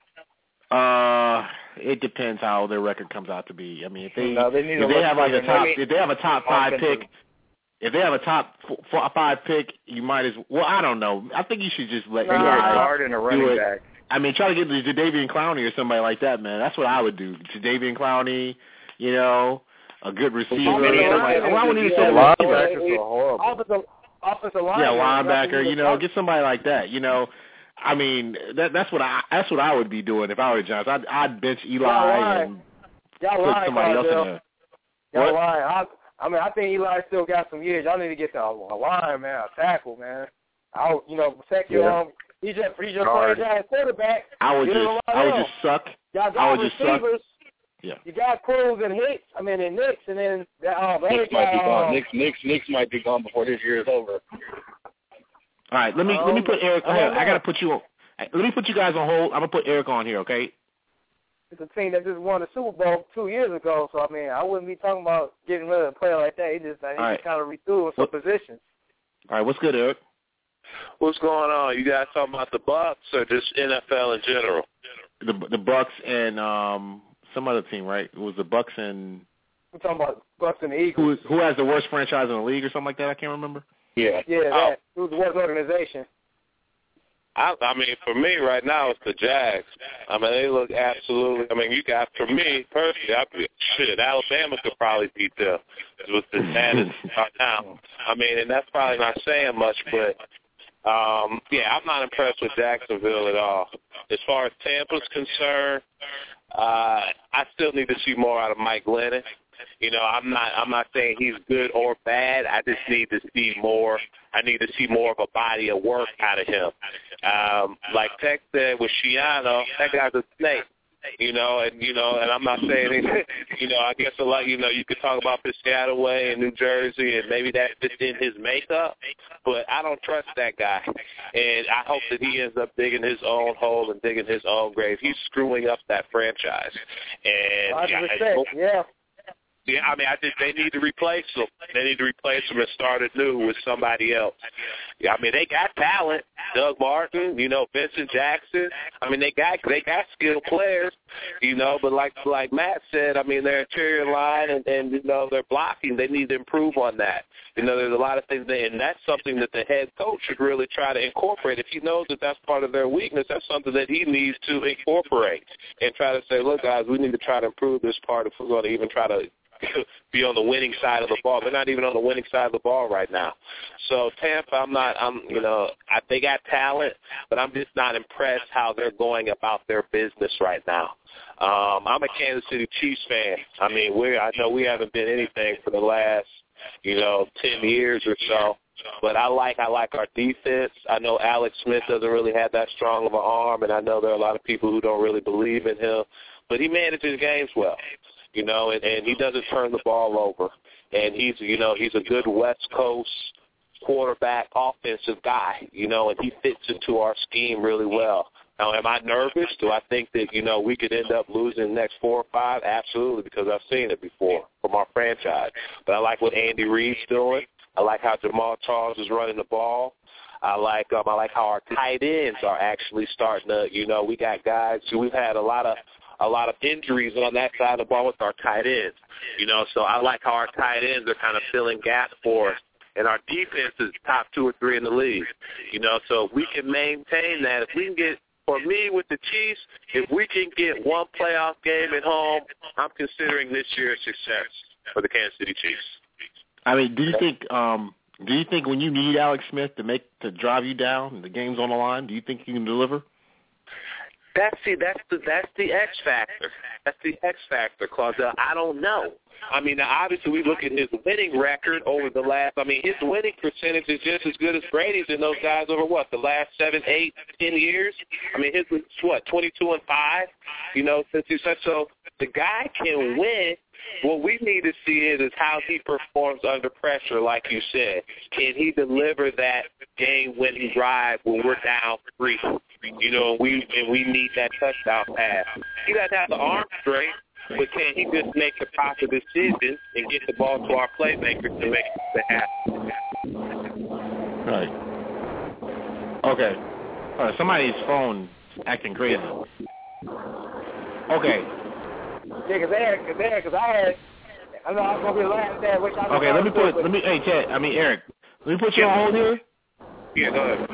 Uh, it depends how their record comes out to be. I mean, if they no, they, need if to they have like a top, maybe, if they have a top five pick, if they have a top four, five pick, you might as well. I don't know. I think you should just let no, Eli a guard and a running do it. back. I mean, try to get the Jadeveon Clowney or somebody like that, man. That's what I would do. Jadeveon Clowney, you know, a good receiver. Somebody, well, I wouldn't even say linebackers are horrible. Offensive, offensive linebacker. Yeah, linebacker. You know, get somebody like that. You know, I mean, that that's what I that's what I would be doing if I were the Giants. I'd, I'd bench Eli and Y'all put lying, somebody else in Y'all there. Y'all What? lying. I, I mean, I think Eli still got some years. Y'all need to get to a, a line, man, a tackle, man. I, you know, protect your Yeah. um. He's just he's just playing giant quarterback. I would Get just him I would around. just suck. Y'all got I would just suck. receivers. Yeah. You got Cruz and Hicks. I mean, and Knicks, and then that um, other Knicks might guy. be gone. Um, Knicks, Knicks, Knicks might be gone before this year is over. All right, let me um, let me put Eric. I, I, I gotta put you on. Let me put you guys on hold. I'm gonna put Eric on here, okay? It's a team that just won the Super Bowl two years ago, so I mean, I wouldn't be talking about getting rid of a player like that. He just, he just right. kind of rethrew in some positions. All right, what's good, Eric? What's going on? You guys talking about the Bucks or just N F L in general? The the Bucks and um some other team, right? It was the Bucks and We're talking about Bucks and the Eagles. who who has the worst franchise in the league or something like that? I can't remember. Yeah. Yeah, Oh. that. It was the worst organization. I, I mean, for me right now, it's the Jags. I mean, they look absolutely. I mean, you got for me personally, I shit. Alabama could probably beat them with the status right now. I mean, and that's probably not saying much, but um, yeah, I'm not impressed with Jacksonville at all. As far as Tampa's concerned, uh, I still need to see more out of Mike Glennon. You know, I'm not I'm not saying he's good or bad. I just need to see more. I need to see more of a body of work out of him. Um, like Tech said with Shiano, that guy's a snake. You know, and you know, and I'm not saying it, you know, I guess a lot, you know, you could talk about Piscataway in New Jersey and maybe that fits in his makeup, but I don't trust that guy. And I hope that he ends up digging his own hole and digging his own grave. He's screwing up that franchise. And one hundred I, percent, yeah. Yeah, I mean, I think they need to replace him. They need to replace him and start anew with somebody else. Yeah, I mean, they got talent. Doug Martin, you know, Vincent Jackson. I mean, they got they got skilled players, you know. But like like Matt said, I mean, their interior line and, and you know their blocking, they need to improve on that. You know, there's a lot of things, they, and that's something that the head coach should really try to incorporate. If he knows that that's part of their weakness, that's something that he needs to incorporate and try to say, look, guys, we need to try to improve this part if we're going to even try to be on the winning side of the ball. They're not even on the winning side of the ball right now. So Tampa, I'm not, I'm, you know, I, they got talent, but I'm just not impressed how they're going about their business right now. Um, I'm a Kansas City Chiefs fan. I mean, we I know we haven't been anything for the last, you know, ten years or so. But I like I like our defense. I know Alex Smith doesn't really have that strong of an arm, and I know there are a lot of people who don't really believe in him. But he manages games well. You know, and, and he doesn't turn the ball over. And he's, you know, he's a good West Coast quarterback, offensive guy, you know, and he fits into our scheme really well. Now, am I nervous? Do I think that, you know, we could end up losing the next four or five? Absolutely, because I've seen it before from our franchise. But I like what Andy Reid's doing. I like how Jamal Charles is running the ball. I like um, I like how our tight ends are actually starting to, you know, we got guys who we've had a lot of a lot of injuries on that side of the ball with our tight ends. You know, so I like how our tight ends are kind of filling gaps for us. And our defense is top two or three in the league. You know, so if we can maintain that, if we can get, for me with the Chiefs, if we can get one playoff game at home, I'm considering this year a success for the Kansas City Chiefs. I mean, do you think um, do you think when you need Alex Smith to make to drive you down, the game's on the line, do you think he can deliver? That's the that's the that's the X factor. That's the X factor, Claudel. I don't know. I mean, now obviously we look at his winning record over the last. I mean, his winning percentage is just as good as Brady's and those guys over what the last seven, eight, ten years. I mean, his was what twenty-two and five. You know, since he's such so the guy can win. What we need to see is, is how he performs under pressure, like you said. Can he deliver that game-winning drive when we're down three? You know, we and we need that touchdown pass. He doesn't have the arm strength, but can he just make the proper decision and get the ball to our playmakers to make it happen? Right. Okay. All right. Somebody's phone acting crazy. Okay. Yeah, because Eric, because Eric, because I had, I know I'm gonna be the last there. Which I okay, let me put, let me, hey Ted, I mean Eric, let me put you on hold here. Yeah, go ahead.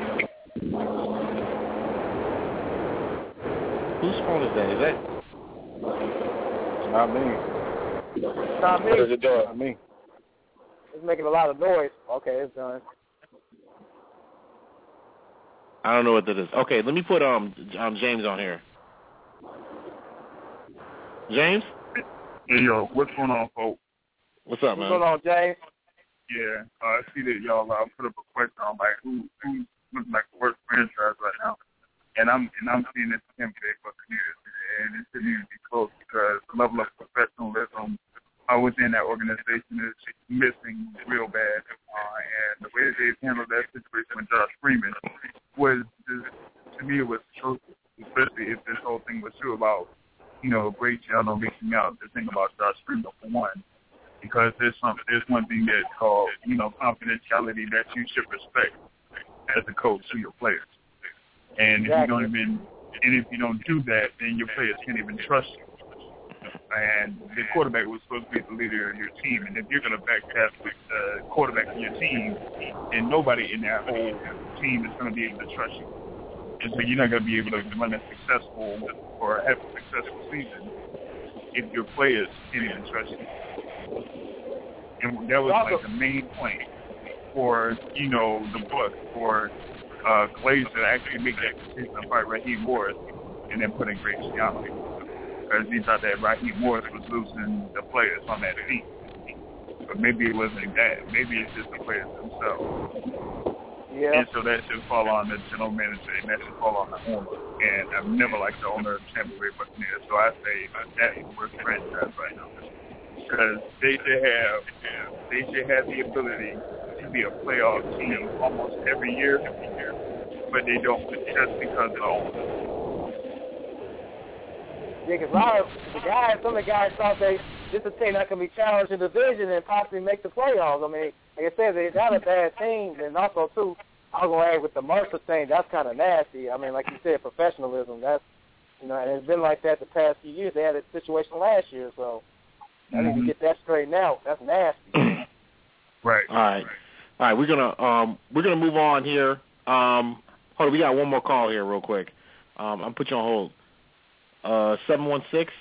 Whose phone is that? Is that? It's not me. It's not me. What is it doing? Not me. It's making a lot of noise. Okay, it's done. I don't know what that is. Okay, let me put um um James on here. James? Hey, yo, what's going on, folks? What's up, man? What's going on, James? Yeah, uh, I see that y'all uh, put up a question on like who who looks like the worst franchise right now, and I'm and I'm seeing this Tampa Bay Buccaneers, and it shouldn't even be close because the level of professionalism uh, within that organization is missing real bad, uh, and the way that they've handled that situation with Josh Freeman was, just, to me, it was atrocious, especially if this whole thing was true about. You know, great job on reaching out to think about Josh Freeman for one, because there's some there's one thing that's called you know confidentiality that you should respect as a coach to your players, and if you don't even and if you don't do that, then your players can't even trust you. And the quarterback was supposed to be the leader of your team, and if you're going to backpass with the quarterback of your team, then nobody in that whole team is going to be able to trust you. And so you're not going to be able to run a successful or have a successful season if your players can't even trust you. And that was like the main point for, you know, the book, for uh, Glaze to actually make that decision to fight Raheem Morris and then put in Greg Schiano. Because he thought that Raheem Morris was losing the players on that team. But maybe it wasn't that. Maybe it's just the players themselves. Yeah. And so that should fall on the general manager, and that should fall on the owner. And I've never liked the owner of Tampa Bay Buccaneers, so I say that's the worst franchise right now. Because they should have, they should have the ability to be a playoff team almost every year, but they don't just because of the owner. Yeah, because a lot of the guys, some of the guys thought they this a team that can be challenged in the division and possibly make the playoffs. I mean, like I said, they're not a bad team, and also too, I was gonna add with the Mercer thing, that's kind of nasty. I mean, like you said, professionalism. That's you know, and it's been like that the past few years. They had a situation last year, so I mm-hmm. need to get that straightened out. That's nasty. Right. All right. All right. We're gonna um we're gonna move on here. Um, hold on, we got one more call here, real quick. Um, I'll put you on hold. Uh, seven one six.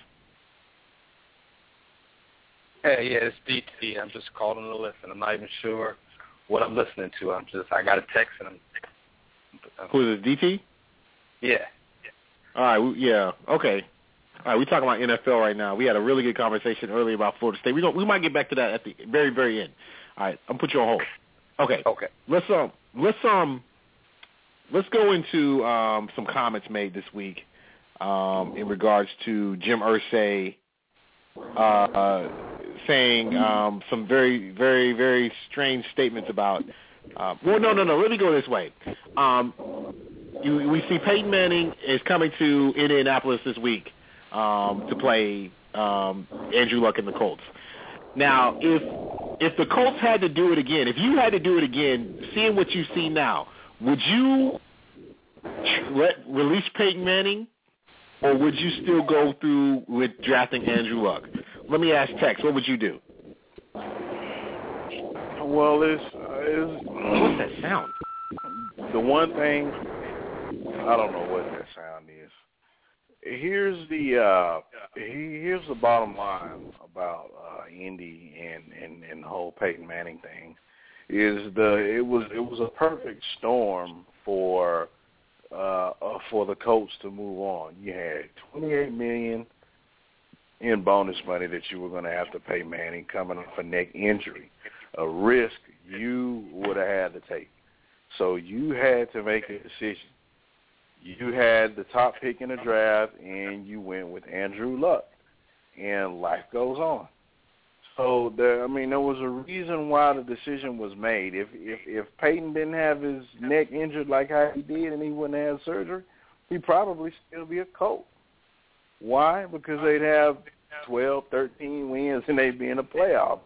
Hey, yeah, it's D T. I'm just calling to listen. I'm not even sure what I'm listening to. I'm just, I got a text and I'm. Who is this, D T? Yeah. All right, we, yeah, okay. All right, we're talking about N F L right now. We had a really good conversation earlier about Florida State. We don't, we might get back to that at the very, very end. All right, I'm put you on hold. Okay. Okay. Let's um, let's um, let's go into um some comments made this week um in regards to Jim Irsay uh, uh saying um some very, very, very strange statements about. Uh, well, no, no, no. Let me go this way. Um, you, we see Peyton Manning is coming to Indianapolis this week um, to play um, Andrew Luck and the Colts. Now, if if the Colts had to do it again, if you had to do it again, seeing what you see now, would you let release Peyton Manning, or would you still go through with drafting Andrew Luck? Let me ask Tex, what would you do? Well, it's, uh, it's what's that sound? The one thing, I don't know what that sound is. Here's the uh, here's the bottom line about uh, Indy and, and, and the whole Peyton Manning thing. Is the it was it was a perfect storm for uh, for the Colts to move on. You had twenty-eight million dollars in bonus money that you were going to have to pay Manning coming off a neck injury, a risk you would have had to take. So you had to make a decision. You had the top pick in the draft, and you went with Andrew Luck, and life goes on. So, there, I mean, there was a reason why the decision was made. If, if if Peyton didn't have his neck injured like how he did and he wouldn't have surgery, he'd probably still be a Colt. Why? Because they'd have twelve, thirteen wins and they'd be in the playoffs.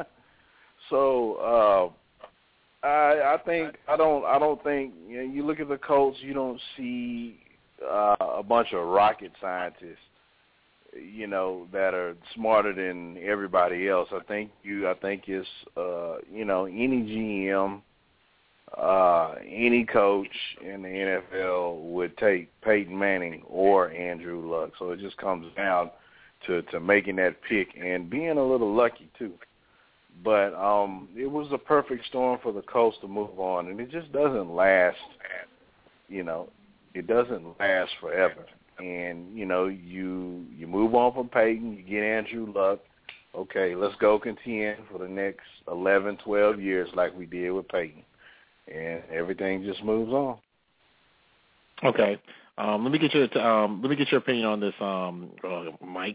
so uh, I, I think I don't I don't think you know, you look at the Colts, you don't see uh, a bunch of rocket scientists, you know, that are smarter than everybody else. I think you I think it's uh, you know any G M. Uh, any coach in the N F L would take Peyton Manning or Andrew Luck. So it just comes down to, to making that pick and being a little lucky too. But um, it was a perfect storm for the Colts to move on, and it just doesn't last. You know, it doesn't last forever. And you know, you you move on from Peyton, you get Andrew Luck. Okay, let's go contend for the next eleven, twelve years like we did with Peyton. And everything just moves on. Okay, um, let me get your um, let me get your opinion on this, um, uh, Mike.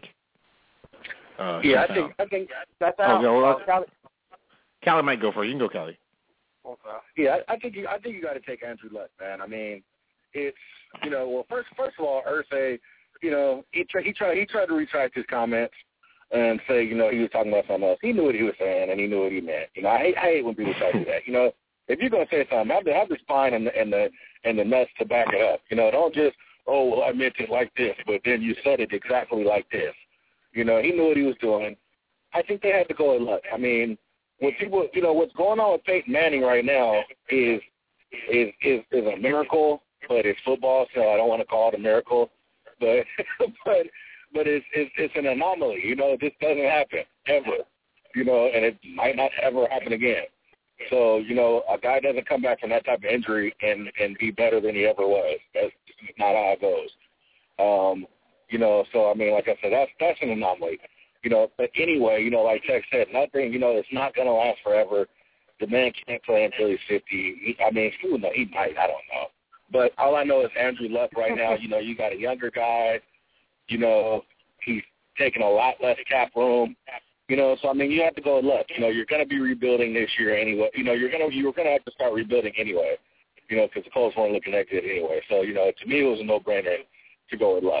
Uh, yeah, I think I think that's how. Oh, well, Callie. Callie might go first. You can go, Callie. Yeah, I think you I think you got to take Andrew Luck, man. I mean, it's you know, well, first first of all, Irsay, you know, he tried he tried he tried to retract his comments and say, you know, he was talking about something else. He knew what he was saying and he knew what he meant. You know, I hate I hate when people try to do that. You know. If you're gonna say something, have the have the spine and the and the and the nuts to back it up. You know, don't just oh well, I meant it like this, but then you said it exactly like this. You know, he knew what he was doing. I think they had to go with Luck. I mean, when people, you know, what's going on with Peyton Manning right now is is is, is a miracle, but it's football, so I don't want to call it a miracle. But but but it's it's it's an anomaly. You know, this doesn't happen ever. You know, and it might not ever happen again. So, you know, a guy doesn't come back from that type of injury and, and be better than he ever was. That's not how it goes. Um, you know, so, I mean, like I said, that's that's an anomaly. You know, but anyway, you know, like Tex said, nothing, you know, it's not going to last forever. The man can't play until he's fifty. He, I mean, who knows? He might. I don't know. But all I know is Andrew Luck right now, you know, you got a younger guy. You know, he's taking a lot less cap room. You know, so I mean, you have to go with Luck. You know, you're going to be rebuilding this year anyway. You know, you're going to you're going to have to start rebuilding anyway. You know, because the Colts weren't looking that good anyway. So you know, to me, it was a no-brainer to go with Luck.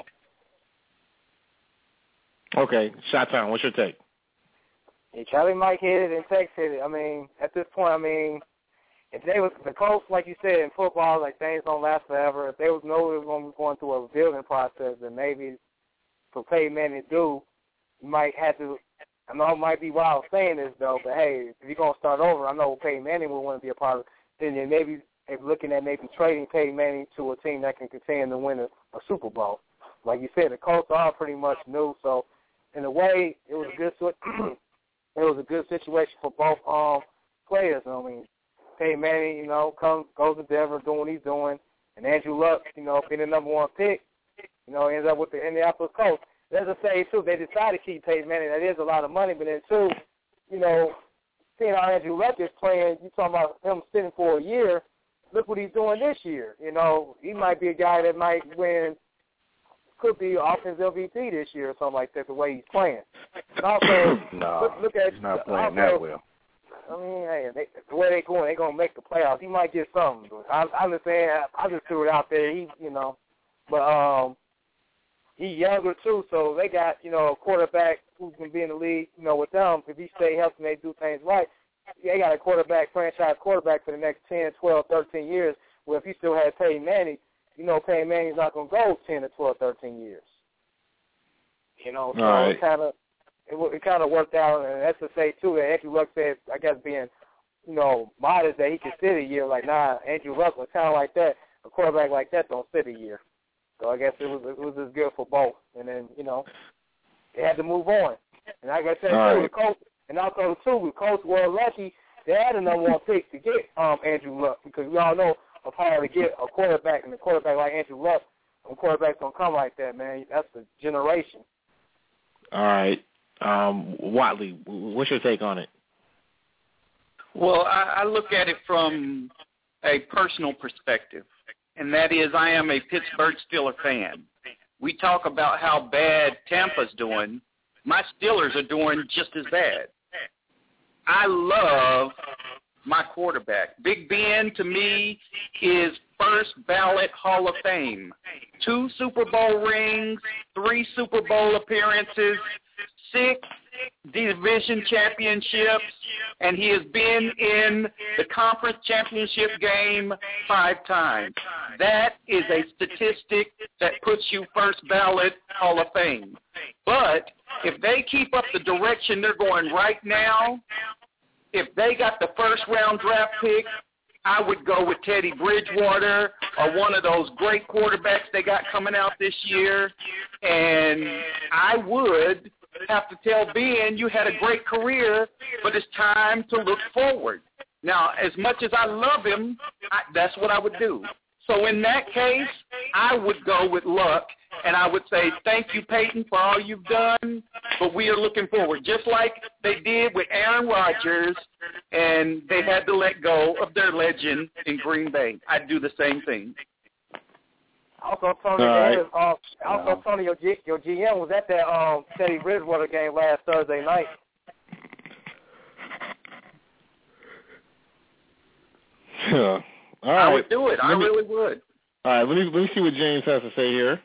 Okay, Shot Town, what's your take? Yeah, Charlie Mike hit it and Tex hit it. I mean, at this point, I mean, if they was the Colts, like you said, in football, like things don't last forever. If they was know they was going to be going through a rebuilding process, then maybe for Peyton Manning to do, you might have to. I know it might be wild saying this, though, but, hey, if you're going to start over, I know Peyton Manning would want to be a part of it. Then maybe if looking at maybe trading Peyton Manning to a team that can contend to win a, a Super Bowl. Like you said, the Colts are pretty much new, so in a way, it was a good it was a good situation for both um, players. I mean, Peyton Manning, you know, comes goes to Denver doing what he's doing, and Andrew Luck, you know, being the number one pick, you know, ends up with the Indianapolis Colts. As I say, too, they decided to keep Peyton Manning. That is a lot of money, but then, too, you know, seeing how Andrew Luck is playing, you talking about him sitting for a year, look what he's doing this year. You know, he might be a guy that might win, could be offensive M V P this year or something like that, the way he's playing. And also, no, look, look at, he's not playing also, that well. I mean, hey, they, the way they're going, they're going to make the playoffs. He might get something. I, I'm just saying, I just threw it out there. He, you know, but, um, he's younger, too, so they got, you know, a quarterback who's going to be in the league, you know, with them. If he stay healthy and they do things right, they got a quarterback, franchise quarterback for the next ten, twelve, thirteen years, where if you still had Peyton Manning, you know Peyton Manning's not going to go ten to twelve, thirteen years. You know, so right. it kind of it, it kind of worked out, and that's to say, too, that Andrew Luck said, I guess, being, you know, modest that he could sit a year. Like, nah, Andrew Luck was kind of like that. A quarterback like that don't sit a year. So I guess it was it was as good for both. And then, you know, they had to move on. And like I said, too, right. the Colts, and also, too, the Colts were lucky they had a number one pick to get um, Andrew Luck, because we all know of hard to get a quarterback, and a quarterback like Andrew Luck, a quarterback's going to come like that, man. That's the generation. All right. Um, Watley, what's your take on it? Well, I, I look at it from a personal perspective, and that is I am a Pittsburgh Steelers fan. We talk about how bad Tampa's doing. My Steelers are doing just as bad. I love my quarterback. Big Ben, to me, is first ballot Hall of Fame. Two Super Bowl rings, three Super Bowl appearances, six division championships, and he has been in the conference championship game five times. That is a statistic that puts you first ballot Hall of Fame. But if they keep up the direction they're going right now, if they got the first round draft pick, I would go with Teddy Bridgewater or one of those great quarterbacks they got coming out this year. And I would have to tell Ben, you had a great career, but it's time to look forward. Now, as much as I love him, I, that's what I would do. So in that case, I would go with Luck, and I would say thank you, Peyton, for all you've done, but we are looking forward, just like they did with Aaron Rodgers, and they had to let go of their legend in Green Bay. I'd do the same thing. Also, Tony, right. uh, also Tony, your, G, your G M was at that um, Teddy Bridgewater game last Thursday night. Yeah. All right. I would do it. I me, really would. All right. Let me let me see what James has to say here.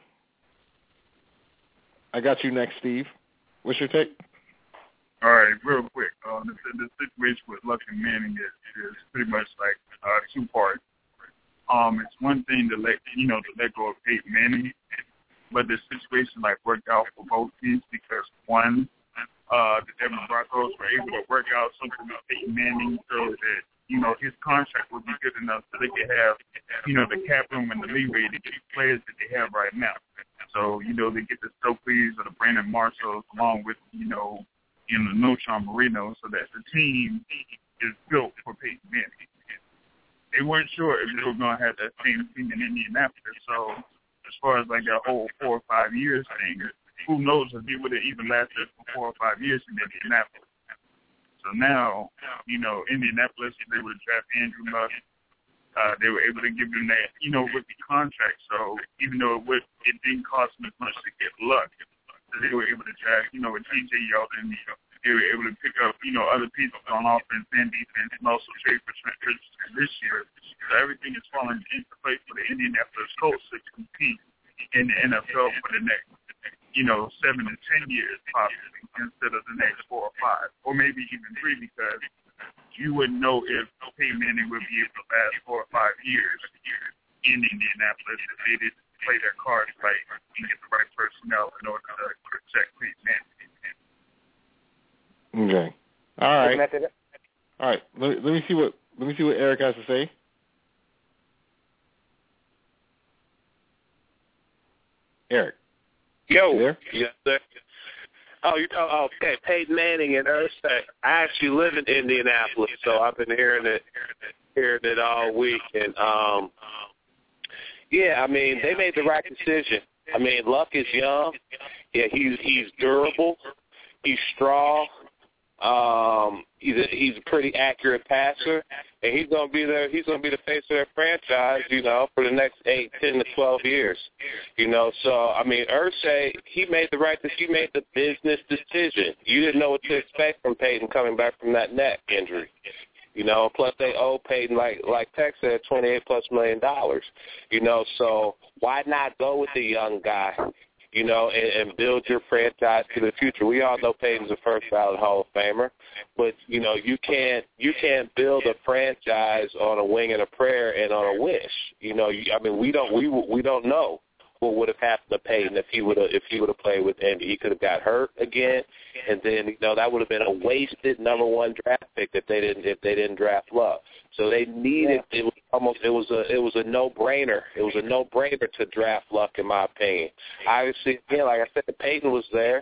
I got you next, Steve. What's your take? All right, real quick. Uh, the, the situation with Luck and Manning is, is pretty much like uh, two parts. Um, it's one thing to let you know to let go of Peyton Manning, but the situation like worked out for both teams because one, uh, the Denver Broncos were able to work out something with Peyton Manning so that you know his contract would be good enough so they could have you know the cap room and the leeway to get players that they have right now. So you know they get the Stokely's or the Brandon Marshalls along with you know you know Knowshon Moreno so that the team is built for Peyton Manning. They weren't sure if they were going to have that same team in Indianapolis. So as far as like that whole four or five years thing, who knows if they would have even lasted for four or five years in Indianapolis. So now, you know, Indianapolis, they would have drafted Andrew Luck. Uh, they were able to give him that, you know, rookie contract. So even though it, would, it didn't cost them as much to get Luck, so they were able to draft, you know, with T J Yeldon, you know, they were able to pick up, you know, other pieces on offense and defense and also trade for Trent Richardson this year. So everything is falling into place for the Indianapolis Colts to compete in the N F L for the next, you know, seven to ten years possibly instead of the next four or five, or maybe even three because you wouldn't know if Peyton Manning would be able to last four or five years in Indianapolis if they didn't play their cards right and get the right personnel in order to protect Peyton Manning. Okay. All right. All right. Let me, let me see what let me see what Eric has to say. Eric. Yo. You there? Yes, sir. Oh, you oh, okay. Peyton Manning and Irsay. I actually live in Indianapolis, so I've been hearing it, hearing it all week. And um, yeah, I mean, they made the right decision. I mean, Luck is young. Yeah, he's he's durable. He's strong. Um, he's a, he's a pretty accurate passer, and he's gonna be there. He's gonna be the face of their franchise, you know, for the next eight, ten to twelve years, you know. So I mean, Irsay, he made the right. He made the business decision. You didn't know what to expect from Peyton coming back from that neck injury, you know. Plus, they owe Peyton, like like Tex said, twenty-eight plus million dollars, you know. So why not go with the young guy? You know, and, and build your franchise to the future. We all know Peyton's a first ballot Hall of Famer, but you know you can't you can't build a franchise on a wing and a prayer and on a wish. You know, you, I mean, we don't we we don't know what would have happened to Peyton if he would have if he would have played with Indy. He could have got hurt again, and then you know that would have been a wasted number one draft pick if they didn't if they didn't draft Luck. So they needed yeah. it was almost it was a it was a no brainer. It was a no brainer to draft Luck in my opinion. Obviously, again, like I said, Peyton was there, but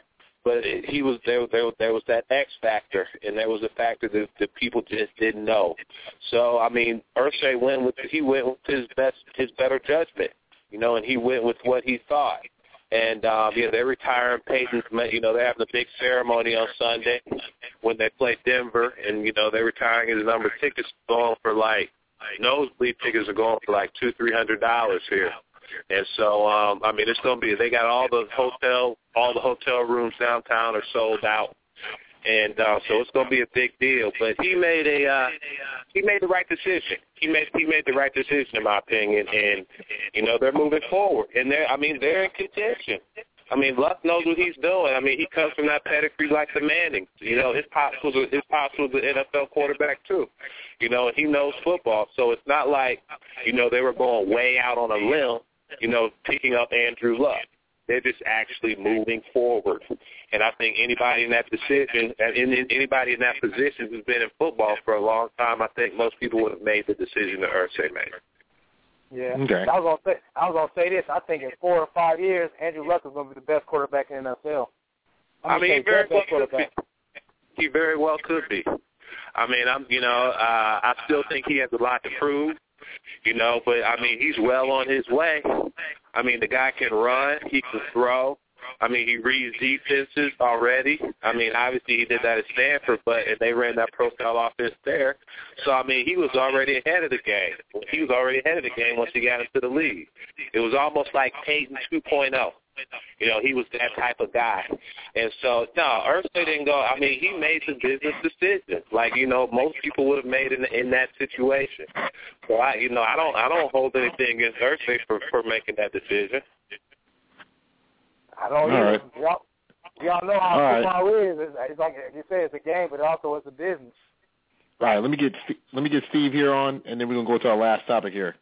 but it, he was there. There, there was that X factor, and there was a factor that, that people just didn't know. So I mean, Irsay went with he went with his best, his better judgment, you know, and he went with what he thought. And um, yeah, they're retiring Peyton. You know, they're having a big ceremony on Sunday when they play Denver, and you know they're retiring his number. Tickets going for like nosebleed tickets are going for like two, three hundred dollars here. And so, um, I mean, it's going to be, they got all the hotel, all the hotel rooms downtown are sold out. And uh, so it's going to be a big deal. But he made a, uh, he made the right decision. He made, he made the right decision, in my opinion. And, you know, they're moving forward. And they're, I mean, they're in contention. I mean, Luck knows what he's doing. I mean, he comes from that pedigree like the Mannings. You know, his pops was a, his pops was an N F L quarterback too. You know, and he knows football. So it's not like, you know, they were going way out on a limb, you know, picking up Andrew Luck. They're just actually moving forward. And I think anybody in that decision, and anybody in that position who's been in football for a long time, I think most people would have made the decision that Irsay made. Yeah. Okay. I was gonna say I was gonna say this. I think in four or five years, Andrew Luck is gonna be the best quarterback in the N F L. I mean, he very well could be. He very well could be. I mean, I'm, you know, uh, I still think he has a lot to prove. You know, but, I mean, he's well on his way. I mean, the guy can run. He can throw. I mean, he reads defenses already. I mean, obviously he did that at Stanford, but and they ran that pro-style offense there. So, I mean, he was already ahead of the game. He was already ahead of the game once he got into the league. It was almost like Peyton two point oh. You know, he was that type of guy. And so, no, Irsay didn't go. I mean, he made some business decisions, like, you know, most people would have made in in that situation. So, I, you know, I don't I don't hold anything against Irsay for, for making that decision. I don't All either. right. Y'all, y'all know how All football is. It's, it's like you said, it's a game, but also it's a business. All right, let me get let me get Steve here on, and then we're gonna go to our last topic here.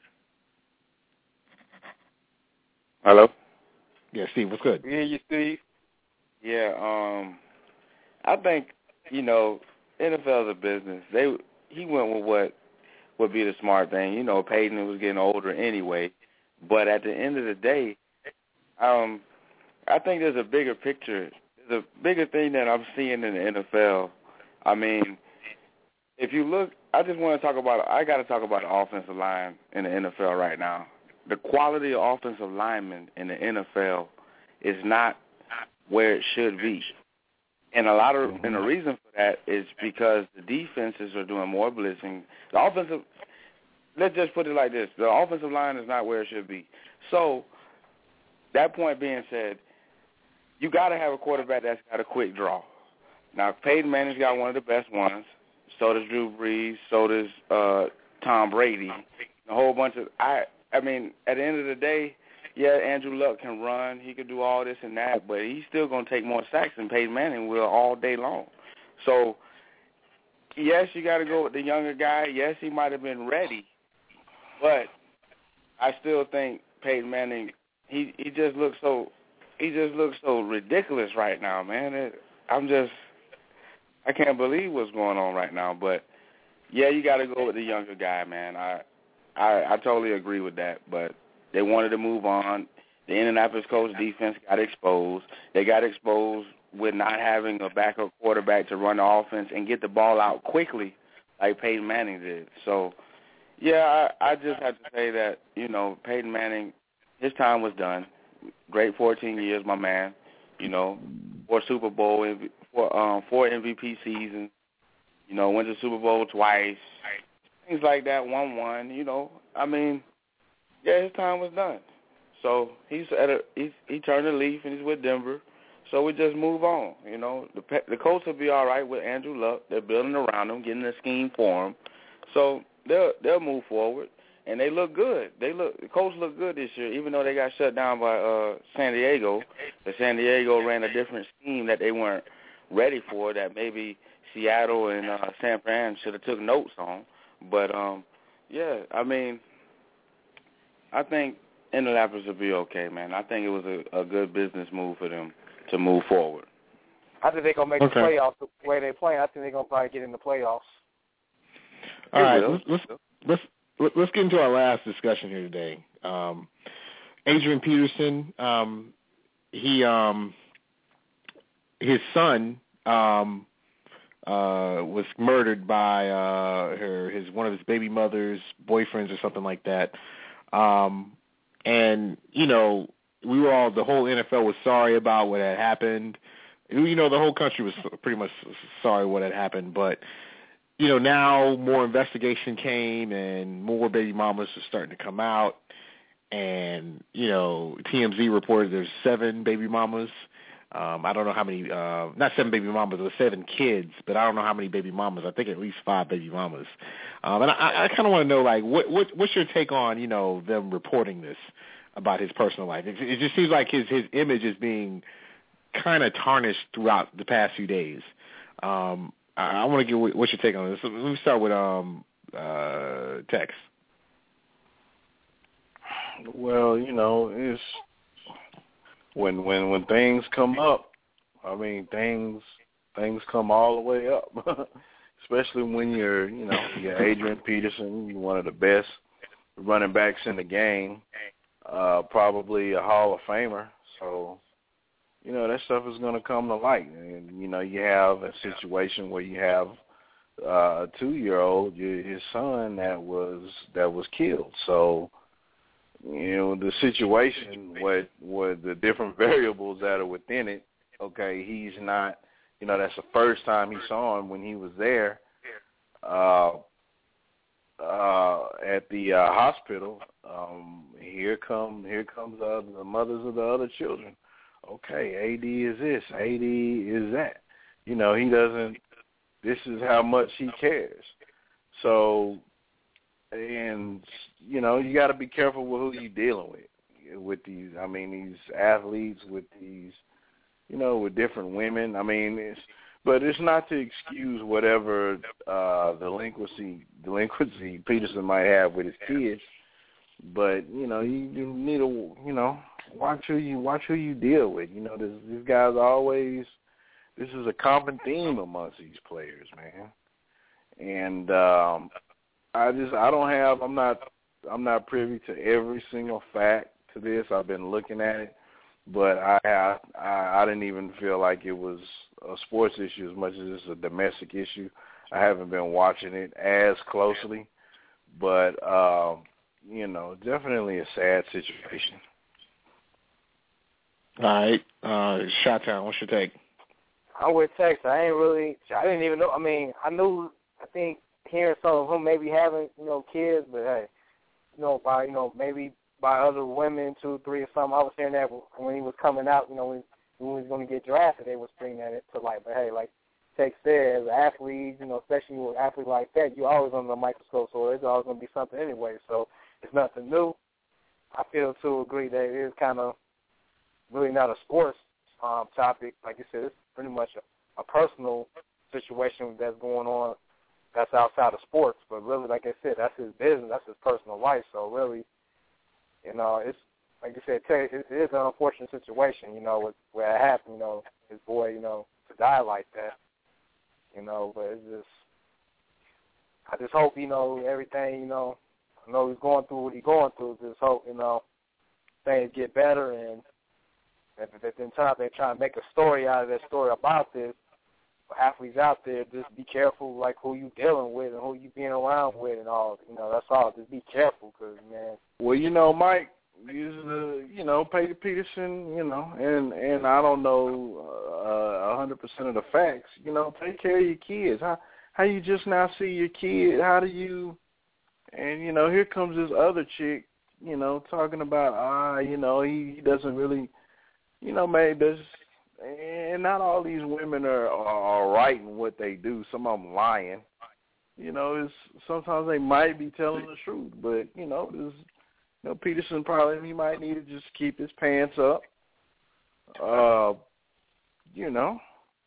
Hello. Yeah, Steve, what's good? Yeah, you, Steve. Yeah, um, I think you know, N F L is a business. They he went with what would be the smart thing. You know, Peyton was getting older anyway, but at the end of the day, um, I think there's a bigger picture. There's a bigger thing that I'm seeing in the N F L. I mean, if you look, I just want to talk about. I got to talk about the offensive line in the N F L right now. The quality of offensive linemen in the N F L is not where it should be. And a lot of and the reason for that is because the defenses are doing more blitzing. The offensive, let's just put it like this: the offensive line is not where it should be. So, that point being said, you got to have a quarterback that's got a quick draw. Now, Peyton Manning's got one of the best ones. So does Drew Brees. So does uh, Tom Brady. A whole bunch of I. I mean, at the end of the day, yeah, Andrew Luck can run. He can do all this and that, but he's still going to take more sacks than Peyton Manning will all day long. So, yes, you got to go with the younger guy. Yes, he might have been ready, but I still think Peyton Manning, he, he just looks so he just looks so ridiculous right now, man. It, I'm just I can't believe what's going on right now. But yeah, you got to go with the younger guy, man. I. I, I totally agree with that, but they wanted to move on. The Indianapolis Colts defense got exposed. They got exposed with not having a backup quarterback to run the offense and get the ball out quickly like Peyton Manning did. So, yeah, I, I just have to say that, you know, Peyton Manning, his time was done. Great fourteen years, my man. You know, four Super Bowl, four, um, four M V P seasons. You know, went to the Super Bowl twice. Things like that, one one, you know. I mean, yeah, his time was done. So he's at a he's, he turned a leaf and he's with Denver. So we just move on, you know. The the Colts will be all right with Andrew Luck. They're building around him, getting a scheme for him. So they'll they'll move forward, and they look good. They look the Colts look good this year, even though they got shut down by uh, San Diego. But San Diego ran a different scheme that they weren't ready for. That maybe Seattle and uh, San Fran should have took notes on. But, um, yeah, I mean, I think Indianapolis will be okay, man. I think it was a, a good business move for them to move forward. I think they're going to make okay. the playoffs the way they're playing. I think they're going to probably get in the playoffs. All right, let's, let's, let's, let's get into our last discussion here today. Um, Adrian Peterson, um, he um, his son um, uh, was murdered by uh, her his one of his baby mother's boyfriends or something like that. Um, and you know, we were all the whole N F L was sorry about what had happened. You know, the whole country was pretty much sorry what had happened, but you know, now more investigation came and more baby mamas are starting to come out. And, you know, T M Z reported there's seven baby mamas. Um, I don't know how many, uh, not seven baby mamas, but seven kids, but I don't know how many baby mamas. I think at least five baby mamas. Um, and I, I kind of want to know, like, what, what what's your take on, you know, them reporting this about his personal life? It, it just seems like his, his image is being kind of tarnished throughout the past few days. Um I want to get what's your take on this. Let me start with um, uh, Tex. Well, you know, it's when when when things come up. I mean, things things come all the way up, especially when you're, you know, you're Adrian Peterson, you're one of the best running backs in the game, uh, probably a Hall of Famer. So, you know, that stuff is going to come to light. And, you know, you have a situation where you have uh, a two-year-old, his son, that was that was killed. So, you know, the situation, what, what the different variables that are within it, okay, he's not, you know, that's the first time he saw him when he was there uh, uh, at the uh, hospital. Um, here come here comes uh, the mothers of the other children. Okay, A D is this, A D is that. You know, he doesn't, this is how much he cares. So, and, you know, you got to be careful with who you're dealing with, with these, I mean, these athletes, with these, you know, with different women. I mean, it's, but it's not to excuse whatever uh, delinquency, delinquency Peterson might have with his kids. But, you know, you, you need to, you know, watch who you watch who you deal with. You know, this, these guys always, this is a common theme amongst these players, man. And um, I just, I don't have, I'm not, I'm not privy to every single fact to this. I've been looking at it, but I, I, I didn't even feel like it was a sports issue as much as it's a domestic issue. I haven't been watching it as closely, but. Um, You know, definitely a sad situation. All right. Uh, Shot-Town, what's your take? I'm with Tex. I ain't really, I didn't even know. I mean, I knew, I think, hearing some of them maybe having, you know, kids, but hey, you know, by, you know, maybe by other women, two, three or something. I was hearing that when he was coming out, you know, when, when he was going to get drafted, they was bringing that to light. But hey, like Tex said, as an athlete, you know, especially with an athlete like that, you're always under the microscope, so there's always going to be something anyway. So, it's nothing new. I feel to agree that it is kind of really not a sports um, topic. Like you said, it's pretty much a, a personal situation that's going on that's outside of sports. But really, like I said, that's his business. That's his personal life. So really, you know, it's like you said, it is an unfortunate situation, you know, with, where it happened, you know, his boy, you know, to die like that. You know, but it's just, I just hope, you know, everything, you know, I know he's going through what he's going through. Just hope, you know, things get better. And if at the time they try to make a story out of that story about this, athletes out there, just be careful, like, who you dealing with and who you being around with and all. You know, that's all. Just be careful because, man. Well, you know, Mike, use the, you know, Peyton Peterson, you know, and, and I don't know uh, one hundred percent of the facts. You know, take care of your kids. How, how you just now see your kid? How do you... And, you know, here comes this other chick, you know, talking about, ah, you know, he, he doesn't really, you know, man, does, and not all these women are, are, are right in what they do. Some of them lying. You know, it's, sometimes they might be telling the truth, but, you know, this, you know, Peterson probably, he might need to just keep his pants up. Uh, you know.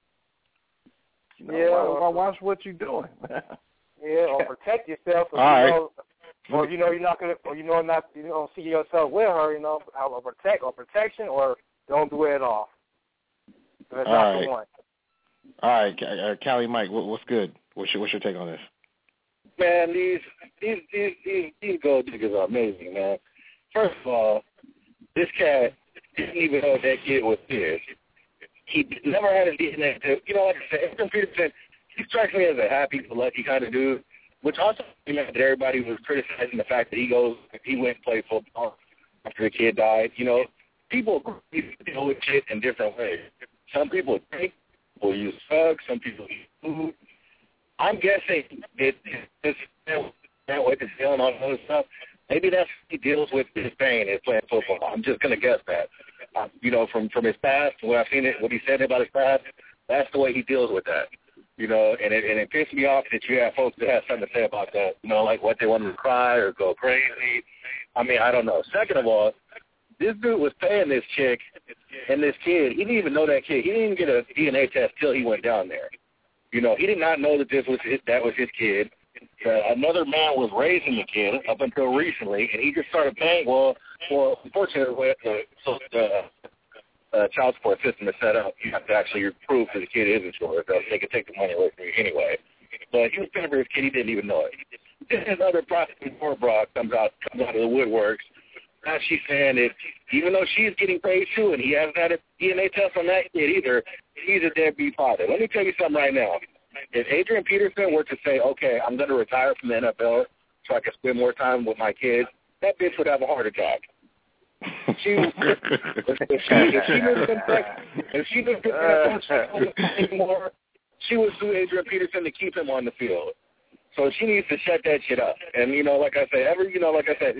You know, yeah. why, why watch what you're doing? Yeah, or protect yourself. Or, All you right. know, or you know you're not gonna, or you know not, you don't see yourself with her. You know, or protect, or protection, or don't do it at all. So that's All not right. the one. All right, uh, Callie, Mike, what, what's good? What's your what's your take on this? Man, these these these these, these gold diggers are amazing, man. First of all, this cat didn't even know that kid was his. he never had a D N A test. You know, like I said, Adrian Peterson, he strikes me as a happy-go-lucky kind of dude, which also meant that everybody was criticizing the fact that he goes, he went and played football after the kid died. You know, people deal with shit in different ways. Some people drink, people use drugs, some people eat food. I'm guessing that this that way, this deal and all that other stuff, maybe that's what he deals with his pain is playing football. I'm just going to guess that. Uh, you know, from, from his past, when I've seen it, what he said about his past, that's the way he deals with that. You know, and it, and it pissed me off that you have folks that have something to say about that. You know, like what they want to cry or go crazy. I mean, I don't know. Second of all, this dude was paying this chick and this kid. He didn't even know that kid. He didn't even get a D N A test till he went down there. You know, he did not know that this was his, that was his kid. Uh, another man was raising the kid up until recently, and he just started paying. Well, well, unfortunately, uh, so the uh, child support system is set up. You have to actually prove that the kid is insured. So they can take the money away from you anyway. But he was paying for his kid. He didn't even know it. Then his other prostitute, Brock, comes out comes out of the woodworks. Now she's saying that even though she's getting paid too, and he hasn't had a D N A test on that kid either, he's a deadbeat father. Let me tell you something right now. If Adrian Peterson were to say, okay, I'm going to retire from the N F L so I can spend more time with my kids, that bitch would have a heart attack. She, if, if she if she didn't if she didn't anymore, she would sue Adrian Peterson to keep him on the field. So she needs to shut that shit up. And, you know, like I said, every, you know, like I said,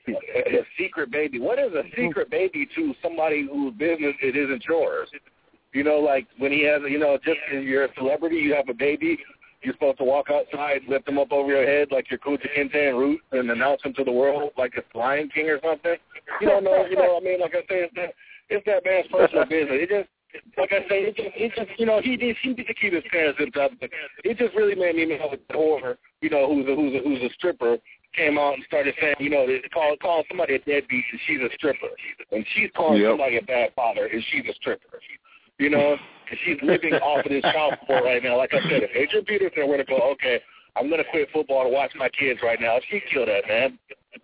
a, a secret baby. What is a secret baby to somebody whose business it isn't yours? You know, like when he has, you know, just because you're a celebrity, you have a baby, you're supposed to walk outside, lift him up over your head like you're Kunta Kinte and Root and announce him to the world like it's Lion King or something. You don't know, you know, I mean, like I say, it's that, it's that man's personal business. It just, like I say, it just, it just, you know, he needs, he needs to keep his parents in touch. It just really made me mad with the whore, you know, who's a, who's a, who's a stripper, came out and started saying, you know, call, call somebody a deadbeat and she's a stripper. And she's calling yep. somebody a bad father and she's a stripper. You know, and she's living off of this child support right now. Like I said, if Adrian Peterson were to go, okay, I'm going to quit football to watch my kids right now, she'd kill that man.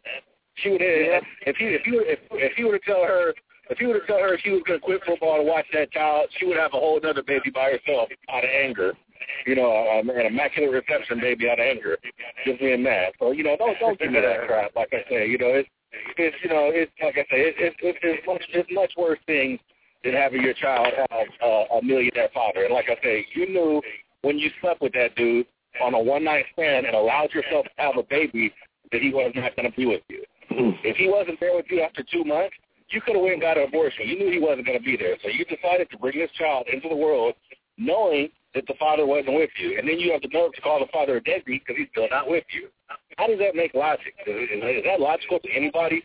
She would have, if he if he if, if he were to tell her if he were to tell her she was going to quit football to watch that child, she would have a whole other baby by herself out of anger. You know, um, an immaculate reception baby out of anger, just being mad. So you know, don't don't give me that crap. Like I say, you know, it's it's you know, it's like I say, it's it's it's much it's much worse things than having your child have uh, a millionaire father. And like I say, you knew when you slept with that dude on a one-night stand and allowed yourself to have a baby that he was not going to be with you. If he wasn't there with you after two months, you could have went and got an abortion. You knew he wasn't going to be there. So you decided to bring this child into the world knowing that the father wasn't with you. And then you have the nerve to call the father a deadbeat because he's still not with you. How does that make logic? Is, is that logical to anybody?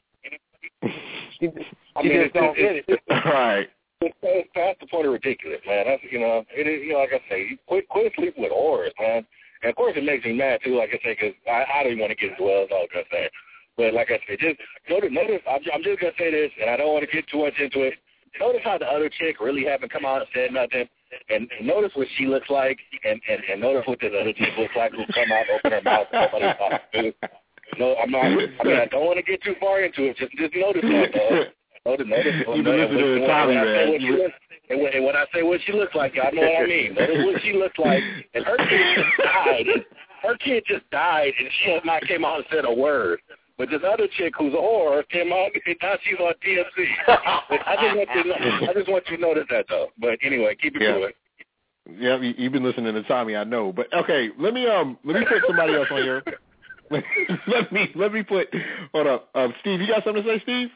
I mean, it's, it's, it's, it's, right. It's, it's past the point of ridiculous, man. That's, you know, it is, you know, like I say, quit, quit sleeping with whores, man. And of course, it makes me mad too, like I say, because I, I don't even want to get into what I was gonna say. But like I said, just notice. notice I'm, I'm just gonna say this, and I don't want to get too much into it. Notice how the other chick really haven't come out and said nothing, and, and notice what she looks like, and, and, and notice what this other chick looks like who come out, open her mouth, and nobody talks to. No, I'm not. I mean, I don't want to get too far into it. Just, just notice that, though. Notice, notice. You've been listening to Tommy, man. And when, and when I say what she looks like, y'all know what I mean. Notice what she looks like. And her kid just died. Her kid just died, and she has not came out and said a word. But this other chick who's a whore came out, and now she's on T M C. I just want you to know, I just want you to notice that, though. But anyway, keep it yeah. going. Yeah, you've been listening to Tommy, I know. But okay, let me um, let me put somebody else on here. let me let me put. Hold up, um, Steve. You got something to say, Steve?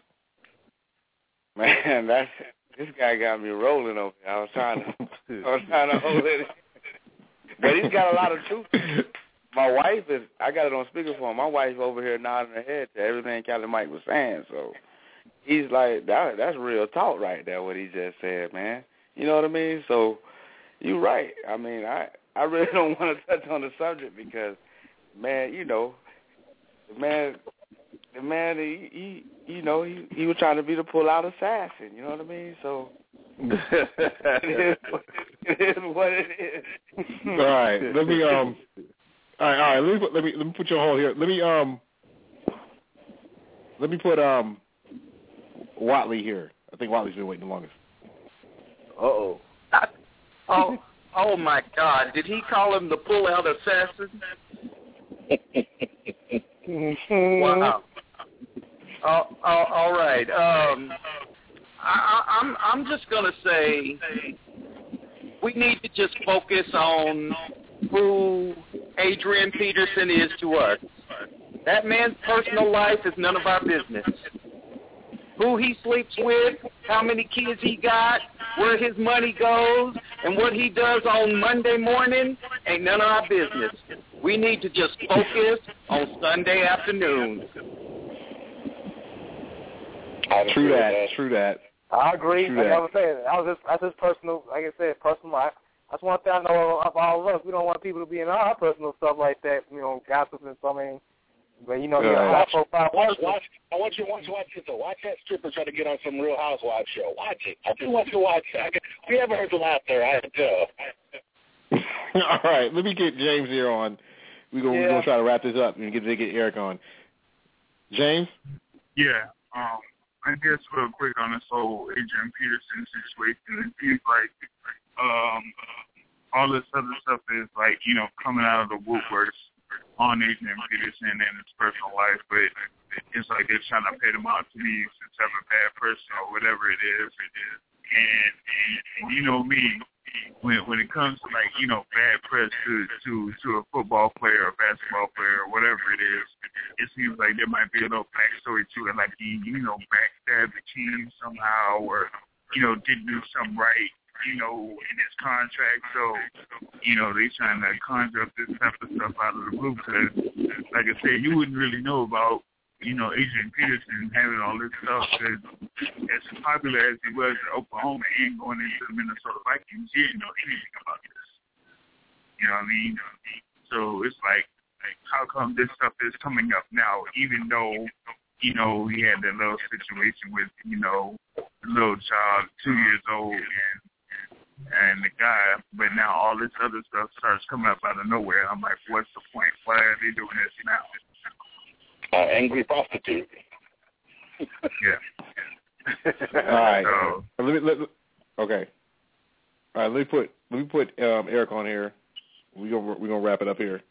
Man, that's this guy got me rolling over here. I was trying to, I was trying to hold it, but he's got a lot of truth. My wife is, I got it on speakerphone. My wife over here nodding her head to everything Captain Mike was saying. So he's like, that, that's real talk right there, what he just said, man. You know what I mean? So you're right. I mean, I, I really don't want to touch on the subject because, man, you know, the man, the man, he, he you know, he, he was trying to be the pull-out assassin. You know what I mean? So it, is, it is what it is. All right. Let me um. All right, all right. Let me put, let me let me put you on hold here. Let me um. Let me put um. Watley here. I think Watley's been waiting the longest. Uh oh. I Oh, oh my God! Did he call him the pull-out assassin? Wow. Oh, oh, all right. Um, I, I'm I'm just gonna say we need to just focus on who Adrian Peterson is to us. That man's personal life is none of our business. Who he sleeps with, how many kids he got, where his money goes, and what he does on Monday morning ain't none of our business. We need to just focus on Sunday afternoon. True that. True that. I agree. True like that. I was saying, that was just that's just personal. Like I said, personal. I, that's one thing I know of all of us. We don't want people to be in our personal stuff like that. You know, gossiping. So I mean, but you know, Yeah, you're a watch, high profile watch, person. watch, I want you to watch, watch this. Though. Watch that stripper try to get on some Real Housewives show. Watch it. I just want you to watch it. I can, we haven't heard the laugh there. I do. All right, let me get James here on. We're gonna, Yeah. we're gonna try to wrap this up and get to get Eric on. James? Yeah. Um, I guess real quick on this whole Adrian Peterson situation, it seems like um, all this other stuff is like, you know, coming out of the woodworks on Adrian Peterson and his personal life, but it's like they're trying to pay them out to be some type of bad person or whatever it is. And, and, and you know me, when when it comes to like, you know, bad press to, to, to a football player or basketball player or whatever it is, it seems like there might be a little backstory to it, like he, you know, backstabbed the team somehow or, you know, didn't do something right, you know, in his contract. So, you know, they trying to conjure up this type of stuff out of the blue because, like I said, you wouldn't really know about, you know, Adrian Peterson having all this stuff because as popular as he was in Oklahoma and going into the Minnesota Vikings, he didn't know anything about this. You know what I mean? So it's like, like how come this stuff is coming up now, even though, you know, he had that little situation with, you know, the little child, two years old, and and the guy, but now all this other stuff starts coming up out of nowhere. I'm like, what's the point? Why are they doing this now? Uh, angry prostitute. Yeah. All right. So, let me, let, okay. All right. Let me put let me put um, Eric on here. We gonna we gonna wrap it up here.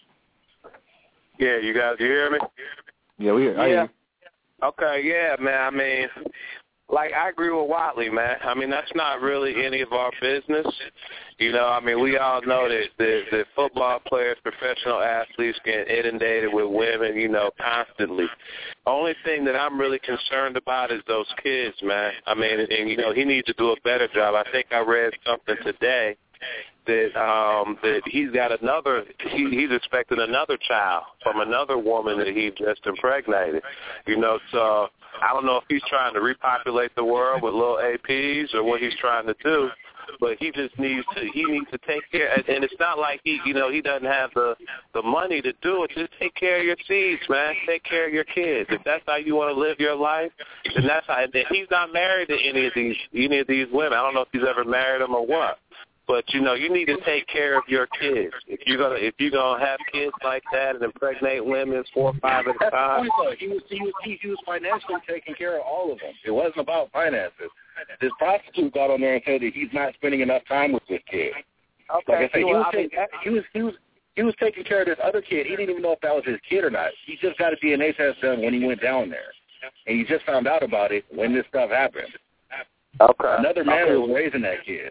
Yeah, you guys, you hear me? Yeah, we hear. I hear you. Okay, yeah, man. I mean, like, I agree with Watley, man. I mean, that's not really any of our business. You know, I mean, we all know that the, the football players, professional athletes get inundated with women, you know, constantly. Only thing that I'm really concerned about is those kids, man. I mean, and, you know, he needs to do a better job. I think I read something today that um that he's got another he, he's expecting another child from another woman that he just impregnated. You know, so I don't know if he's trying to repopulate the world with little A Ps or what he's trying to do, but he just needs to he needs to take care, and it's not like he you know he doesn't have the the money to do it. Just take care of your seeds, man. Take care of your kids. If that's how you want to live your life, then that's how. And he's not married to any of these any of these women. I don't know if he's ever married them or what. But you know, you need to take care of your kids. If you're gonna, if you're gonna have kids like that and impregnate women four or five at a time, He was, he was he, he was financially taking care of all of them. It wasn't about finances. This prostitute got on there and said that he's not spending enough time with this kid. Okay, Like I said, he well, was, I mean, taking, he was he was he was taking care of this other kid. He didn't even know if that was his kid or not. He just got a D N A test done when he went down there, and he just found out about it when this stuff happened. Okay. Another man Okay. was raising that kid.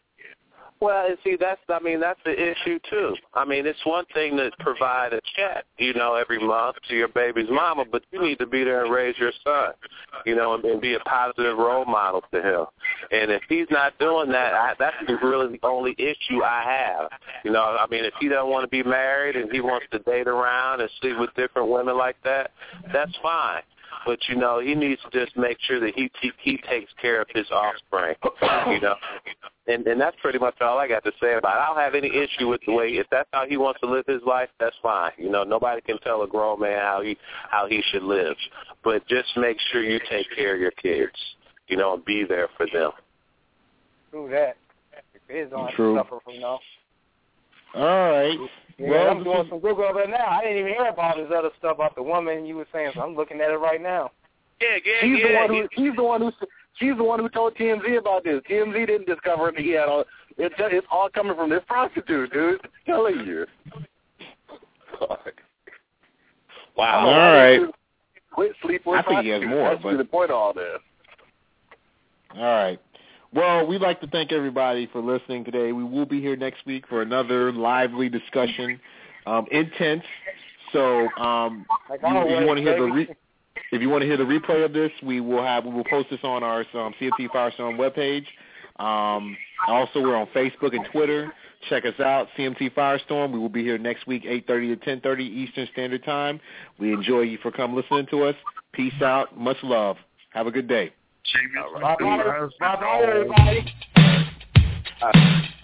well, and see, that's I mean, that's the issue too. I mean, it's one thing to provide a check, you know, every month to your baby's mama, but you need to be there and raise your son, you know, and, and be a positive role model to him. And if he's not doing that, I, that's really the only issue I have. You know, I mean, if he doesn't want to be married and he wants to date around and sleep with different women like that, that's fine. But, you know, he needs to just make sure that he he, he takes care of his offspring, you know. And and that's pretty much all I got to say about it. I don't have any issue with the way, if that's how he wants to live his life, that's fine. You know, nobody can tell a grown man how he how he should live. But just make sure you take care of your kids, you know, and be there for them. True that. Kids don't have True. to suffer from no. All right. Yeah, well, I'm doing some Google over now. I didn't even hear about this other stuff about the woman you were saying, so I'm looking at it right now. Yeah, yeah, She's yeah. the one who she's the one who she's the one who told T M Z about this. T M Z didn't discover that he had all It's it's all coming from this prostitute, dude. I'm telling you. Wow. All right. Quit sleep with I think he has more, That's but the point of all this. All right. Well, we'd like to thank everybody for listening today. We will be here next week for another lively discussion, um, intense. So, um, Like you, if you want to hear the baby. re- if you want to hear the replay of this, we will have we will post this on our um, C M T Firestorm webpage. Um, also, we're on Facebook and Twitter. Check us out, C M T Firestorm. We will be here next week, eight thirty to ten thirty Eastern Standard Time. We enjoy you for coming listening to us. Peace out. Much love. Have a good day. Bye-bye, everybody. Uh,